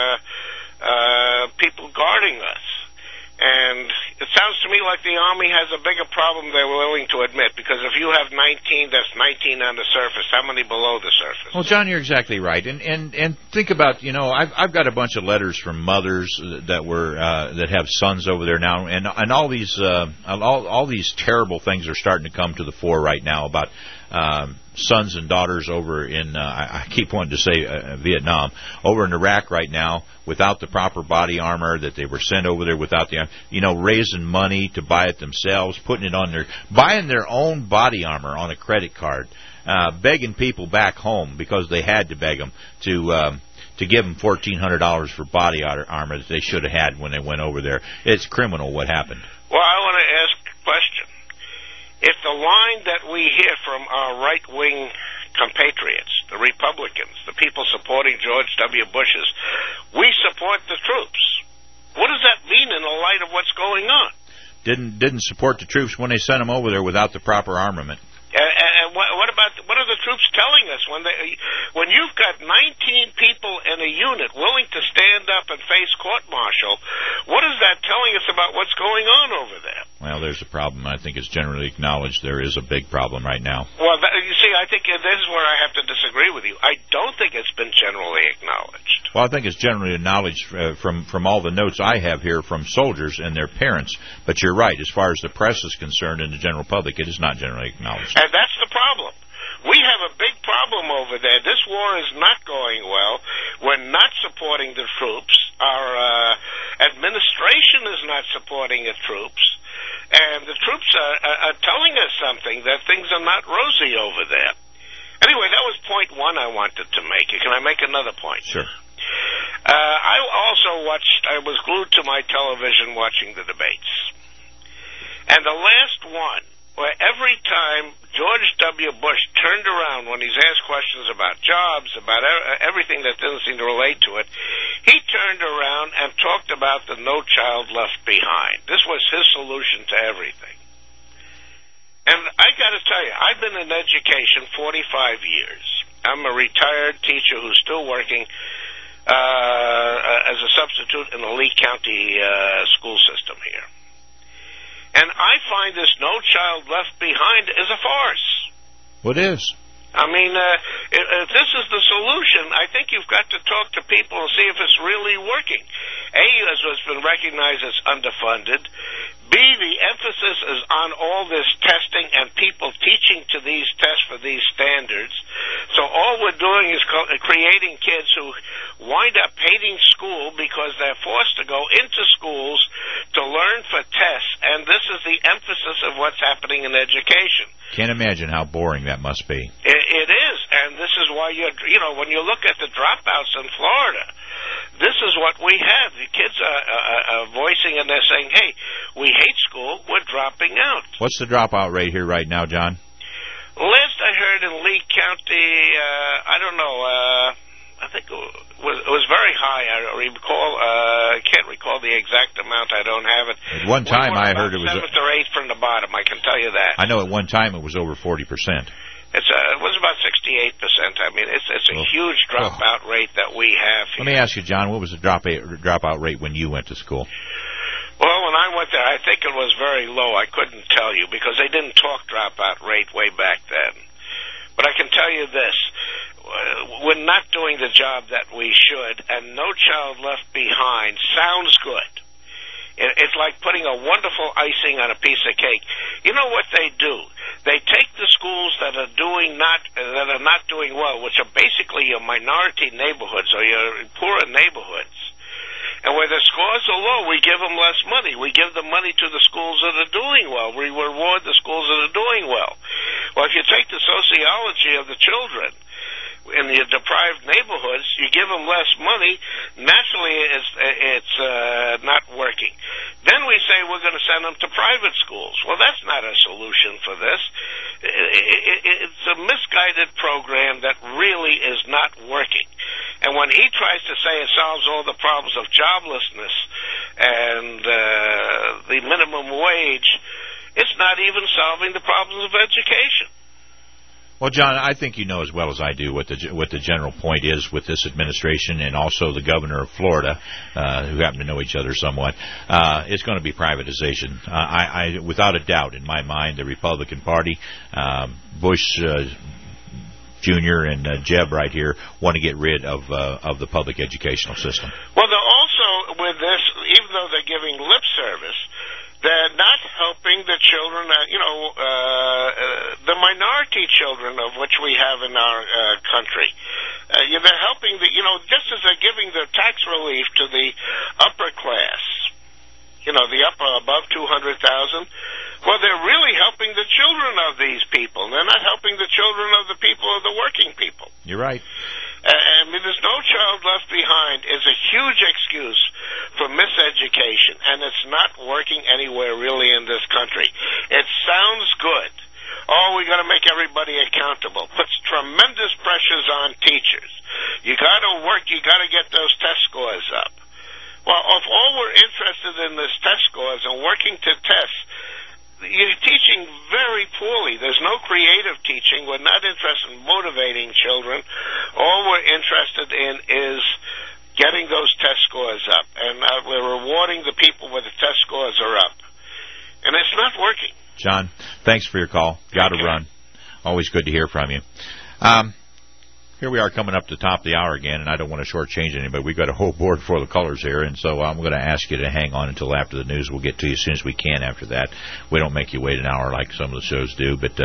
people guarding us. And it sounds to me like the Army has a bigger problem they're willing to admit, because if you have 19, that's 19 on the surface. How many below the surface? Well, John, you're exactly right. And think about, I've got a bunch of letters from mothers that have sons over there now, and all these all these terrible things are starting to come to the fore right now about sons and daughters over in, I keep wanting to say Vietnam, over in Iraq right now without the proper body armor, that they were sent over there without the, raising money to buy it themselves, buying their own body armor on a credit card, begging people back home because they had to beg them to give them $1,400 for body armor that they should have had when they went over there. It's criminal what happened. Well, I want to ask a question. If the line that we hear from our right-wing compatriots, the Republicans, the people supporting George W. Bush's, we support the troops, what does that mean in the light of what's going on? Didn't support the troops when they sent them over there without the proper armament. And what are the troops telling us when you've got 19 people in a unit willing to stand up and face court-martial? What is that telling us about what's going on over there? Well, there's a problem. I think it's generally acknowledged there is a big problem right now. Well, you see, I think this is where I have to disagree with you. I don't think it's been generally acknowledged. Well, I think it's generally acknowledged from all the notes I have here from soldiers and their parents. But you're right, as far as the press is concerned and the general public, it is not generally acknowledged. And that's the problem. We have a big problem over there. This war is not going well. We're not supporting the troops. Our administration is not supporting the troops. And the troops are telling us something, that things are not rosy over there. Anyway, that was point one I wanted to make. Can I make another point? Sure. I was glued to my television watching the debates. And the last one, where every time George W. Bush turned around when he's asked questions about jobs, about everything that didn't seem to relate to it, he turned around and talked about the No Child Left Behind. This was his solution to everything. And I got to tell you, I've been in education 45 years. I'm a retired teacher who's still working as a substitute in the Lee County school system here. And I find this No Child Left Behind is a farce. What is? I mean, if this is the solution, I think you've got to talk to people and see if it's really working. A, as has been recognized, as underfunded. B, the emphasis is on all this testing and people teaching to these tests for these standards. So all we're doing is creating kids who wind up hating school because they're forced to go into schools to learn for tests, and this is the emphasis of what's happening in education. Can't imagine how boring that must be. It is, and this is why when you look at the dropouts in Florida, this is what we have. The kids are voicing, and they're saying, hey, we hate school, we're dropping out. What's the dropout rate here right now, John? Last I heard in Lee County, I don't know, I think it was very high. I can't recall the exact amount. I don't have it. At one time I heard it was 7th or 8th from the bottom, I can tell you that. I know at one time it was over 40%. It was about 60%. I mean, it's a huge dropout rate that we have here. Let me ask you, John, what was the dropout rate when you went to school? Well, when I went there, I think it was very low. I couldn't tell you because they didn't talk dropout rate way back then. But I can tell you this. We're not doing the job that we should, and No Child Left Behind sounds good. It's like putting a wonderful icing on a piece of cake. You know what they do? They take the schools that are not doing well, which are basically your minority neighborhoods or your poorer neighborhoods. And where the scores are low, we give them less money. We give the money to the schools that are doing well. We reward the schools that are doing well. Well, if you take the sociology of the children in the deprived neighborhoods, you give them less money. Naturally, it's not working. Then we say we're going to send them to private schools. Well, that's not a solution for this. It's a misguided program that really is not working. And when he tries to say it solves all the problems of joblessness and the minimum wage, it's not even solving the problems of education. Well, John, I think you know as well as I do what the general point is with this administration and also the governor of Florida, who happen to know each other somewhat. It's going to be privatization. I without a doubt, in my mind, the Republican Party, Bush Jr. and Jeb right here want to get rid of the public educational system. Well, they're also with this, even though they're giving lip service, they're not helping the children, the minority children of which we have in our country. They're helping just as they're giving the tax relief to the upper class, the upper above 200,000. Well, they're really helping the children of these people. They're not helping the children of the people, of the working people. You're right. I mean, there's No Child Left Behind is a huge excuse for miseducation, and it's not working anywhere really in this country. It sounds good. Oh, we got to make everybody accountable. Puts tremendous pressures on teachers. You got to work. You got to get those test scores up. Well, if all we're interested in is test scores and working to tests, you're teaching very poorly. There's no creative teaching. We're not interested in motivating children. All we're interested in is getting those test scores up. And we're rewarding the people where the test scores are up. And it's not working. John, thanks for your call. Got to run. Always good to hear from you. Here we are coming up to the top of the hour again, and I don't want to shortchange anybody. We've got a whole board full of colors here, and so I'm going to ask you to hang on until after the news. We'll get to you as soon as we can after that. We don't make you wait an hour like some of the shows do. But,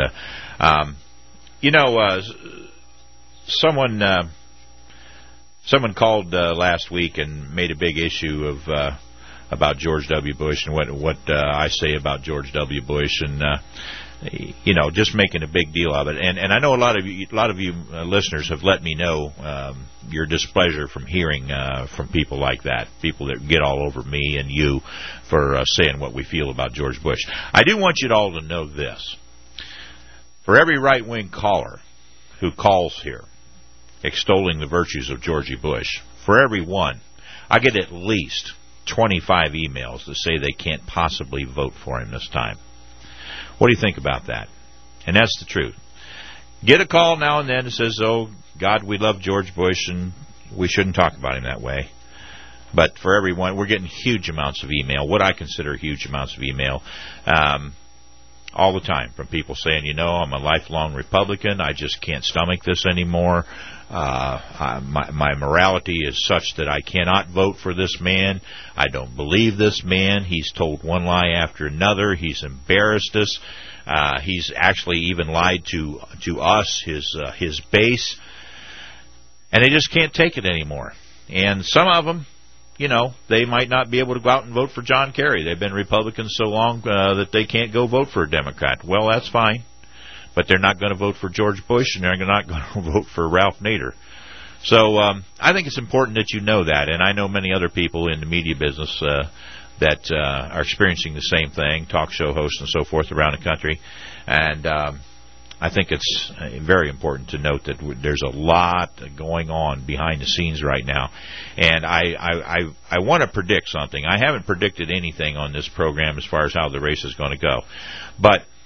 someone called last week and made a big issue of about George W. Bush and what I say about George W. Bush and just making a big deal of it. And I know a lot of you listeners have let me know your displeasure from hearing from people like that, people that get all over me and you for saying what we feel about George Bush. I do want you all to know this. For every right-wing caller who calls here extolling the virtues of Georgie Bush, for every one, I get at least 25 emails that say they can't possibly vote for him this time. What do you think about that? And that's the truth. Get a call now and then that says, oh, God, we love George Bush, and we shouldn't talk about him that way. But for everyone, we're getting huge amounts of email, what I consider huge amounts of email, all the time from people saying, I'm a lifelong Republican. I just can't stomach this anymore. My morality is such that I cannot vote for this man. I don't believe this man. He's told one lie after another. He's embarrassed us. He's actually even lied to us, his base. And they just can't take it anymore. And some of them, they might not be able to go out and vote for John Kerry. They've been Republicans so long that they can't go vote for a Democrat. Well, that's fine. But they're not going to vote for George Bush, and they're not going to vote for Ralph Nader. So I think it's important that you know that, and I know many other people in the media business that are experiencing the same thing, talk show hosts and so forth around the country. And I think it's very important to note that there's a lot going on behind the scenes right now. And I want to predict something. I haven't predicted anything on this program as far as how the race is going to go. But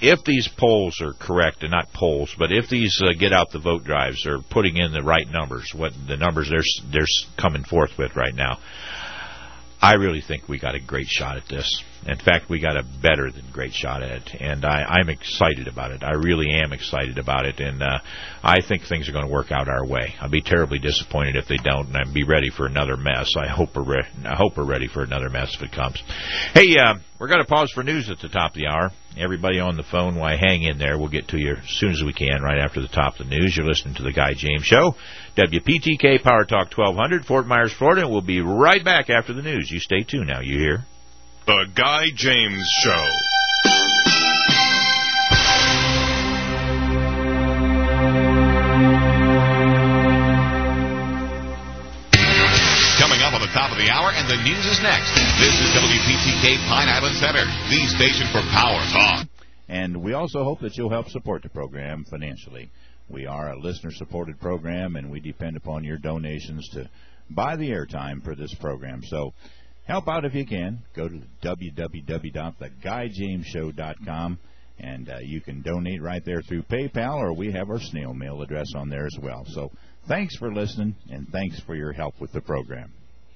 if these polls are correct, and not polls, but if these get out the vote drives are putting in the right numbers, what the numbers they're coming forth with right now, I really think we got a great shot at this. In fact, we got a better than great shot at it, and I'm excited about it. I really am excited about it, and I think things are going to work out our way. I'll be terribly disappointed if they don't, and I'd be ready for another mess. I hope we're ready for another mess if it comes. Hey, we're going to pause for news at the top of the hour. Everybody on the phone, why, hang in there. We'll get to you as soon as we can right after the top of the news. You're listening to The Guy James Show, WPTK Power Talk 1200, Fort Myers, Florida, and we'll be right back after the news. You stay tuned now. You hear? The Guy James Show. Coming up on the top of the hour, and the news is next. This is WPTK Pine Island Center, the station for Power Talk. And we also hope that you'll help support the program financially. We are a listener-supported program, and we depend upon your donations to buy the airtime for this program. So help out if you can. Go to www.theguyjamesshow.com, and you can donate right there through PayPal, or we have our snail mail address on there as well. So thanks for listening, and thanks for your help with the program.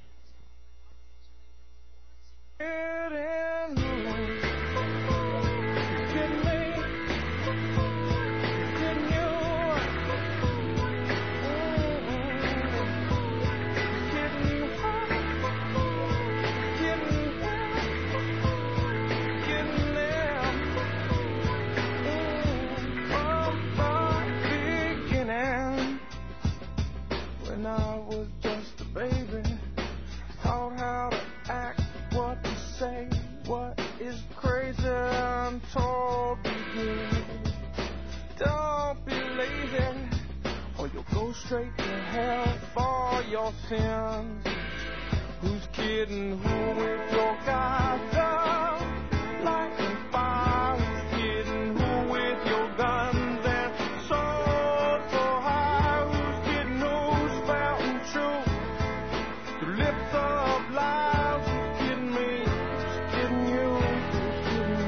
When I was just a baby, taught how to act, what to say, what is crazy, I'm told be good. Don't be lazy, or you'll go straight to hell for your sins. Who's kidding who with your guys up? Light and fire, who's kidding who with your guns and swords so high? Who's kidding who's spouting truth through lips of lies? Who's kidding me? Who's kidding you? Who's kidding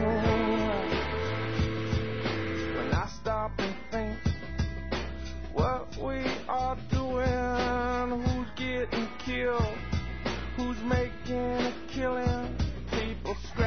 who? When I stop and think what we are doing, who's getting killed? Who's making a killing? People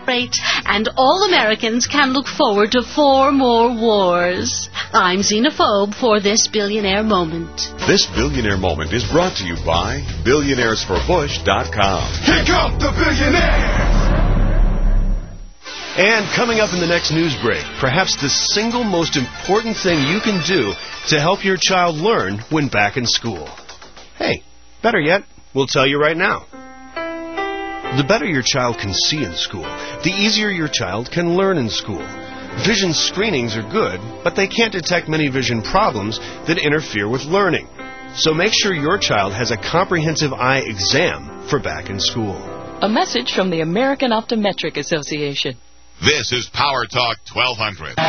celebrate, and all Americans can look forward to 4 more wars. I'm Xenophobe for this Billionaire Moment. This Billionaire Moment is brought to you by BillionairesForBush.com. Kick up the billionaires! And coming up in the next news break, perhaps the single most important thing you can do to help your child learn when back in school. Hey, better yet, we'll tell you right now. The better your child can see in school, the easier your child can learn in school. Vision screenings are good, but they can't detect many vision problems that interfere with learning. So make sure your child has a comprehensive eye exam for back in school. A message from the American Optometric Association. This is Power Talk 1200.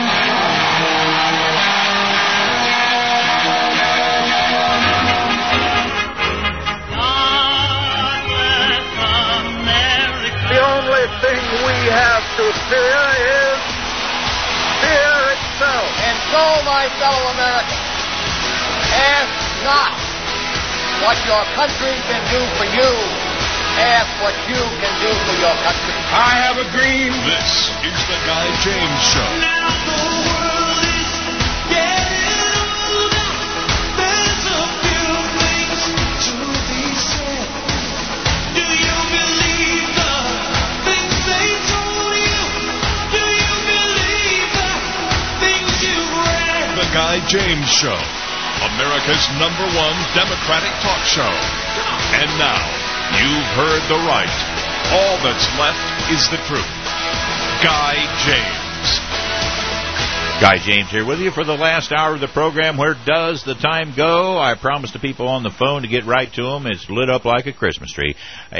The only thing we have to fear is fear itself. And so, my fellow Americans, ask not what your country can do for you. Ask what you can do for your country. I have a dream. This is the Guy James Show. Now the world is getting older. There's a few things to be said. Do you believe the things they told you? Do you believe the things you've read? The Guy James Show, America's #1 Democratic talk show. And now, you've heard the right. All that's left is the truth. Guy James. Guy James here with you for the last hour of the program. Where does the time go? I promised the people on the phone to get right to them. It's lit up like a Christmas tree.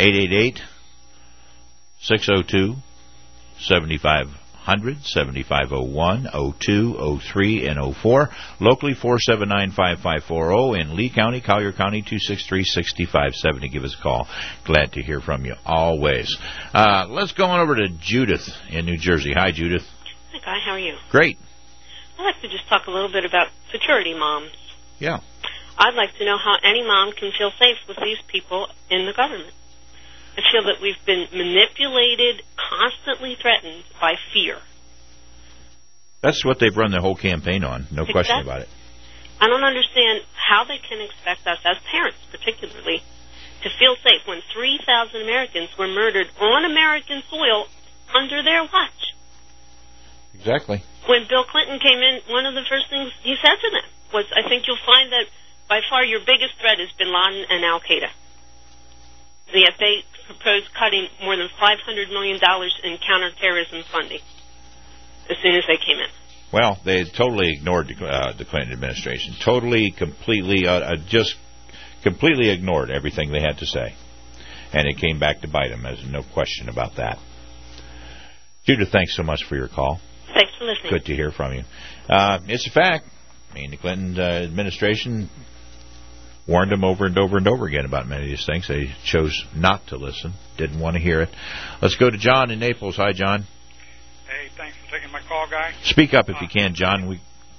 888-602-7500, 7501, 02, 03, and 04. Locally, 479-5540. In Lee County, Collier County, 263-6570. Give us a call. Glad to hear from you always. Let's go on over to Judith in New Jersey. Hi, Judith. Hi, Guy. How are you? Great. I'd like to just talk a little bit about security moms. Yeah. I'd like to know how any mom can feel safe with these people in the government. I feel that we've been manipulated, constantly threatened by fear. That's what they've run their whole campaign on. No question about it. I don't understand how they can expect us, as parents particularly, to feel safe when 3,000 Americans were murdered on American soil under their watch. Exactly. When Bill Clinton came in, one of the first things he said to them was, I think you'll find that by far your biggest threat is Bin Laden and Al-Qaeda. Yet they proposed cutting more than $500 million in counterterrorism funding as soon as they came in. Well, they totally ignored the Clinton administration. Totally, completely, just completely ignored everything they had to say. And it came back to bite them. There's no question about that. Judith, thanks so much for your call. Thanks for listening. Good to hear from you. It's a fact. I mean, the Clinton administration warned them over and over and over again about many of these things. They chose not to listen, didn't want to hear it. Let's go to John in Naples. Hi, John. Hey, thanks for taking my call, Guy. Speak up if you can, John. Are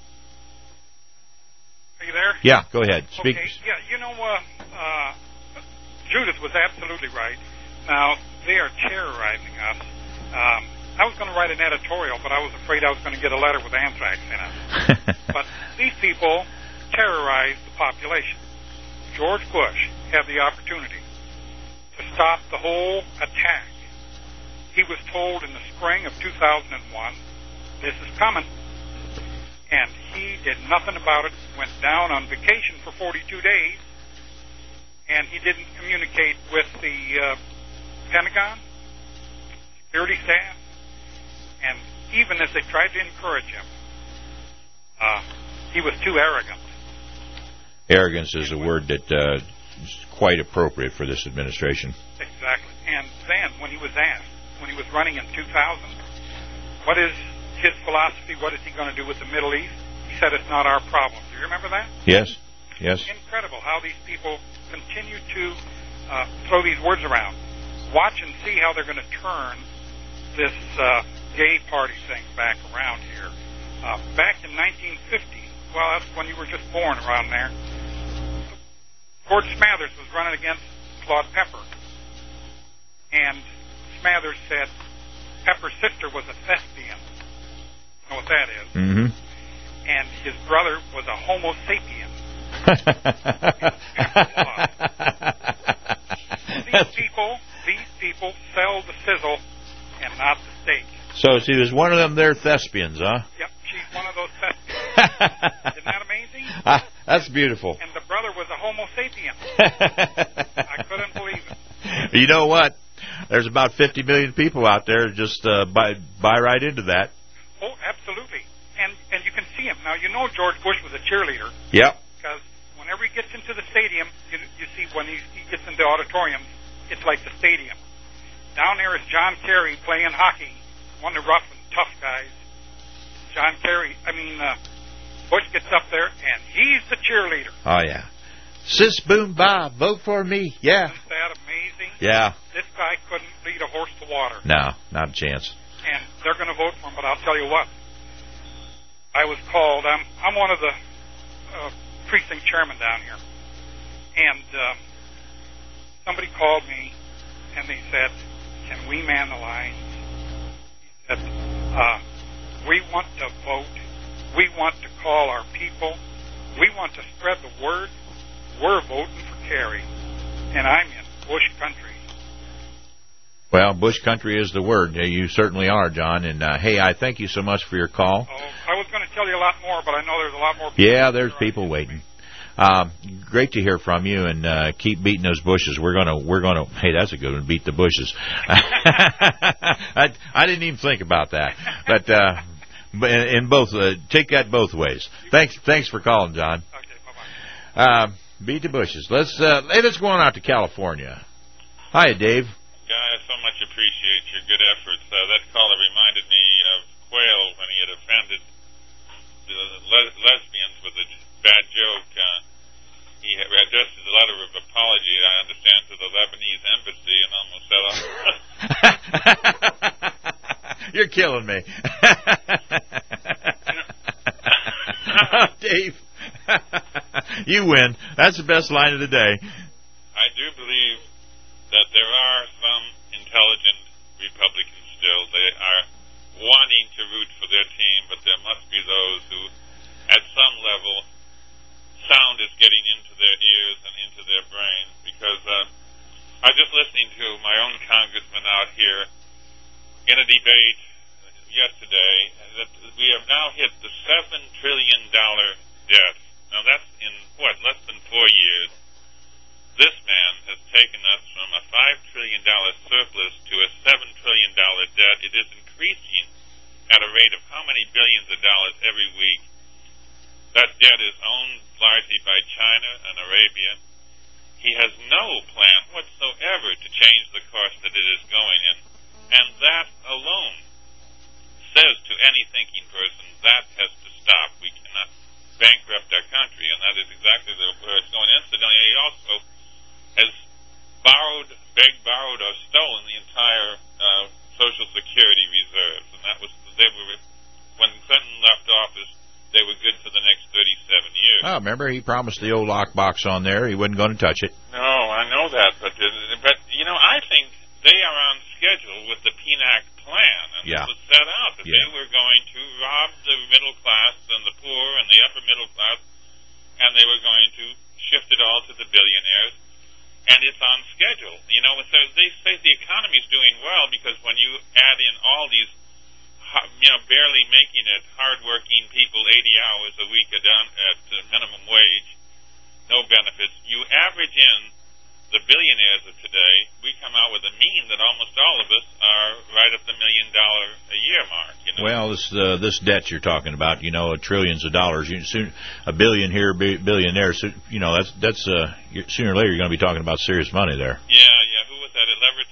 you there? Yeah, go ahead. Speak. Okay. Yeah, you know, Judith was absolutely right. Now, they are terrorizing us. I was going to write an editorial, but I was afraid I was going to get a letter with anthrax in it. But these people terrorize the population. George Bush had the opportunity to stop the whole attack. He was told in the spring of 2001, this is coming. And he did nothing about it, went down on vacation for 42 days, and he didn't communicate with the Pentagon, security staff, and even as they tried to encourage him, he was too arrogant. Arrogance is a word that is quite appropriate for this administration. Exactly. And then, when he was asked, when he was running in 2000, what is his philosophy, what is he going to do with the Middle East? He said it's not our problem. Do you remember that? Yes, yes. Incredible how these people continue to throw these words around. Watch and see how they're going to turn this gay party thing back around here. Back in 1950, well, that's when you were just born around there, Gord Smathers was running against Claude Pepper. And Smathers said, Pepper's sister was a thespian. You know what that is? Mm-hmm. And his brother was a Homo sapien. These people sell the sizzle and not the steak. So she was one of them there thespians, huh? Yep, she's one of those thespians. Isn't that amazing? That's beautiful. And the brother was a Homo sapien. I couldn't believe it. You know what? There's about 50 million people out there just buy right into that. Oh, absolutely. And you can see him. Now, you know George Bush was a cheerleader. Yep. Because whenever he gets into the stadium, you see when he gets into auditoriums, it's like the stadium. Down there is John Kerry playing hockey, one of the rough and tough guys. Bush gets up there, and he's the cheerleader. Oh, yeah. Sis boom ba, vote for me. Yeah. Isn't that amazing? Yeah. This guy couldn't lead a horse to water. No, not a chance. And they're going to vote for him, but I'll tell you what. I was called. I'm one of the precinct chairmen down here. And somebody called me, and they said, can we man the lines? He said, we want to vote. We want to call our people. We want to spread the word. We're voting for Kerry. And I'm in Bush country. Well, Bush country is the word. You certainly are, John. And, hey, I thank you so much for your call. Oh, I was going to tell you a lot more, but I know there's a lot more people. Yeah, there's people waiting. Great to hear from you, and keep beating those bushes. We're gonna. Hey, that's a good one. Beat the bushes. I didn't even think about that, but in both, take that both ways. Thanks for calling, John. Okay, bye-bye. Beat the bushes. Let's go on out to California. Hi, Dave. Guy, I so much appreciate your good efforts. That caller reminded me of Quayle when he had offended the lesbians with a bad joke. He addressed his letter of apology, I understand, to the Lebanese embassy and almost set off. You're killing me. Dave, you win. That's the best line of the day. I do believe that there are some intelligent Republicans still. They are wanting to root for their team, but there must be those who, at some level, sound is getting into their ears and into their brains. Because I was just listening to my own congressman out here in a debate yesterday that we have now hit the $7 trillion debt. Now that's in, less than 4 years. This man has taken us from a $5 trillion surplus to a $7 trillion debt. It is increasing at a rate of how many billions of dollars every week. That debt is owned largely by China and Arabia. He has no plan whatsoever to change the course that it is going in. And that alone says to any thinking person, that has to stop. We cannot bankrupt our country, and that is exactly where it's going. Incidentally, he also has borrowed or stolen the entire Social Security reserves. And that was, when Clinton left office, they were good for the next 37 years. Oh, remember, he promised the old lockbox on there. He wasn't going to touch it. No, I know that. But I think they are on schedule with the PNAC plan. And yeah. It was set out that they were going to rob the middle class and the poor and the upper middle class, and they were going to shift it all to the billionaires. And it's on schedule. So they say the economy's doing well because when you add in all these barely making it, hard-working people, 80 hours a week at minimum wage, no benefits. You average in the billionaires of today, we come out with a mean that almost all of us are right at the $1 million a year mark. Well, this debt you're talking about, trillions of dollars, a billion here, billion there. So, that's sooner or later you're going to be talking about serious money there. Yeah. Who was that? Everett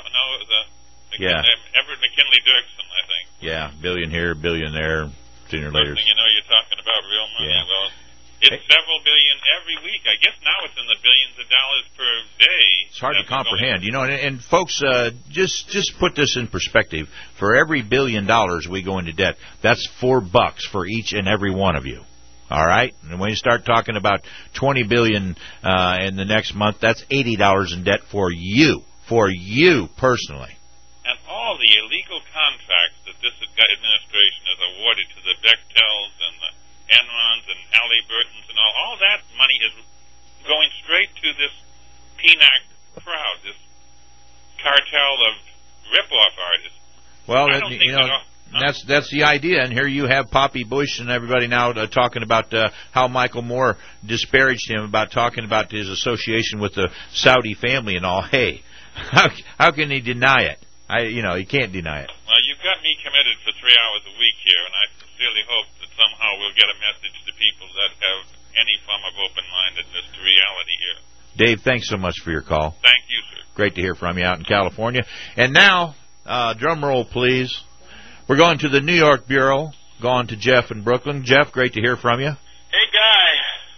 Everett McKinley Dirksen, I think. Yeah, billion here, billion there. Sooner or later. First thing you know, you're talking about real money. Yeah. Well, it's several billion every week. I guess now it's in the billions of dollars per day. It's hard to comprehend, and folks, just put this in perspective. For every $1 billion we go into debt, that's $4 for each and every one of you. All right, and when you start talking about $20 billion in the next month, that's $80 in debt for you personally. And all all the illegal contracts that this administration has awarded to the Bechtels and the Enrons and Halliburtons and all that money is going straight to this PNAC crowd, this cartel of rip-off artists. Well, I don't think that's the idea, and here you have Poppy Bush and everybody now talking about how Michael Moore disparaged him about talking about his association with the Saudi family and all. Hey, how can he deny it? He can't deny it. Well, you've got me committed for 3 hours a week here, and I sincerely hope that somehow we'll get a message to people that have any form of open-mindedness to reality here. Dave, thanks so much for your call. Thank you, sir. Great to hear from you out in California. And now, drum roll, please. We're going to the New York Bureau, going to Jeff in Brooklyn. Jeff, great to hear from you. Hey, Guy.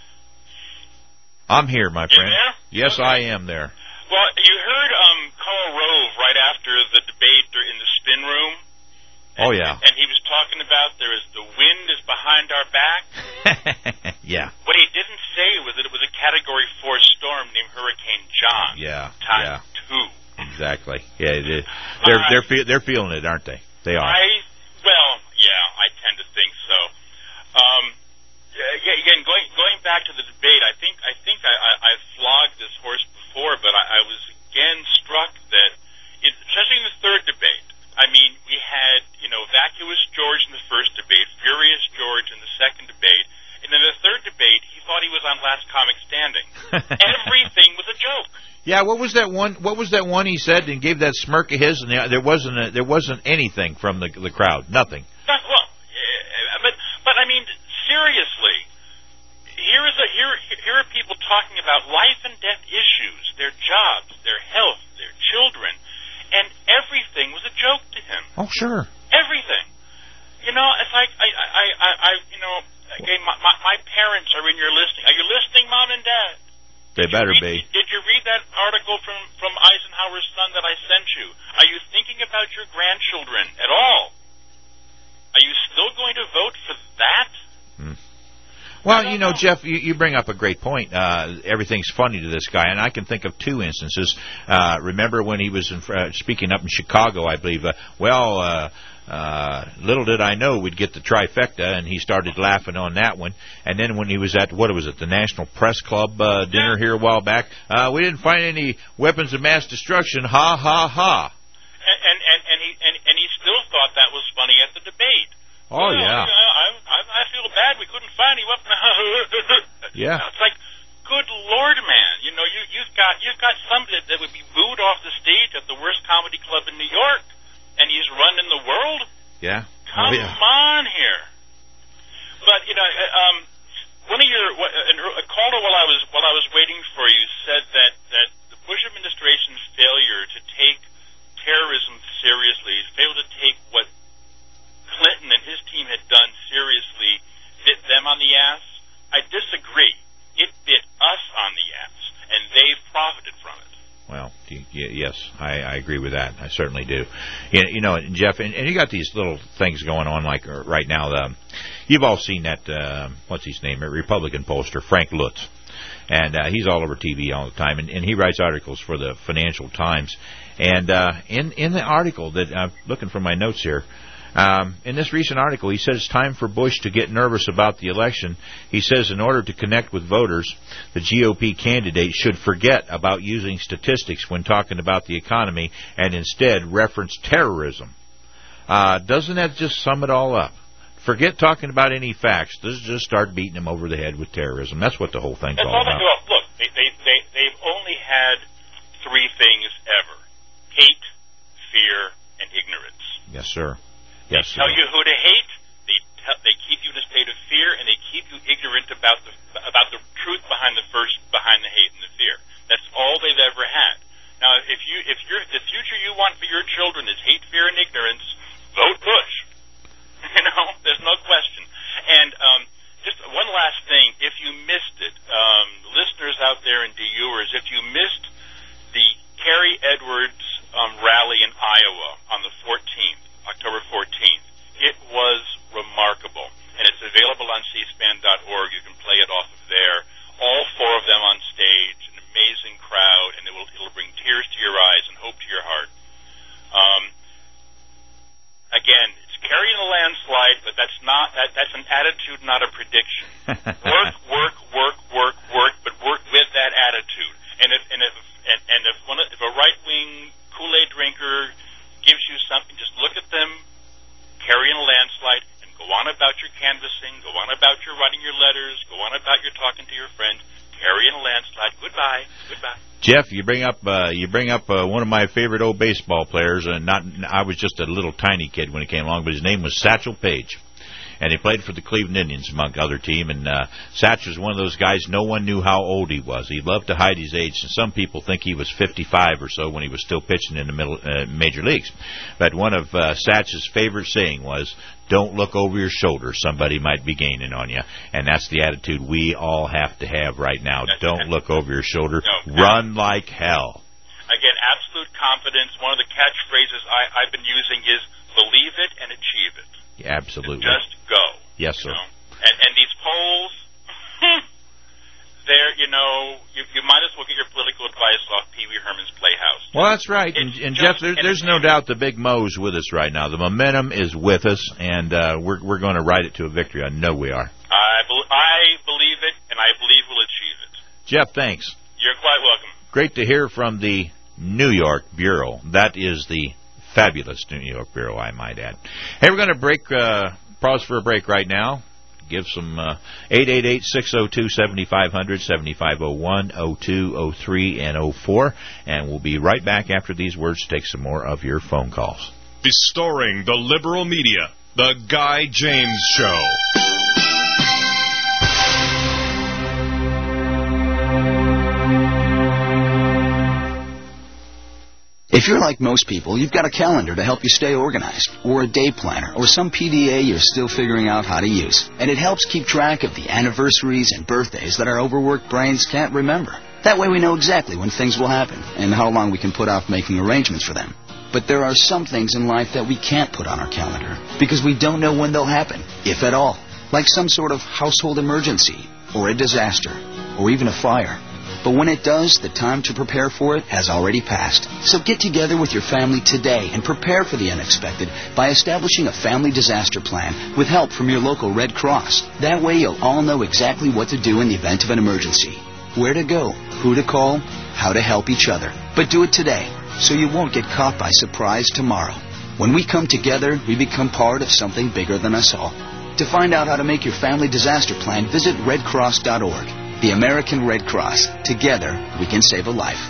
I'm here, my friend. You there? Yes, okay. I am there. Well, you heard Karl Rove right after the debate in the spin room. Oh, yeah. And he was talking about the wind is behind our back. Yeah. What he didn't say was that it was a Category 4 storm named Hurricane John. Yeah. Times 2. Exactly. Yeah, they're feeling it, aren't they? They are. I tend to think so. Again, going back to the debate, I think I've flogged this horse before, but I was again struck that, especially in the third debate, I mean, we had, vacuous George in the first debate, furious George in the second debate, and in the third debate, he thought he was on Last Comic Standing. Everything was a joke. Yeah, what was that one he said and gave that smirk of his, and there wasn't anything from the crowd, nothing. But I mean, seriously, here are people talking about life and death issues, their jobs, their health, their children, and everything was a joke to him. Oh, sure. Everything. It's like again, my parents are in your listening. Are you listening, Mom and Dad? They better be. Did you read that article from Eisenhower's son that I sent you? Are you thinking about your grandchildren at all? Are you still going to vote for that? Well, Jeff, you bring up a great point. Everything's funny to this guy, and I can think of two instances. Remember when he was speaking up in Chicago, I believe, little did I know we'd get the trifecta, and he started laughing on that one. And then when he was at, the National Press Club dinner here a while back, we didn't find any weapons of mass destruction, ha, ha, ha. And he still thought that was funny at the debate. Oh, yeah. I feel bad we couldn't find any weapons. Yeah. It's like, good Lord, man. You've got somebody that would be booed off the stage at the worst comedy club in New York, and he's running the world? Yeah. Come on here. But, one of a caller while I was waiting for you said that the Bush administration's failure to take terrorism seriously, failed to take what Clinton and his team had done seriously, bit them on the ass. I disagree. It bit us on the ass, and they've profited from it. Well, yes, I agree with that. I certainly do. Jeff, and you got these little things going on like right now. You've all seen that, what's his name, a Republican pollster, Frank Lutz. And he's all over TV all the time, and he writes articles for the Financial Times. And in the article that I'm looking for my notes here, in this recent article, he says it's time for Bush to get nervous about the election. He says in order to connect with voters, the GOP candidate should forget about using statistics when talking about the economy and instead reference terrorism. Doesn't that just sum it all up? Forget talking about any facts. Just start beating them over the head with terrorism. That's what the whole thing's all about. Look, they've only had three things ever: hate, fear, and ignorance. Yes, sir. They tell you who to hate. They keep you in a state of fear, and they keep you ignorant about the truth behind the hate and the fear. That's all they've ever had. Now, if the future you want for your children is hate, fear, and ignorance, vote Bush. There's no question. And just one last thing, if you missed it, listeners out there and viewers, if you missed the Kerry Edwards rally in Iowa on the 14th. October 14th. It was remarkable, and it's available on cspan.org. You can play it off of there. All four of them on stage, an amazing crowd, and it'll bring tears to your eyes and hope to your heart. right, but that's not that's an attitude, not a prediction. Work, but work with that attitude. And if a right wing Kool-Aid drinker gives you something, just look at them carrying a landslide and go on about your canvassing, go on about your writing your letters, go on about your talking to your friends, carrying a landslide. Goodbye. Jeff, you bring up one of my favorite old baseball players, and I was just a little tiny kid when he came along, but his name was Satchel Paige. And he played for the Cleveland Indians, among other team. And Satch was one of those guys, no one knew how old he was. He loved to hide his age. And some people think he was 55 or so when he was still pitching in the major leagues. But one of Satch's favorite saying was, "Don't look over your shoulder. Somebody might be gaining on you." And that's the attitude we all have to have right now. Don't look over your shoulder. No. Run like hell. Again, absolute confidence. One of the catchphrases I've been using is believe it and achieve it. Yeah, absolutely. Just go. Yes, sir. And these polls, you might as well get your political advice off Pee Wee Herman's Playhouse. Well, that's right. And Jeff, there's no doubt the big Mo's with us right now. The momentum is with us, and we're going to ride it to a victory. I know we are. I believe it, and I believe we'll achieve it. Jeff, thanks. You're quite welcome. Great to hear from the New York Bureau. That is the fabulous New York Bureau, I might add. Hey, we're going to pause for a break right now. Give some 888-602-7500, 7501, 02, 03, and 04. And we'll be right back after these words to take some more of your phone calls. Restoring the liberal media, The Guy James Show. If you're like most people, you've got a calendar to help you stay organized, or a day planner, or some PDA you're still figuring out how to use. And it helps keep track of the anniversaries and birthdays that our overworked brains can't remember. That way we know exactly when things will happen, and how long we can put off making arrangements for them. But there are some things in life that we can't put on our calendar, because we don't know when they'll happen, if at all. Like some sort of household emergency, or a disaster, or even a fire. But when it does, the time to prepare for it has already passed. So get together with your family today and prepare for the unexpected by establishing a family disaster plan with help from your local Red Cross. That way you'll all know exactly what to do in the event of an emergency. Where to go, who to call, how to help each other. But do it today, so you won't get caught by surprise tomorrow. When we come together, we become part of something bigger than us all. To find out how to make your family disaster plan, visit redcross.org. The American Red Cross. Together, we can save a life.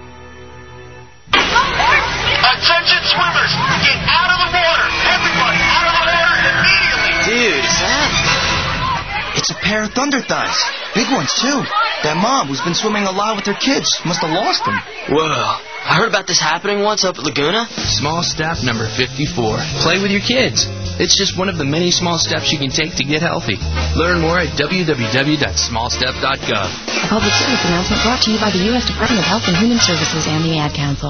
Attention swimmers! Get out of the water! Everybody out of the water immediately! Dude, is that? It's a pair of thunder thighs. Big ones, too. That mom who's been swimming a lot with her kids must have lost them. Whoa. I heard about this happening once up at Laguna. Small step number 54. Play with your kids. It's just one of the many small steps you can take to get healthy. Learn more at www.smallstep.gov. A public service announcement brought to you by the U.S. Department of Health and Human Services and the Ad Council.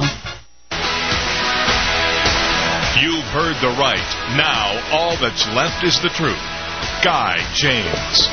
You've heard the right. Now, all that's left is the truth. Guy James.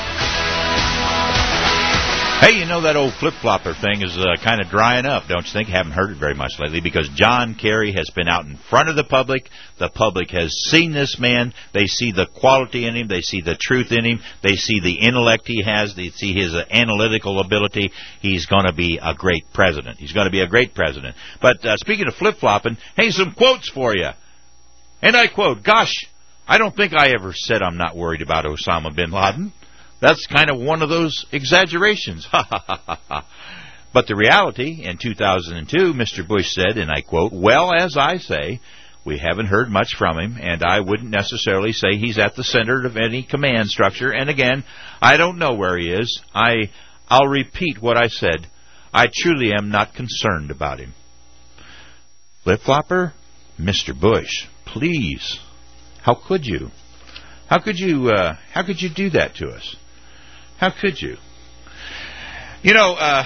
Hey, you know that old flip-flopper thing is kind of drying up, don't you think? Haven't heard it very much lately because John Kerry has been out in front of the public. The public has seen this man. They see the quality in him. They see the truth in him. They see the intellect he has. They see his analytical ability. He's going to be a great president. He's going to be a great president. But speaking of flip-flopping, hey, some quotes for you. And I quote, "Gosh, I don't think I ever said I'm not worried about Osama bin Laden. That's kind of one of those exaggerations." But the reality, in 2002, Mr. Bush said, and I quote, "Well, as I say, we haven't heard much from him, and I wouldn't necessarily say he's at the center of any command structure. And again, I don't know where he is. I'll repeat what I said. I truly am not concerned about him." Flip-flopper, Mr. Bush, please, how could you? How could you do that to us? How could you? You know, a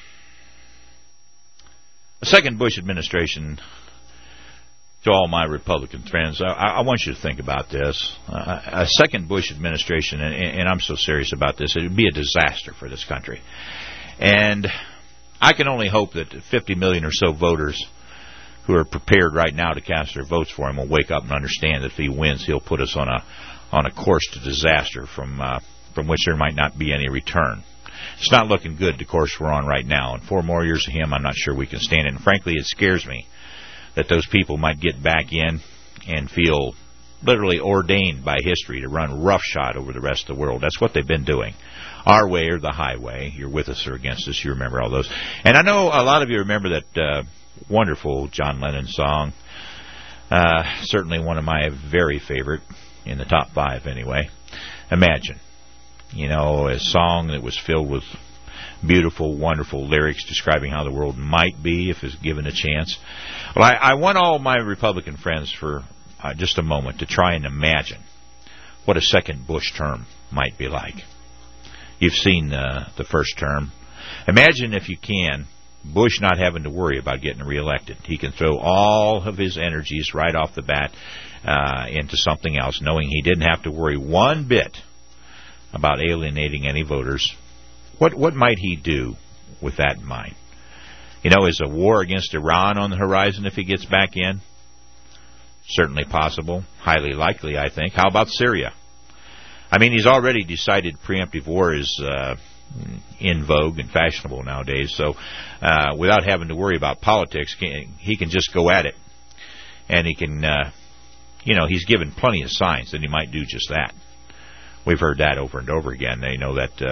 second Bush administration, to all my Republican friends, I want you to think about this. A second Bush administration, and I'm so serious about this, it would be a disaster for this country. And I can only hope that 50 million or so voters who are prepared right now to cast their votes for him will wake up and understand that if he wins, he'll put us on on a course to disaster from which there might not be any return. It's not looking good, the course we're on right now. And 4 more years of him, I'm not sure we can stand it. And frankly, it scares me that those people might get back in and feel literally ordained by history to run roughshod over the rest of the world. That's what they've been doing. Our way or the highway. You're with us or against us. You remember all those. And I know a lot of you remember that wonderful John Lennon song. Certainly one of my very favorite, in the top 5 anyway. Imagine. You know, a song that was filled with beautiful, wonderful lyrics describing how the world might be if it's given a chance. Well, I want all my Republican friends for just a moment to try and imagine what a second Bush term might be like. You've seen the first term. Imagine, if you can, Bush not having to worry about getting reelected. He can throw all of his energies right off the bat into something else, knowing he didn't have to worry one bit about alienating any voters. What might he do with that in mind? You know, is a war against Iran on the horizon if he gets back in? Certainly possible. Highly likely, I think. How about Syria? I mean, he's already decided preemptive war is in vogue and fashionable nowadays, so without having to worry about politics, he can just go at it. And he can, he's given plenty of signs that he might do just that. We've heard that over and over again. They know that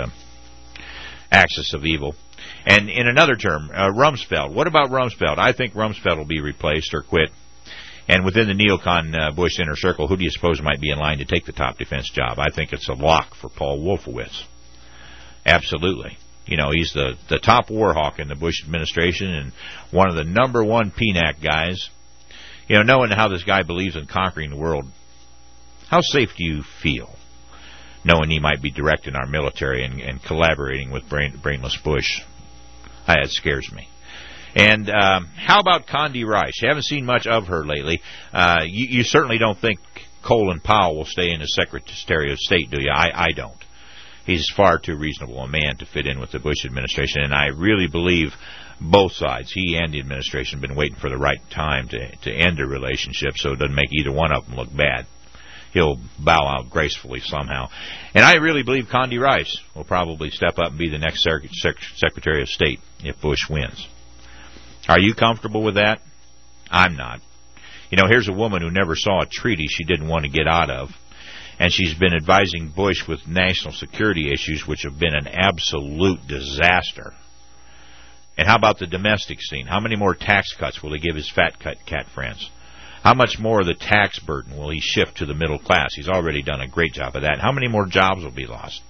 axis of evil. And in another term, Rumsfeld. What about Rumsfeld? I think Rumsfeld will be replaced or quit. And within the neocon Bush inner circle, who do you suppose might be in line to take the top defense job? I think it's a lock for Paul Wolfowitz. Absolutely. You know, he's the top war hawk in the Bush administration and one of the number 1 PNAC guys. You know, knowing how this guy believes in conquering the world, how safe do you feel knowing he might be directing our military and collaborating with brainless Bush? It scares me. And how about Condi Rice? You haven't seen much of her lately. You certainly don't think Colin Powell will stay in as Secretary of State, do you? I don't. He's far too reasonable a man to fit in with the Bush administration, and I really believe both sides, he and the administration, have been waiting for the right time to end a relationship so it doesn't make either one of them look bad. He'll bow out gracefully somehow. And I really believe Condi Rice will probably step up and be the next Secretary of State if Bush wins. Are you comfortable with that? I'm not. You know, here's a woman who never saw a treaty she didn't want to get out of, and she's been advising Bush with national security issues, which have been an absolute disaster. And how about the domestic scene? How many more tax cuts will he give his fat cat friends? How much more of the tax burden will he shift to the middle class? He's already done a great job of that. How many more jobs will be lost?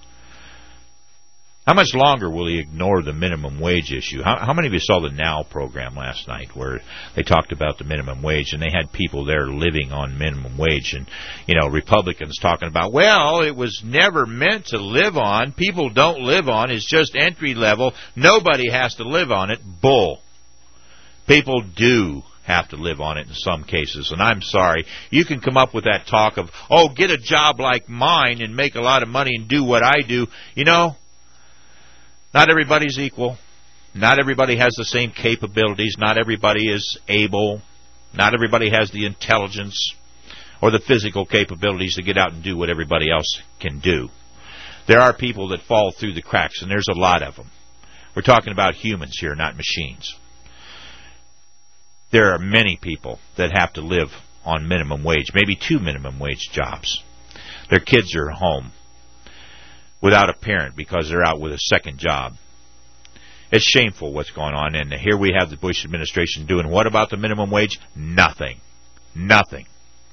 How much longer will he ignore the minimum wage issue? How many of you saw the Now program last night where they talked about the minimum wage and they had people there living on minimum wage and, you know, Republicans talking about, well, it was never meant to live on. People don't live on. It's just entry level. Nobody has to live on it. Bull. People do have to live on it in some cases, and I'm sorry. You can come up with that talk of, oh, get a job like mine and make a lot of money and do what I do. You know, not everybody's equal. Not everybody has the same capabilities. Not everybody is able. Not everybody has the intelligence or the physical capabilities to get out and do what everybody else can do. There are people that fall through the cracks, and there's a lot of them. We're talking about humans here, not machines. There are many people that have to live on minimum wage, maybe 2 minimum wage jobs. Their kids are home without a parent because they're out with a second job. It's shameful what's going on, and here we have the Bush administration doing what about the minimum wage? Nothing. Nothing.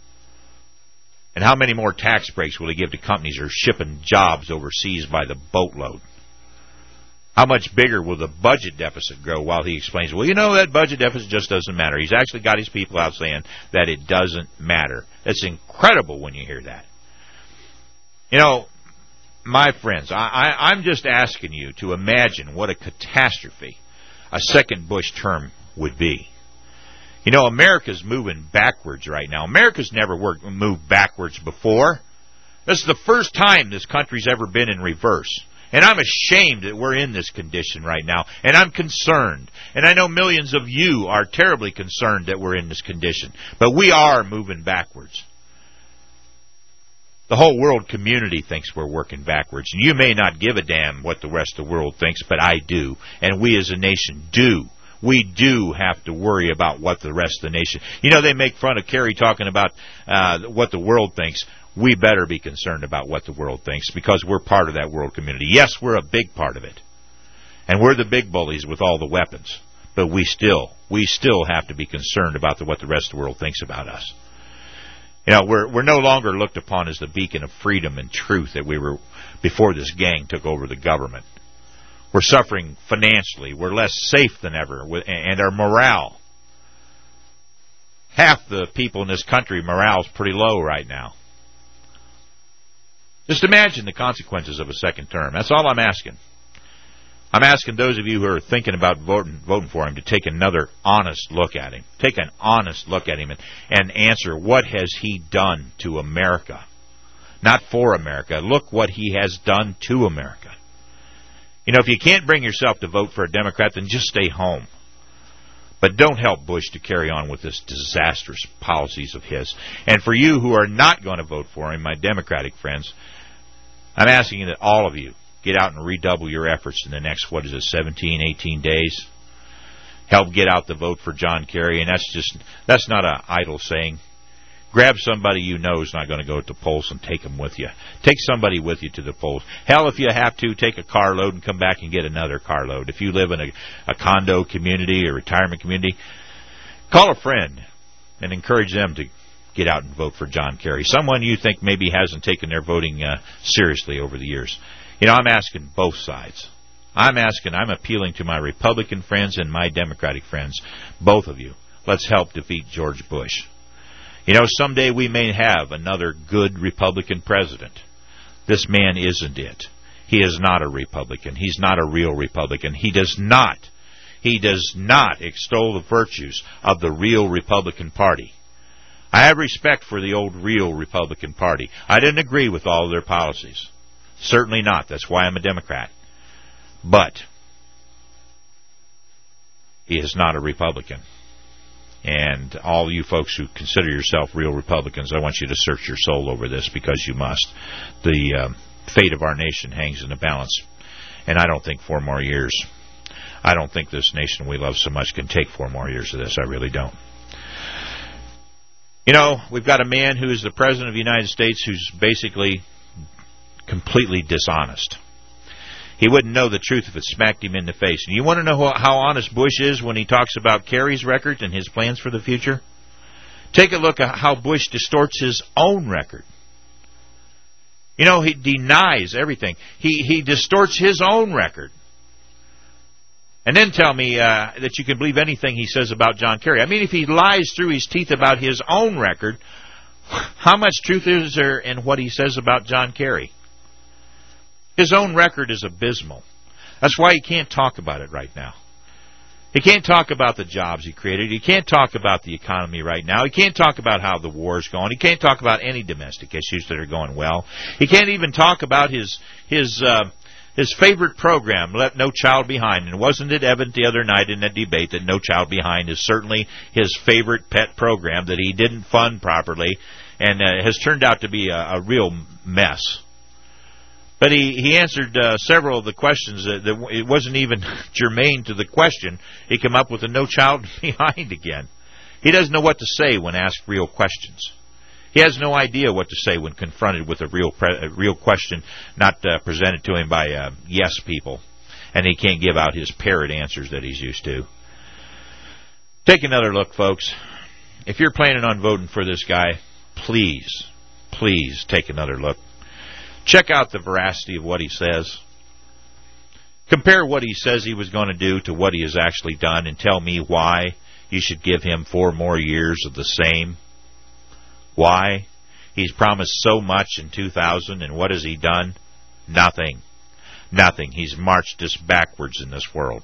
And how many more tax breaks will he give to companies that are shipping jobs overseas by the boatload? How much bigger will the budget deficit grow while he explains, well, you know, that budget deficit just doesn't matter. He's actually got his people out saying that it doesn't matter. It's incredible when you hear that. You know, my friends, I'm just asking you to imagine what a catastrophe a second Bush term would be. You know, America's moving backwards right now. America's never moved backwards before. This is the first time this country's ever been in reverse. And I'm ashamed that we're in this condition right now. And I'm concerned. And I know millions of you are terribly concerned that we're in this condition. But we are moving backwards. The whole world community thinks we're working backwards. And you may not give a damn what the rest of the world thinks, but I do. And we as a nation do. We do have to worry about what the rest of the nation... You know, they make fun of Kerry talking about what the world thinks. We better be concerned about what the world thinks because we're part of that world community. Yes, we're a big part of it. And we're the big bullies with all the weapons. But we still have to be concerned about what the rest of the world thinks about us. You know, we're no longer looked upon as the beacon of freedom and truth that we were before this gang took over the government. We're suffering financially. We're less safe than ever. And our morale. Half the people in this country, morale's pretty low right now. Just imagine the consequences of a second term. That's all I'm asking. I'm asking those of you who are thinking about voting for him to take another honest look at him. Take an honest look at him and answer, what has he done to America? Not for America. Look what he has done to America. You know, if you can't bring yourself to vote for a Democrat, then just stay home. But don't help Bush to carry on with this disastrous policies of his. And for you who are not going to vote for him, my Democratic friends, I'm asking that all of you get out and redouble your efforts in the next, 17, 18 days. Help get out the vote for John Kerry. And that's not an idle saying. Grab somebody you know is not going to go to the polls and take them with you. Take somebody with you to the polls. Hell, if you have to, take a carload and come back and get another carload. If you live in a condo community or retirement community, call a friend and encourage them to get out and vote for John Kerry. Someone you think maybe hasn't taken their voting seriously over the years. You know, I'm asking both sides. I'm appealing to my Republican friends and my Democratic friends, both of you. Let's help defeat George Bush. You know, someday we may have another good Republican president. This man isn't it. He is not a Republican. He's not a real Republican. He does not extol the virtues of the real Republican Party. I have respect for the old real Republican Party. I didn't agree with all of their policies. Certainly not. That's why I'm a Democrat. But he is not a Republican. And all you folks who consider yourself real Republicans, I want you to search your soul over this because you must. The fate of our nation hangs in the balance. And I don't think 4 more years. I don't think this nation we love so much can take 4 more years of this. I really don't. You know, we've got a man who is the President of the United States who's basically completely dishonest. He wouldn't know the truth if it smacked him in the face. And you want to know how honest Bush is when he talks about Kerry's record and his plans for the future? Take a look at how Bush distorts his own record. You know, he denies everything. He distorts his own record. And then tell me that you can believe anything he says about John Kerry. I mean, if he lies through his teeth about his own record, how much truth is there in what he says about John Kerry? His own record is abysmal. That's why he can't talk about it right now. He can't talk about the jobs he created. He can't talk about the economy right now. He can't talk about how the war's going. He can't talk about any domestic issues that are going well. He can't even talk about his favorite program, Let No Child Behind. And wasn't it evident the other night in that debate that No Child Behind is certainly his favorite pet program that he didn't fund properly and has turned out to be a real mess. But he answered several of the questions that it wasn't even germane to the question. He came up with a No Child Behind again. He doesn't know what to say when asked real questions. He has no idea what to say when confronted with a real question not presented to him by yes people. And he can't give out his parrot answers that he's used to. Take another look, folks. If you're planning on voting for this guy, please take another look. Check out the veracity of what he says. Compare what he says he was going to do to what he has actually done and tell me why you should give him 4 more years of the same. Why? He's promised so much in 2000, and what has he done? Nothing. Nothing. He's marched us backwards in this world.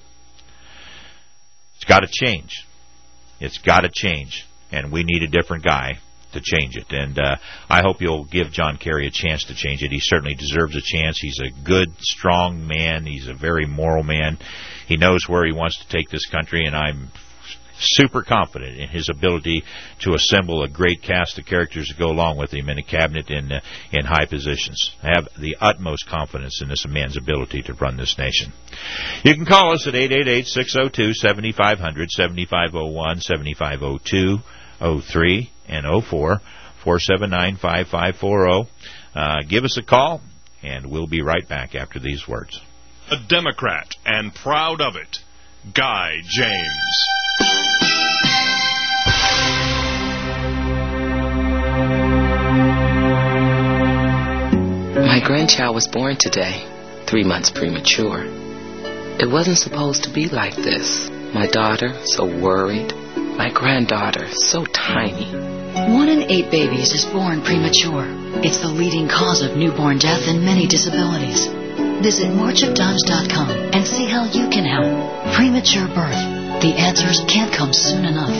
It's got to change. It's got to change, and we need a different guy to change it. And I hope you'll give John Kerry a chance to change it. He certainly deserves a chance. He's a good, strong man. He's a very moral man. He knows where he wants to take this country, and I'm super confident in his ability to assemble a great cast of characters to go along with him in a cabinet in high positions. I have the utmost confidence in this man's ability to run this nation. You can call us at 888-602-7500, 7501, 7502, 03, and 04, 479-5540. Give us a call, and we'll be right back after these words. A Democrat, and proud of it, Guy James. My grandchild was born today, 3 months premature. It wasn't supposed to be like this. My daughter, so worried. My granddaughter, so tiny. 1 in 8 babies is born premature. It's the leading cause of newborn death and many disabilities. Visit marchofdimes.com and see how you can help. Premature birth. The answers can't come soon enough.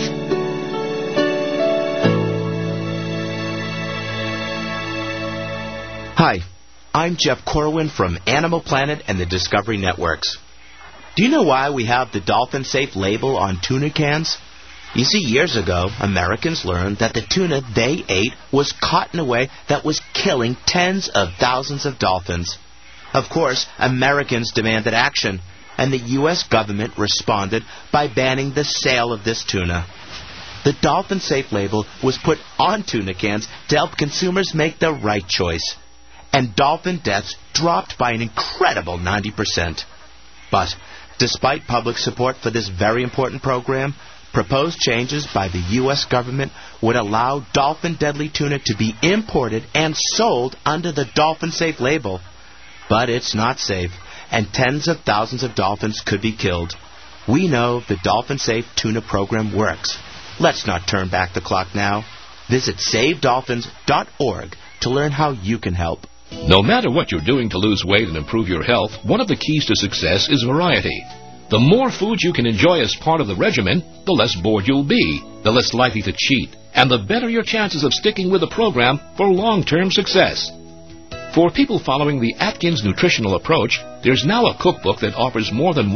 Hi, I'm Jeff Corwin from Animal Planet and the Discovery Networks. Do you know why we have the Dolphin Safe label on tuna cans? You see, years ago, Americans learned that the tuna they ate was caught in a way that was killing tens of thousands of dolphins. Of course, Americans demanded action, and the U.S. government responded by banning the sale of this tuna. The Dolphin Safe label was put on tuna cans to help consumers make the right choice. And dolphin deaths dropped by an incredible 90%. But, despite public support for this very important program, proposed changes by the U.S. government would allow dolphin deadly tuna to be imported and sold under the Dolphin Safe label. But it's not safe, and tens of thousands of dolphins could be killed. We know the Dolphin Safe tuna program works. Let's not turn back the clock now. Visit SaveDolphins.org to learn how you can help. No matter what you're doing to lose weight and improve your health, one of the keys to success is variety. The more food you can enjoy as part of the regimen, the less bored you'll be, the less likely to cheat, and the better your chances of sticking with the program for long-term success. For people following the Atkins nutritional approach, there's now a cookbook that offers more than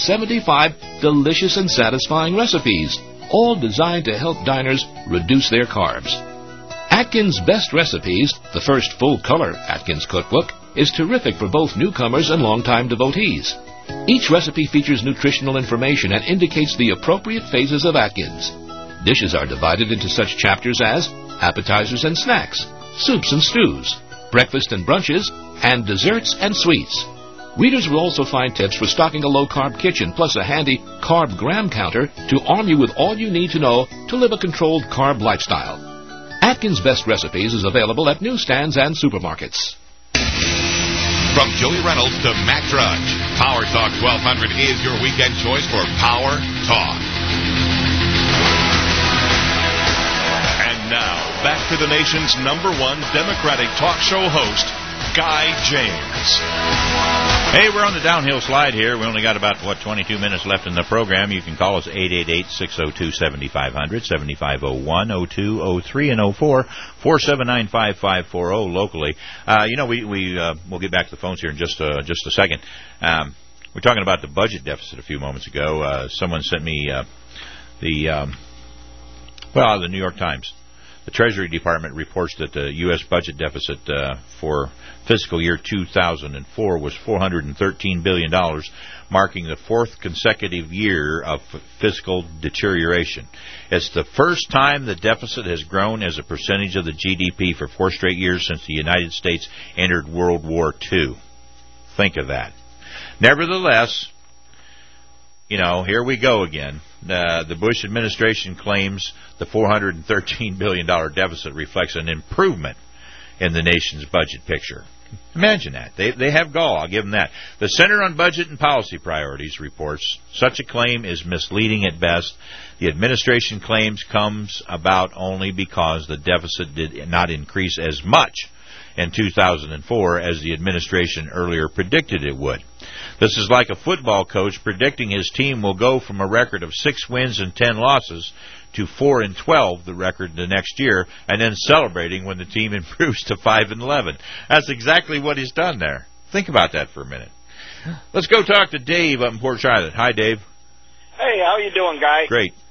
175 delicious and satisfying recipes, all designed to help diners reduce their carbs. Atkins' Best Recipes, the first full-color Atkins cookbook, is terrific for both newcomers and longtime devotees. Each recipe features nutritional information and indicates the appropriate phases of Atkins. Dishes are divided into such chapters as appetizers and snacks, soups and stews, breakfast and brunches, and desserts and sweets. Readers will also find tips for stocking a low-carb kitchen, plus a handy carb gram counter to arm you with all you need to know to live a controlled carb lifestyle. Atkins' Best Recipes is available at newsstands and supermarkets. From Joey Reynolds to Matt Drudge, Power Talk 1200 is your weekend choice for Power Talk. And now, back to the nation's #1 Democratic talk show host, Guy James. Hey, we're on the downhill slide here. We only got about, 22 minutes left in the program. You can call us 888-602-7500, 7501, 02, 03, and 04, 479-5540 locally. We'll get back to the phones here in just a second. We're talking about the budget deficit a few moments ago. Someone sent me the New York Times. The Treasury Department reports that the U.S. budget deficit for fiscal year 2004 was $413 billion, marking the fourth consecutive year of fiscal deterioration. It's the first time the deficit has grown as a percentage of the GDP for 4 straight years since the United States entered World War II. Think of that. Nevertheless, here we go again. The Bush administration claims the $413 billion deficit reflects an improvement in the nation's budget picture. Imagine that. They have gall, I'll give them that. The Center on Budget and Policy Priorities reports such a claim is misleading at best. The administration claims comes about only because the deficit did not increase as much in 2004 as the administration earlier predicted it would. This is like a football coach predicting his team will go from a record of 6 wins and 10 losses to 4-12, the record the next year, and then celebrating when the team improves to 5-11. That's exactly what he's done there. Think about that for a minute. Let's go talk to Dave up in Port Charlotte. Hi, Dave. Hey, how you doing, Guy? Great.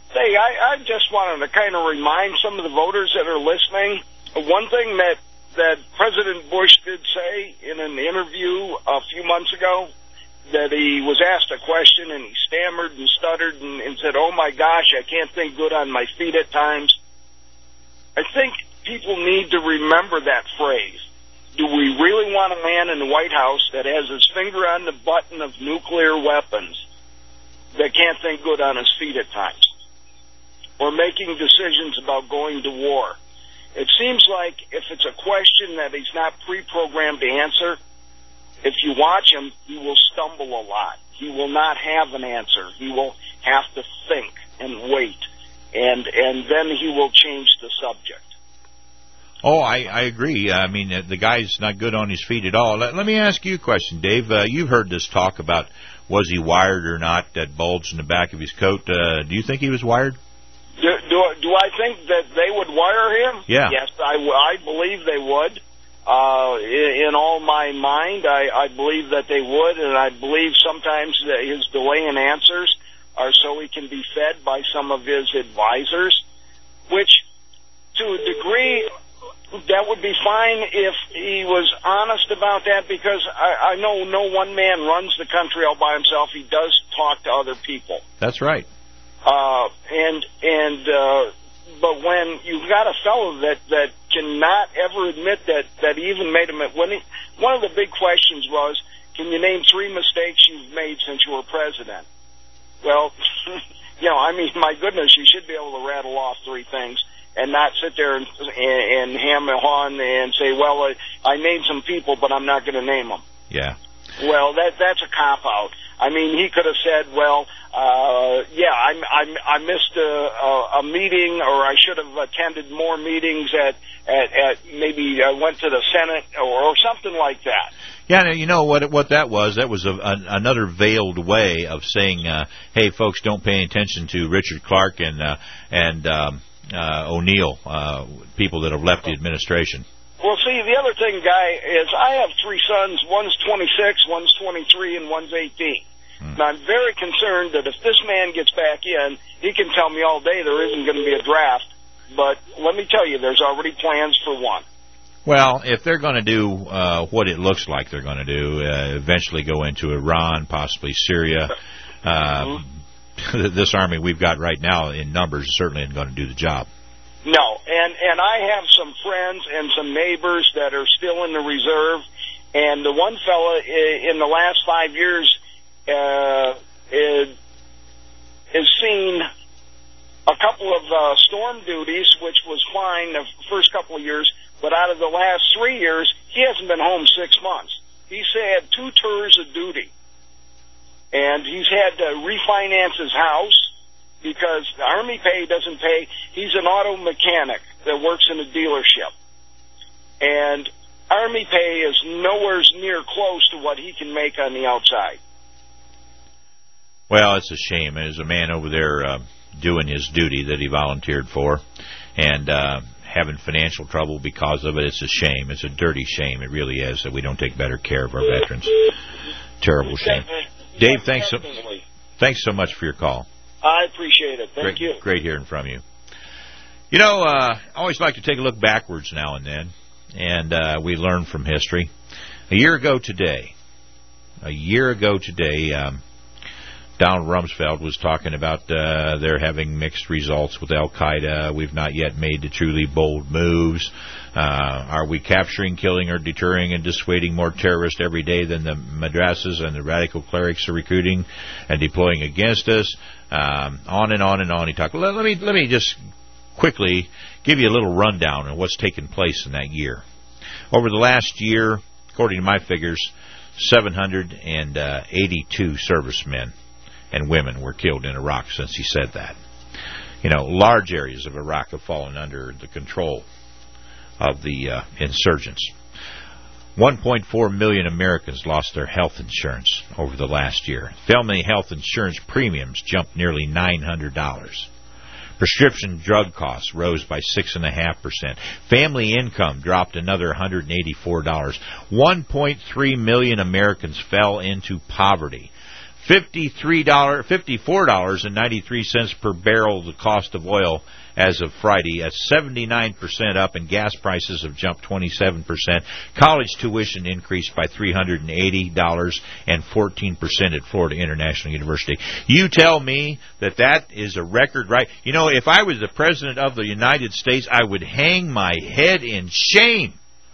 Say, I just wanted to kind of remind some of the voters that are listening, one thing that President Bush did say in an interview a few months ago, that he was asked a question and he stammered and stuttered and said, "Oh my gosh, I can't think good on my feet at times." I think people need to remember that phrase. Do we really want a man in the White House that has his finger on the button of nuclear weapons that can't think good on his feet at times? Or making decisions about going to war? It seems like if it's a question that he's not pre-programmed to answer, if you watch him, he will stumble a lot. He will not have an answer. He will have to think and wait, and then he will change the subject. Oh, I agree. I mean, the guy's not good on his feet at all. Let me ask you a question, Dave. You've heard this talk about was he wired or not, that bulge in the back of his coat. Do you think he was wired? Do I think that they would wire him? Yeah. Yes, I believe they would. In all my mind, I believe that they would, and I believe sometimes that his delay in answers are so he can be fed by some of his advisors, which, to a degree, that would be fine if he was honest about that, because I know no one man runs the country all by himself. He does talk to other people. That's right. But when you've got a fellow that cannot ever admit that he even made a mistake, one of the big questions was, can you name 3 mistakes you've made since you were president? Well, I mean, my goodness, you should be able to rattle off 3 things and not sit there and ham and haw and say, well, I named some people, but I'm not going to name them. Yeah. Well, that's a cop-out. I mean, he could have said, well, I missed a meeting, or I should have attended more meetings at maybe I went to the Senate or something like that. Yeah, you know what that was? That was another veiled way of saying, hey, folks, don't pay attention to Richard Clark and O'Neill, people that have left the administration. Well, see, the other thing, Guy, is I have 3 sons. One's 26, one's 23, and one's 18. And I'm very concerned that if this man gets back in, he can tell me all day there isn't going to be a draft. But let me tell you, there's already plans for one. Well, if they're going to do what it looks like they're going to do, eventually go into Iran, possibly Syria, this army we've got right now in numbers certainly isn't going to do the job. No, and I have some friends and some neighbors that are still in the reserve, and the one fella in the last 5 years has seen a couple of storm duties, which was fine the first couple of years, but out of the last 3 years, he hasn't been home 6 months. He's had 2 tours of duty, and he's had to refinance his house because the Army pay doesn't pay. He's an auto mechanic that works in a dealership, and Army pay is nowhere near close to what he can make on the outside. Well, it's a shame. There's a man over there doing his duty that he volunteered for, and having financial trouble because of it. It's a shame. It's a dirty shame. It really is that we don't take better care of our veterans. Terrible shame. Dave, thanks so much for your call. I appreciate it. Thank you. Great hearing from you. You know, I always like to take a look backwards now and then, and we learn from history. A year ago today, Donald Rumsfeld was talking about they're having mixed results with Al-Qaeda. We've not yet made the truly bold moves. Are we capturing, killing, or deterring and dissuading more terrorists every day than the madrasas and the radical clerics are recruiting and deploying against us? On and on and on he talked. Let me just quickly give you a little rundown on what's taken place in that year. Over the last year, according to my figures, 782 servicemen and women were killed in Iraq since he said that. You know, large areas of Iraq have fallen under the control of the insurgents. 1.4 million Americans lost their health insurance over the last year. Family health insurance premiums jumped nearly $900. Prescription drug costs rose by 6.5%. Family income dropped another $184. 1.3 million Americans fell into poverty. $54.93 per barrel, the cost of oil as of Friday. That's 79% up, and gas prices have jumped 27%. College tuition increased by $380 and 14% at Florida International University. You tell me that that is a record, right? You know, if I was the President of the United States, I would hang my head in shame.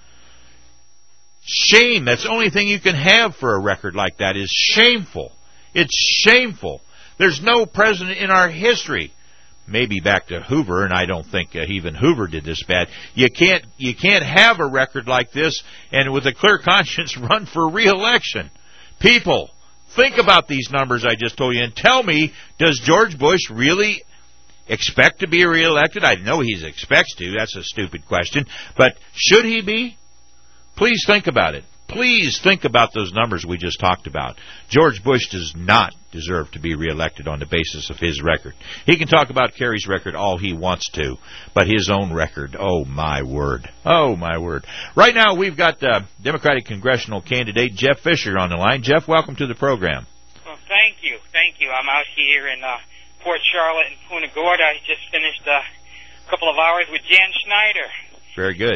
Shame. That's the only thing you can have for a record like that is shameful. It's shameful. There's no president in our history, maybe back to Hoover, and I don't think even Hoover did this bad. You can't have a record like this and with a clear conscience run for re-election. People, think about these numbers I just told you and tell me, does George Bush really expect to be re-elected? I know he expects to. That's a stupid question. But should he be? Please think about it. Please think about those numbers we just talked about. George Bush does not deserve to be reelected on the basis of his record. He can talk about Kerry's record all he wants to, but his own record, oh my word. Oh my word. Right now we've got Democratic congressional candidate Jeff Fisher on the line. Jeff, welcome to the program. Well, thank you. Thank you. I'm out here in Port Charlotte and Punta Gorda. I just finished a couple of hours with Jan Schneider. Very good.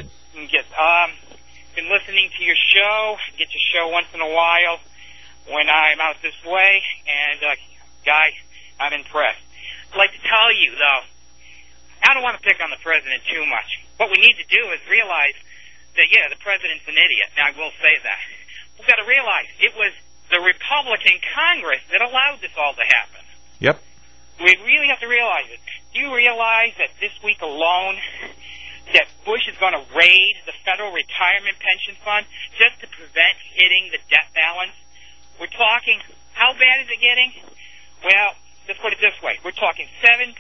Been listening to your show. Get your show once in a while when I'm out this way, and guy, I'm impressed. I'd like to tell you though, I don't want to pick on the president too much. What we need to do is realize that the president's an idiot. Now I will say that. We've got to realize it was the Republican Congress that allowed this all to happen. Yep. We really have to realize it. Do you realize that this week alone that Bush is going to raid the Federal Retirement Pension Fund just to prevent hitting the debt balance? We're talking, how bad is it getting? Well, let's put it this way. We're talking $7.3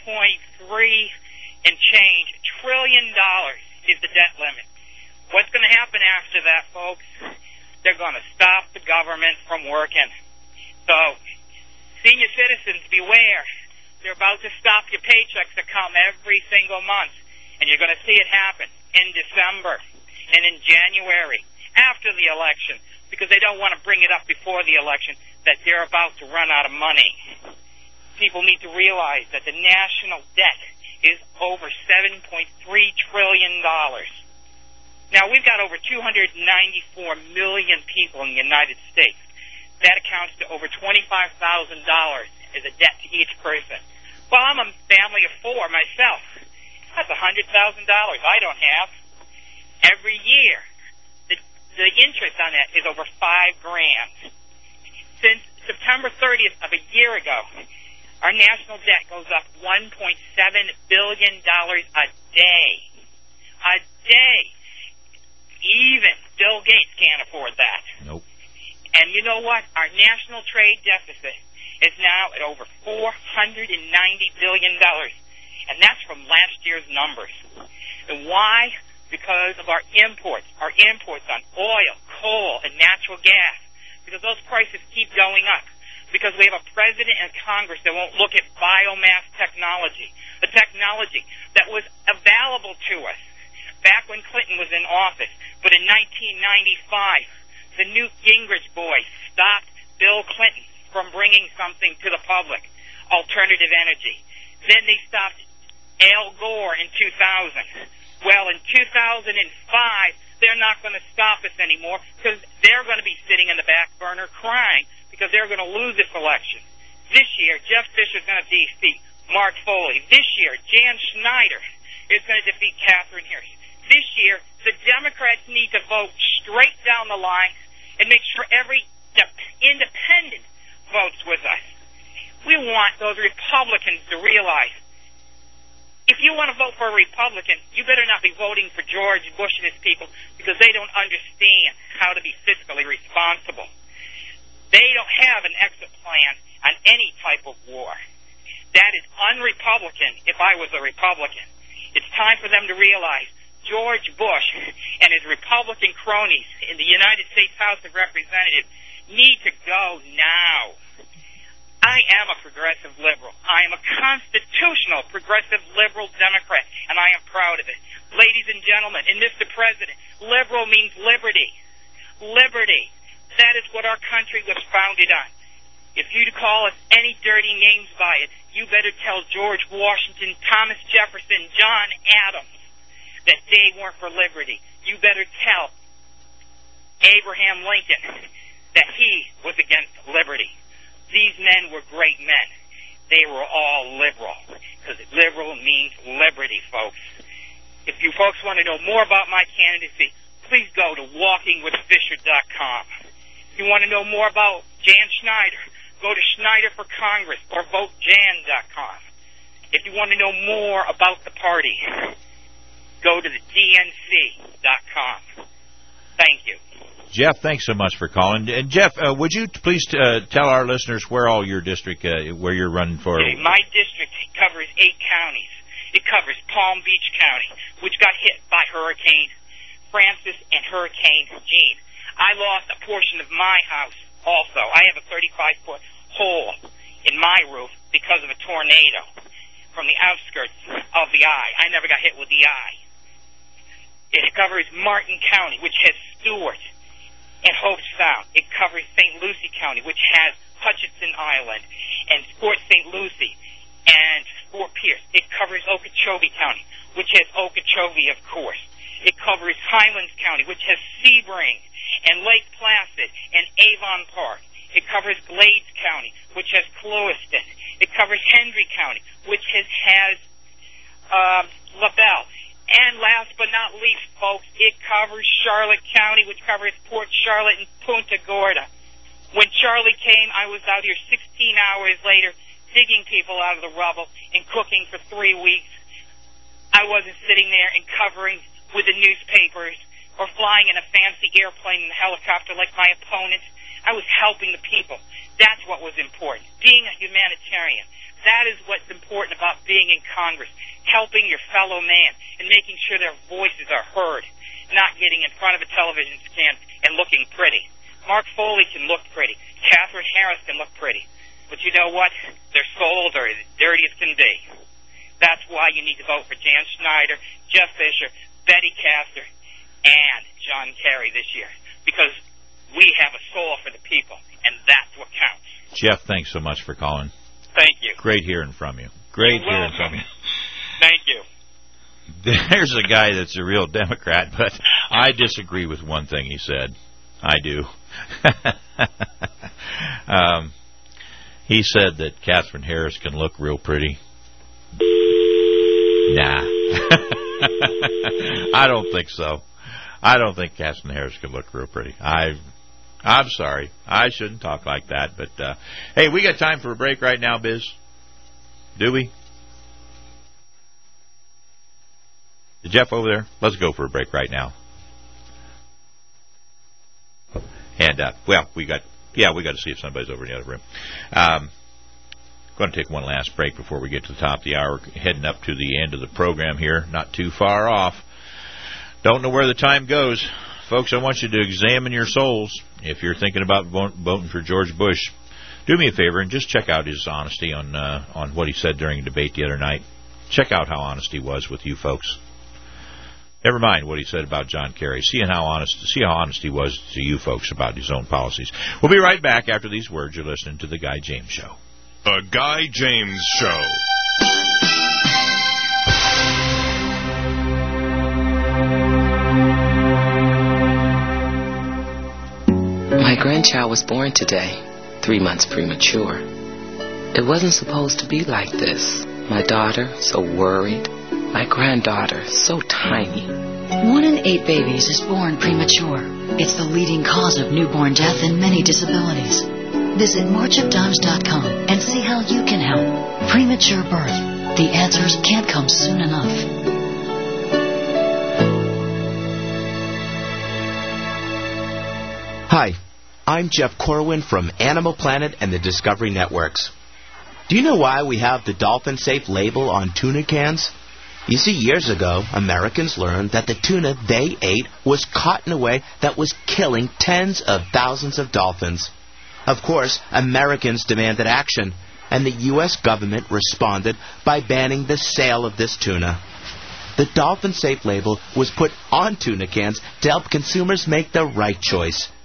and change trillion is the debt limit. What's going to happen after that, folks? They're going to stop the government from working. So, senior citizens, beware. They're about to stop your paychecks that come every single month. And you're going to see it happen in December and in January after the election because they don't want to bring it up before the election that they're about to run out of money. People need to realize that the national debt is over $7.3 trillion. Now, we've got over 294 million people in the United States. That accounts to over $25,000 as a debt to each person. Well, I'm a family of four myself. That's $100,000 I don't have. Every year, the interest on that is over $5,000. Since September 30th of a year ago, our national debt goes up $1.7 billion a day. A day. Even Bill Gates can't afford that. Nope. And you know what? Our national trade deficit is now at over $490 billion. And that's from last year's numbers. And why? Because of our imports on oil, coal, and natural gas. Because those prices keep going up. Because we have a president and Congress that won't look at biomass technology. The technology that was available to us back when Clinton was in office. But in 1995, the Newt Gingrich boys stopped Bill Clinton from bringing something to the public. Alternative energy. Then they stopped Al Gore in 2000. Well, in 2005, they're not going to stop us anymore because they're going to be sitting in the back burner crying because they're going to lose this election. This year, Jeff Fisher is going to defeat Mark Foley. This year, Jan Schneider is going to defeat Catherine Hirsch. This year, the Democrats need to vote straight down the line and make sure every independent votes with us. We want those Republicans to realize if you want to vote for a Republican, you better not be voting for George Bush and his people because they don't understand how to be fiscally responsible. They don't have an exit plan on any type of war. That is un-Republican if I was a Republican. It's time for them to realize George Bush and his Republican cronies in the United States House of Representatives need to go now. I am a progressive liberal. I am a constitutional progressive liberal Democrat, and I am proud of it. Ladies and gentlemen, and Mr. President, liberal means liberty. Liberty. That is what our country was founded on. If you call us any dirty names by it, you better tell George Washington, Thomas Jefferson, John Adams that they weren't for liberty. You better tell Abraham Lincoln that he was against liberty. These men were great men. They were all liberal, because liberal means liberty, folks. If you folks want to know more about my candidacy, please go to walkingwithfisher.com. If you want to know more about Jan Schneider, go to Schneider for Congress or votejan.com. If you want to know more about the party, go to the DNC.com. Thank you. Jeff, thanks so much for calling. And Jeff, would you please tell our listeners where all your district, where you're running for? Okay, my district covers 8 counties. It covers Palm Beach County, which got hit by Hurricane Francis and Hurricane Jean. I lost a portion of my house also. I have a 35-foot hole in my roof because of a tornado from the outskirts of the eye. I never got hit with the eye. It covers Martin County, which has Stewart and Hope Sound. It covers St. Lucie County, which has Hutchinson Island and Fort St. Lucie and Fort Pierce. It covers Okeechobee County, which has Okeechobee, of course. It covers Highlands County, which has Sebring and Lake Placid and Avon Park. It covers Glades County, which has Clewiston. It covers Hendry County, which has LaBelle. And last but not least, folks, it covers Charlotte County, which covers Port Charlotte and Punta Gorda. When Charlie came, I was out here 16 hours later digging people out of the rubble and cooking for 3 weeks. I wasn't sitting there and covering with the newspapers or flying in a fancy airplane and helicopter like my opponents. I was helping the people. That's what was important, being a humanitarian. That is what's important about being in Congress, helping your fellow man and making sure their voices are heard, not getting in front of a television stand and looking pretty. Mark Foley can look pretty. Catherine Harris can look pretty. But you know what? Their souls are as dirty as can be. That's why you need to vote for Jan Schneider, Jeff Fisher, Betty Castor, and John Kerry this year. Because we have a soul for the people, and that's what counts. Jeff, thanks so much for calling. Thank you. Great hearing from you. Great hearing from you. Thank you. There's a guy that's a real Democrat, but I disagree with one thing he said. I do. He said that Catherine Harris can look real pretty. Nah. I don't think so. I don't think Catherine Harris can look real pretty. I'm sorry. I shouldn't talk like that. But, hey, we got time for a break right now, Biz? Do we? Is Jeff over there? Let's go for a break right now. And, we got to see if somebody's over in the other room. Going to take one last break before we get to the top of the hour. Heading up to the end of the program here. Not too far off. Don't know where the time goes. Folks, I want you to examine your souls. If you're thinking about voting for George Bush, do me a favor and just check out his honesty on what he said during a debate the other night. Check out how honest he was with you folks. Never mind what he said about John Kerry. See how honest he was to you folks about his own policies. We'll be right back after these words. You're listening to The Guy James Show. The Guy James Show. My grandchild was born today, 3 months premature. It wasn't supposed to be like this. My daughter, so worried. My granddaughter, so tiny. 1 in 8 babies is born premature. It's the leading cause of newborn death and many disabilities. Visit marchofdimes.com and see how you can help. Premature birth. The answers can't come soon enough. Hi, I'm Jeff Corwin from Animal Planet and the Discovery Networks. Do you know why we have the Dolphin Safe label on tuna cans? You see, years ago, Americans learned that the tuna they ate was caught in a way that was killing tens of thousands of dolphins. Of course, Americans demanded action, and the U.S. government responded by banning the sale of this tuna. The Dolphin Safe label was put on tuna cans to help consumers make the right choice.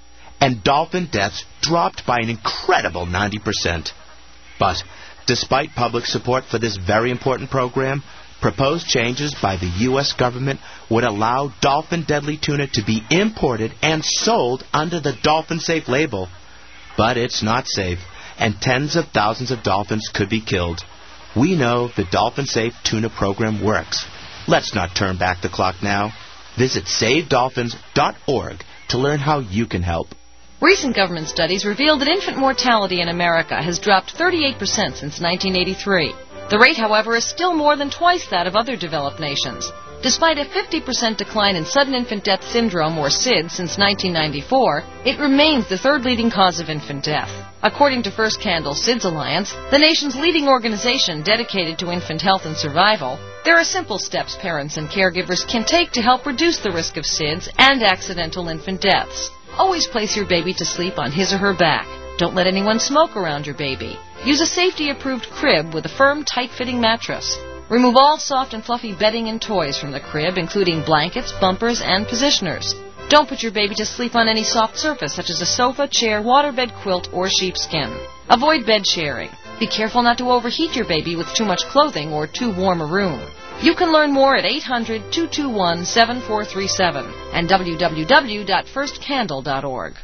and dolphin deaths dropped by an incredible 90%. But despite public support for this very important program, proposed changes by the U.S. government would allow dolphin deadly tuna to be imported and sold under the Dolphin Safe label. But it's not safe, and tens of thousands of dolphins could be killed. We know the Dolphin Safe tuna program works. Let's not turn back the clock now. Visit SaveDolphins.org to learn how you can help. Recent government studies revealed that infant mortality in America has dropped 38% since 1983. The rate, however, is still more than twice that of other developed nations. Despite a 50% decline in sudden infant death syndrome, or SIDS, since 1994, it remains the third leading cause of infant death. According to First Candle SIDS Alliance, the nation's leading organization dedicated to infant health and survival, there are simple steps parents and caregivers can take to help reduce the risk of SIDS and accidental infant deaths. Always place your baby to sleep on his or her back. Don't let anyone smoke around your baby. Use a safety-approved crib with a firm, tight-fitting mattress. Remove all soft and fluffy bedding and toys from the crib, including blankets, bumpers, and positioners. Don't put your baby to sleep on any soft surface, such as a sofa, chair, waterbed quilt, or sheepskin. Avoid bed sharing. Be careful not to overheat your baby with too much clothing or too warm a room. You can learn more at 800-221-7437 and www.firstcandle.org.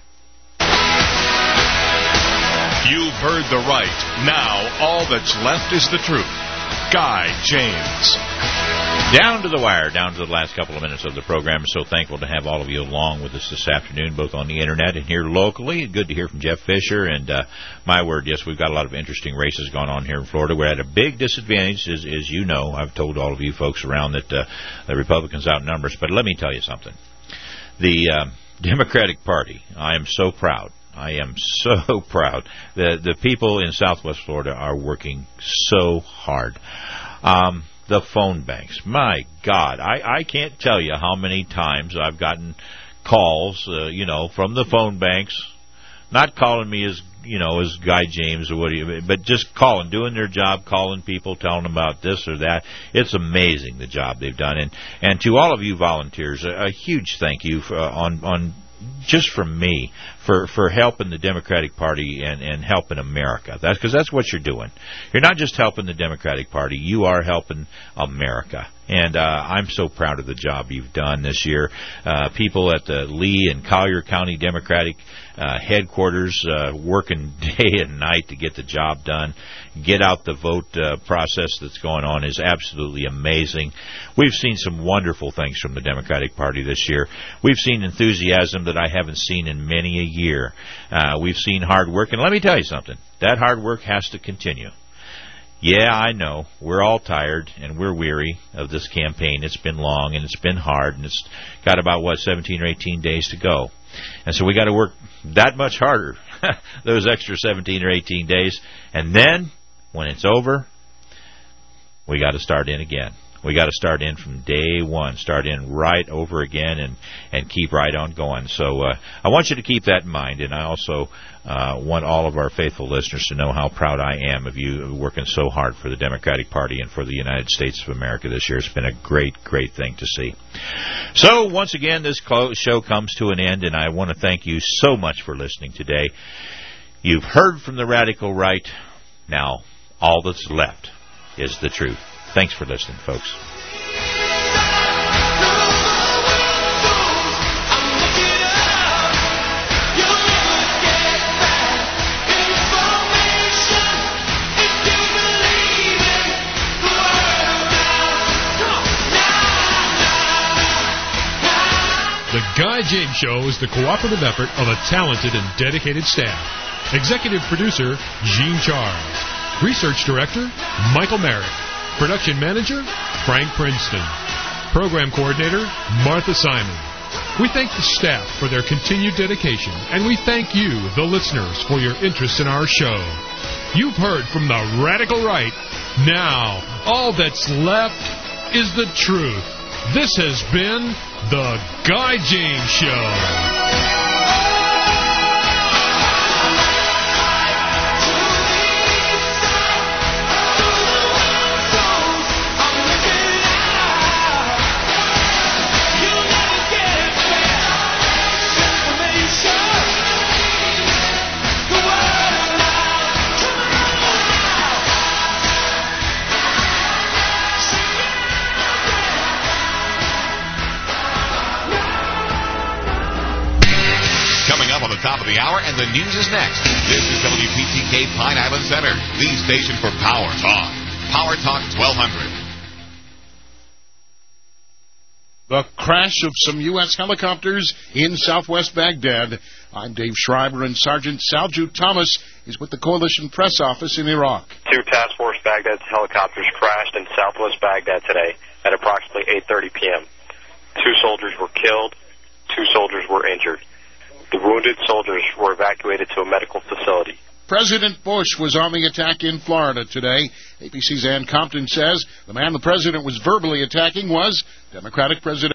You've heard the right. Now, all that's left is the truth. Guy James. Down to the wire, down to the last couple of minutes of the program. So thankful to have all of you along with us this afternoon, both on the internet and here locally. Good to hear from Jeff Fisher. And my word, yes, we've got a lot of interesting races going on here in Florida. We're at a big disadvantage, as you know. I've told all of you folks around that the Republicans outnumber us. But let me tell you something. The Democratic Party, I am so proud. I am so proud. The people in Southwest Florida are working so hard. The phone banks, my God, I can't tell you how many times I've gotten calls, from the phone banks, not calling me as Guy James or what, but just calling, doing their job, calling people, telling them about this or that. It's amazing the job they've done, and to all of you volunteers, a huge thank you on just from me for helping the Democratic Party and helping America. Because that's what you're doing. You're not just helping the Democratic Party. You are helping America. And I'm so proud of the job you've done this year. People at the Lee and Collier County Democratic headquarters working day and night to get the job done. Get out the vote process that's going on is absolutely amazing. We've seen some wonderful things from the Democratic Party this year. We've seen enthusiasm that I haven't seen in many a year. We've seen hard work. And let me tell you something. That hard work has to continue. Yeah, I know. We're all tired and we're weary of this campaign. It's been long and it's been hard, and it's got about, 17 or 18 days to go. And so we got to work that much harder, those extra 17 or 18 days. And then, when it's over, we got to start in again. We got to start in from day one, start in right over again and keep right on going. So I want you to keep that in mind, and I also want all of our faithful listeners to know how proud I am of you working so hard for the Democratic Party and for the United States of America this year. It's been a great, great thing to see. So once again, this show comes to an end, and I want to thank you so much for listening today. You've heard from the radical right. Now, all that's left is the truth. Thanks for listening, folks. The Guy James Show is the cooperative effort of a talented and dedicated staff. Executive producer, Gene Charles. Research director, Michael Merrick. Production manager, Frank Princeton. Program coordinator, Martha Simon. We thank the staff for their continued dedication, and we thank you, the listeners, for your interest in our show. You've heard from the radical right. Now, all that's left is the truth. This has been the Guy James Show. the hour, and the news is next. This is WPTK Pine Island Center, the station for Power Talk. Power Talk 1200. The crash of some U.S. helicopters in southwest Baghdad. I'm Dave Schreiber, and Sergeant Salju Thomas is with the Coalition Press Office in Iraq. 2 Task Force Baghdad helicopters crashed in southwest Baghdad today at approximately 8:30 p.m. 2 soldiers were killed, 2 soldiers were injured. The wounded soldiers were evacuated to a medical facility. President Bush was on the attack in Florida today. ABC's Ann Compton says the man the president was verbally attacking was Democratic President